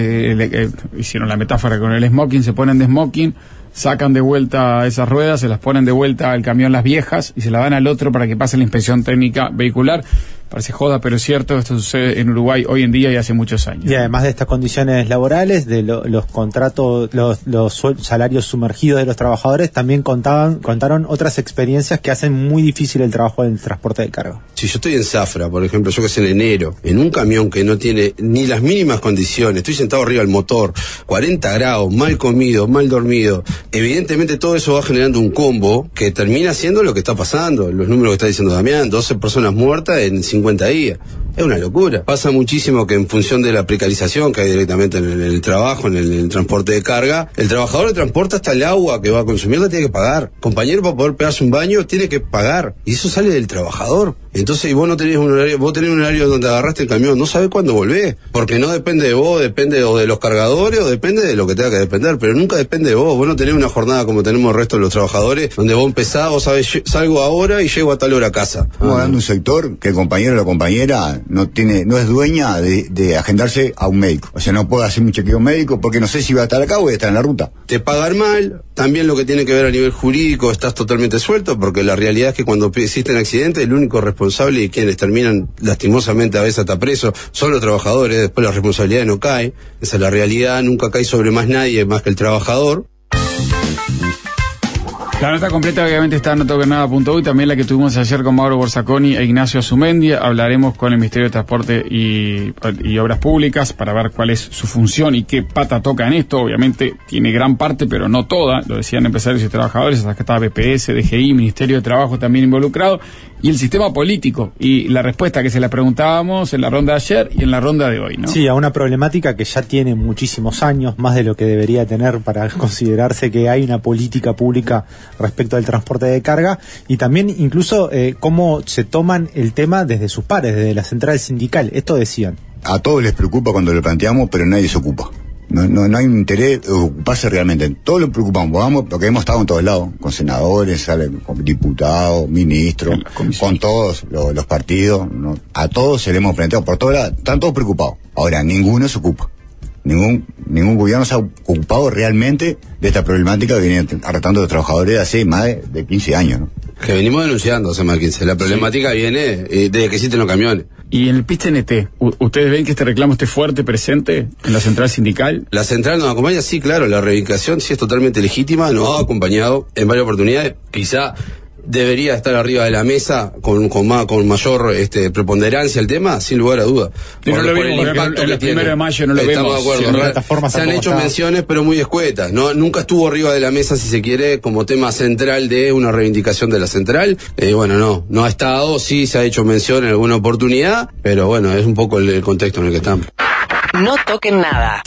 hicieron la metáfora con el smoking, se ponen de smoking, sacan de vuelta esas ruedas, se las ponen de vuelta al camión las viejas y se la dan al otro para que pase la inspección técnica vehicular. Parece joda, pero es cierto, esto sucede en Uruguay hoy en día y hace muchos años. Y además de estas condiciones laborales, de los contratos, los salarios sumergidos de los trabajadores, también contaron otras experiencias que hacen muy difícil el trabajo del transporte de carga. Si yo estoy en Zafra, por ejemplo, yo que sé, en enero, en un camión que no tiene ni las mínimas condiciones, estoy sentado arriba del motor, 40 grados, mal comido, mal dormido, evidentemente todo eso va generando un combo que termina siendo lo que está pasando, los números que está diciendo Damián, 12 personas muertas en 50 días. Es una locura. Pasa muchísimo que en función de la precarización que hay directamente en el trabajo, en el transporte de carga, el trabajador le transporta hasta el agua que va a consumir, la tiene que pagar. Compañero, para poder pegarse un baño, tiene que pagar. Y eso sale del trabajador. Entonces, y vos no tenés un horario, vos tenés un horario donde agarraste el camión, no sabés cuándo volvés. Porque no depende de vos, depende o de los cargadores o depende de lo que tenga que depender, pero nunca depende de vos. Vos no tenés una jornada como tenemos el resto de los trabajadores, donde vos empezás, vos sabés, salgo ahora y llego a tal hora a casa. Estamos hablando de un sector que el compañero o la compañera no es dueña de agendarse a un médico. O sea, no puedo hacer un chequeo médico porque no sé si va a estar acá o voy a estar en la ruta. Te pagan mal, también lo que tiene que ver a nivel jurídico estás totalmente suelto, porque la realidad es que cuando existen accidentes, el único responsable y quienes terminan lastimosamente a veces hasta presos son los trabajadores, después la responsabilidad no cae, esa es la realidad, nunca cae sobre más nadie más que el trabajador. La nota completa obviamente está en notoquenada.uy, también la que tuvimos ayer con Mauro Borsaconi e Ignacio Azumendia. Hablaremos con el Ministerio de Transporte y Obras Públicas para ver cuál es su función y qué pata toca en esto. Obviamente tiene gran parte, pero no toda, lo decían empresarios y trabajadores, hasta que estaba BPS, DGI, Ministerio de Trabajo también involucrado, y el sistema político, y la respuesta que se la preguntábamos en la ronda de ayer y en la ronda de hoy, ¿no? Sí, a una problemática que ya tiene muchísimos años, más de lo que debería tener para considerarse que hay una política pública respecto al transporte de carga, y también incluso cómo se toman el tema desde sus pares, desde la central sindical. Esto decían. A todos les preocupa cuando lo planteamos, pero nadie se ocupa. No hay interés de ocuparse realmente. Todos lo preocupamos, vamos, porque hemos estado en todos lados, con senadores, con diputados, ministros, con todos los partidos, ¿no? A todos se le hemos planteado por todos lados, están todos preocupados. Ahora, ninguno se ocupa. Ningún gobierno se ha ocupado realmente de esta problemática que viene arrastrando a los trabajadores hace más de 15 años, ¿no? Que venimos denunciando hace más de 15. La problemática viene desde que existen los camiones. Y en el PIT-CNT, ¿ustedes ven que este reclamo esté fuerte, presente en la central sindical? La central nos acompaña, sí, claro, la reivindicación sí es totalmente legítima, nos ha acompañado en varias oportunidades, quizá debería estar arriba de la mesa con mayor preponderancia el tema, sin lugar a duda. Y no lo vimos, el 1 de mayo no lo vemos. Estamos de acuerdo. Se han hecho menciones, pero muy escuetas. Nunca estuvo arriba de la mesa, si se quiere, como tema central de una reivindicación de la central. No ha estado, sí se ha hecho mención en alguna oportunidad, pero bueno, es un poco el contexto en el que estamos. No toquen nada.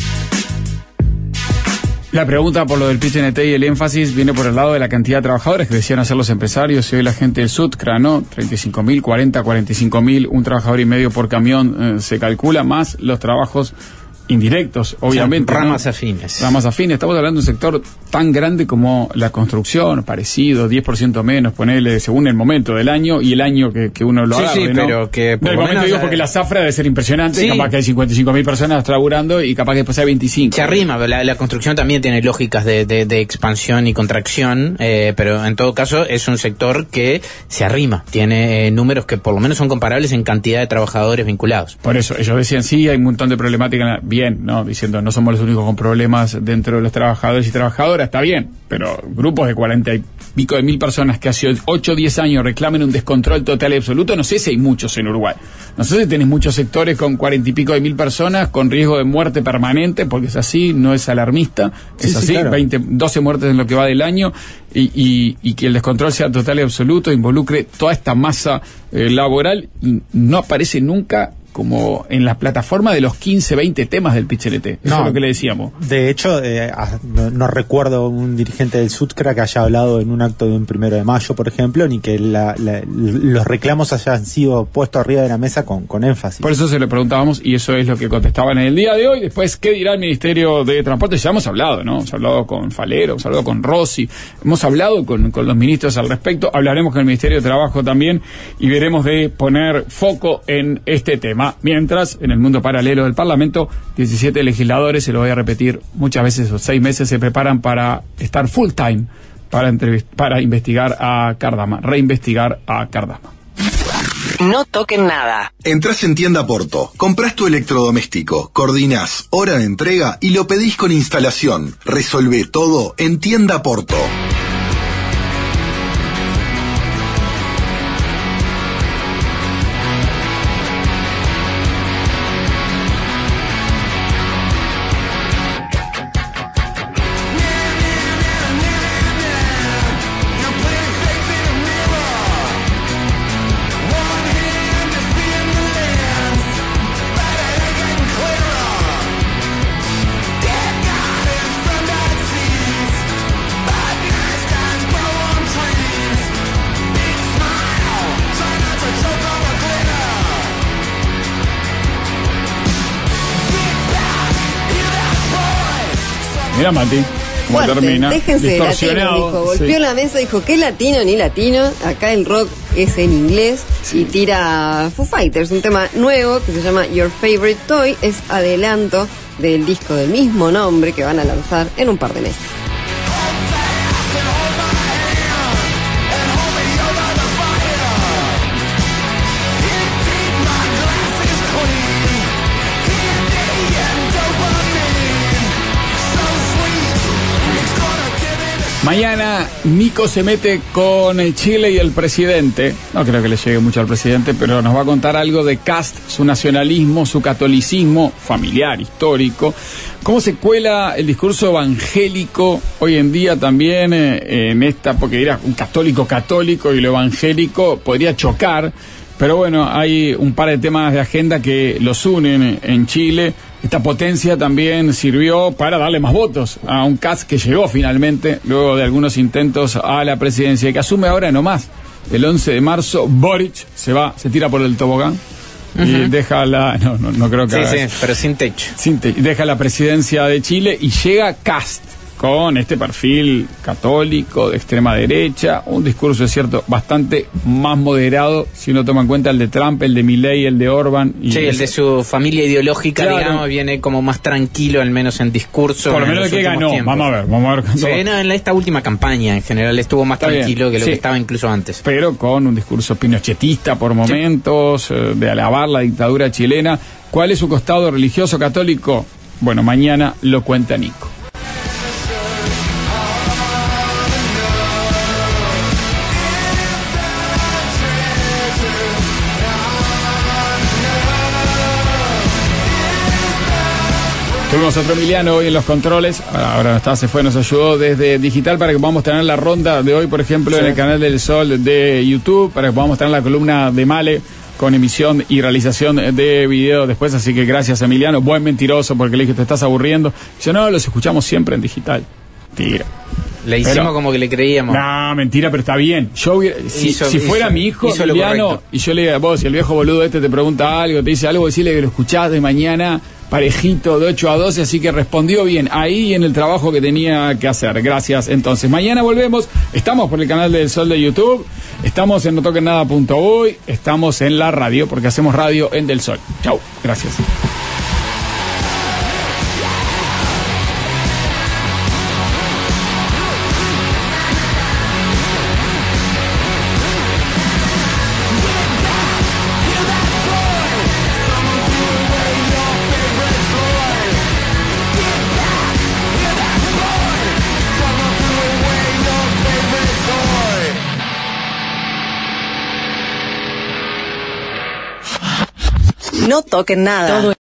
La pregunta por lo del PIT-CNT y el énfasis viene por el lado de la cantidad de trabajadores que decían hacer los empresarios y hoy la gente del SUTCRA, ¿no? 35.000, 45.000, un trabajador y medio por camión se calcula, más los trabajos indirectos, obviamente. O sea, ramas afines. Ramas afines. Estamos hablando de un sector tan grande como la construcción, parecido, 10% menos, ponele, según el momento del año y el año que uno lo agarre, sí, ¿no? Pero que por el momento digo porque la zafra debe ser impresionante, sí. Capaz que hay 55.000 personas laburando y capaz que después hay 25. Se arrima, la construcción también tiene lógicas de expansión y contracción, pero en todo caso es un sector que se arrima, tiene números que por lo menos son comparables en cantidad de trabajadores vinculados. Por eso, ellos decían, sí, hay un montón de problemática, bien, ¿no? Diciendo, no somos los únicos con problemas dentro de los trabajadores y trabajadoras, está bien, pero grupos de 40 y pico de mil personas que hace 8 o 10 años reclamen un descontrol total y absoluto, no sé si hay muchos en Uruguay. No sé si tenés muchos sectores con 40 y pico de mil personas con riesgo de muerte permanente, porque es así, no es alarmista, es así, claro. 12 muertes en lo que va del año, y que el descontrol sea total y absoluto, involucre toda esta masa laboral, y no aparece nunca como en la plataforma de los 15, 20 temas del PIT-CNT. Eso es lo que le decíamos. De hecho, no recuerdo un dirigente del SUTCRA que haya hablado en un acto de un 1 de mayo, por ejemplo, ni que los reclamos hayan sido puestos arriba de la mesa con énfasis. Por eso se le preguntábamos, y eso es lo que contestaban en el día de hoy. Después, ¿qué dirá el Ministerio de Transporte? Ya hemos hablado, ¿no? Hemos hablado con Falero, hemos hablado con Rossi, hemos hablado con los ministros al respecto. Hablaremos con el Ministerio de Trabajo también y veremos de poner foco en este tema. Mientras, en el mundo paralelo del Parlamento, 17 legisladores, se lo voy a repetir muchas veces, o 6 meses, se preparan para estar full time para investigar a Cardama, reinvestigar a Cardama. No toquen nada. Entrás en Tienda Porto, comprás tu electrodoméstico, coordinás hora de entrega y lo pedís con instalación. Resolvé todo en Tienda Porto. Mira, Mati, cómo fuerte. termina. Déjense de latino, dijo. Golpeó la mesa, dijo, ¿qué latino ni latino? Acá el rock es en inglés y tira Foo Fighters, un tema nuevo que se llama Your Favorite Toy. Es adelanto del disco del mismo nombre que van a lanzar en un par de meses. Mañana Nico se mete con Chile y el presidente. No creo que le llegue mucho al presidente, pero nos va a contar algo de Kast, su nacionalismo, su catolicismo familiar, histórico. Cómo se cuela el discurso evangélico hoy en día también en esta, porque dirá un católico y lo evangélico podría chocar. Pero bueno, hay un par de temas de agenda que los unen en Chile. Esta potencia también sirvió para darle más votos a un Kast que llegó finalmente, luego de algunos intentos a la presidencia, y que asume ahora nomás. El 11 de marzo, Boric se tira por el tobogán y deja la... No creo que haga sí, eso. pero sin techo. Deja la presidencia de Chile y llega Kast, con este perfil católico, de extrema derecha, un discurso, es cierto, bastante más moderado, si uno toma en cuenta el de Trump, el de Milei, el de Orban. Sí, el de su familia ideológica, claro, digamos, viene como más tranquilo, al menos en discurso. Por lo menos de que ganó, tiempos. Vamos a ver. Sí, en esta última campaña, en general, estuvo más tranquilo que lo que estaba incluso antes. Pero con un discurso pinochetista por momentos, de alabar la dictadura chilena. ¿Cuál es su costado religioso católico? Bueno, mañana lo cuenta Nico. Tuvimos otro Emiliano hoy en los controles, ahora se fue, nos ayudó desde digital para que podamos tener la ronda de hoy, por ejemplo, en el canal del Sol de YouTube, para que podamos tener la columna de Male con emisión y realización de video después, así que gracias Emiliano, buen mentiroso, porque le dije, te estás aburriendo. Yo no, los escuchamos siempre en digital. Tira. Le hicimos como que le creíamos. No, mentira, pero está bien. Yo si fuera mi hijo Emiliano, y yo le diga, vos, si el viejo boludo te pregunta algo, te dice algo, decirle que lo escuchás de mañana parejito de 8 a 12, así que respondió bien ahí en el trabajo que tenía que hacer. Gracias. Entonces, mañana volvemos. Estamos por el canal del Sol de YouTube, estamos en notoquennada.uy, estamos en la radio, porque hacemos radio en Del Sol. Chau. Gracias. No toquen nada. Todo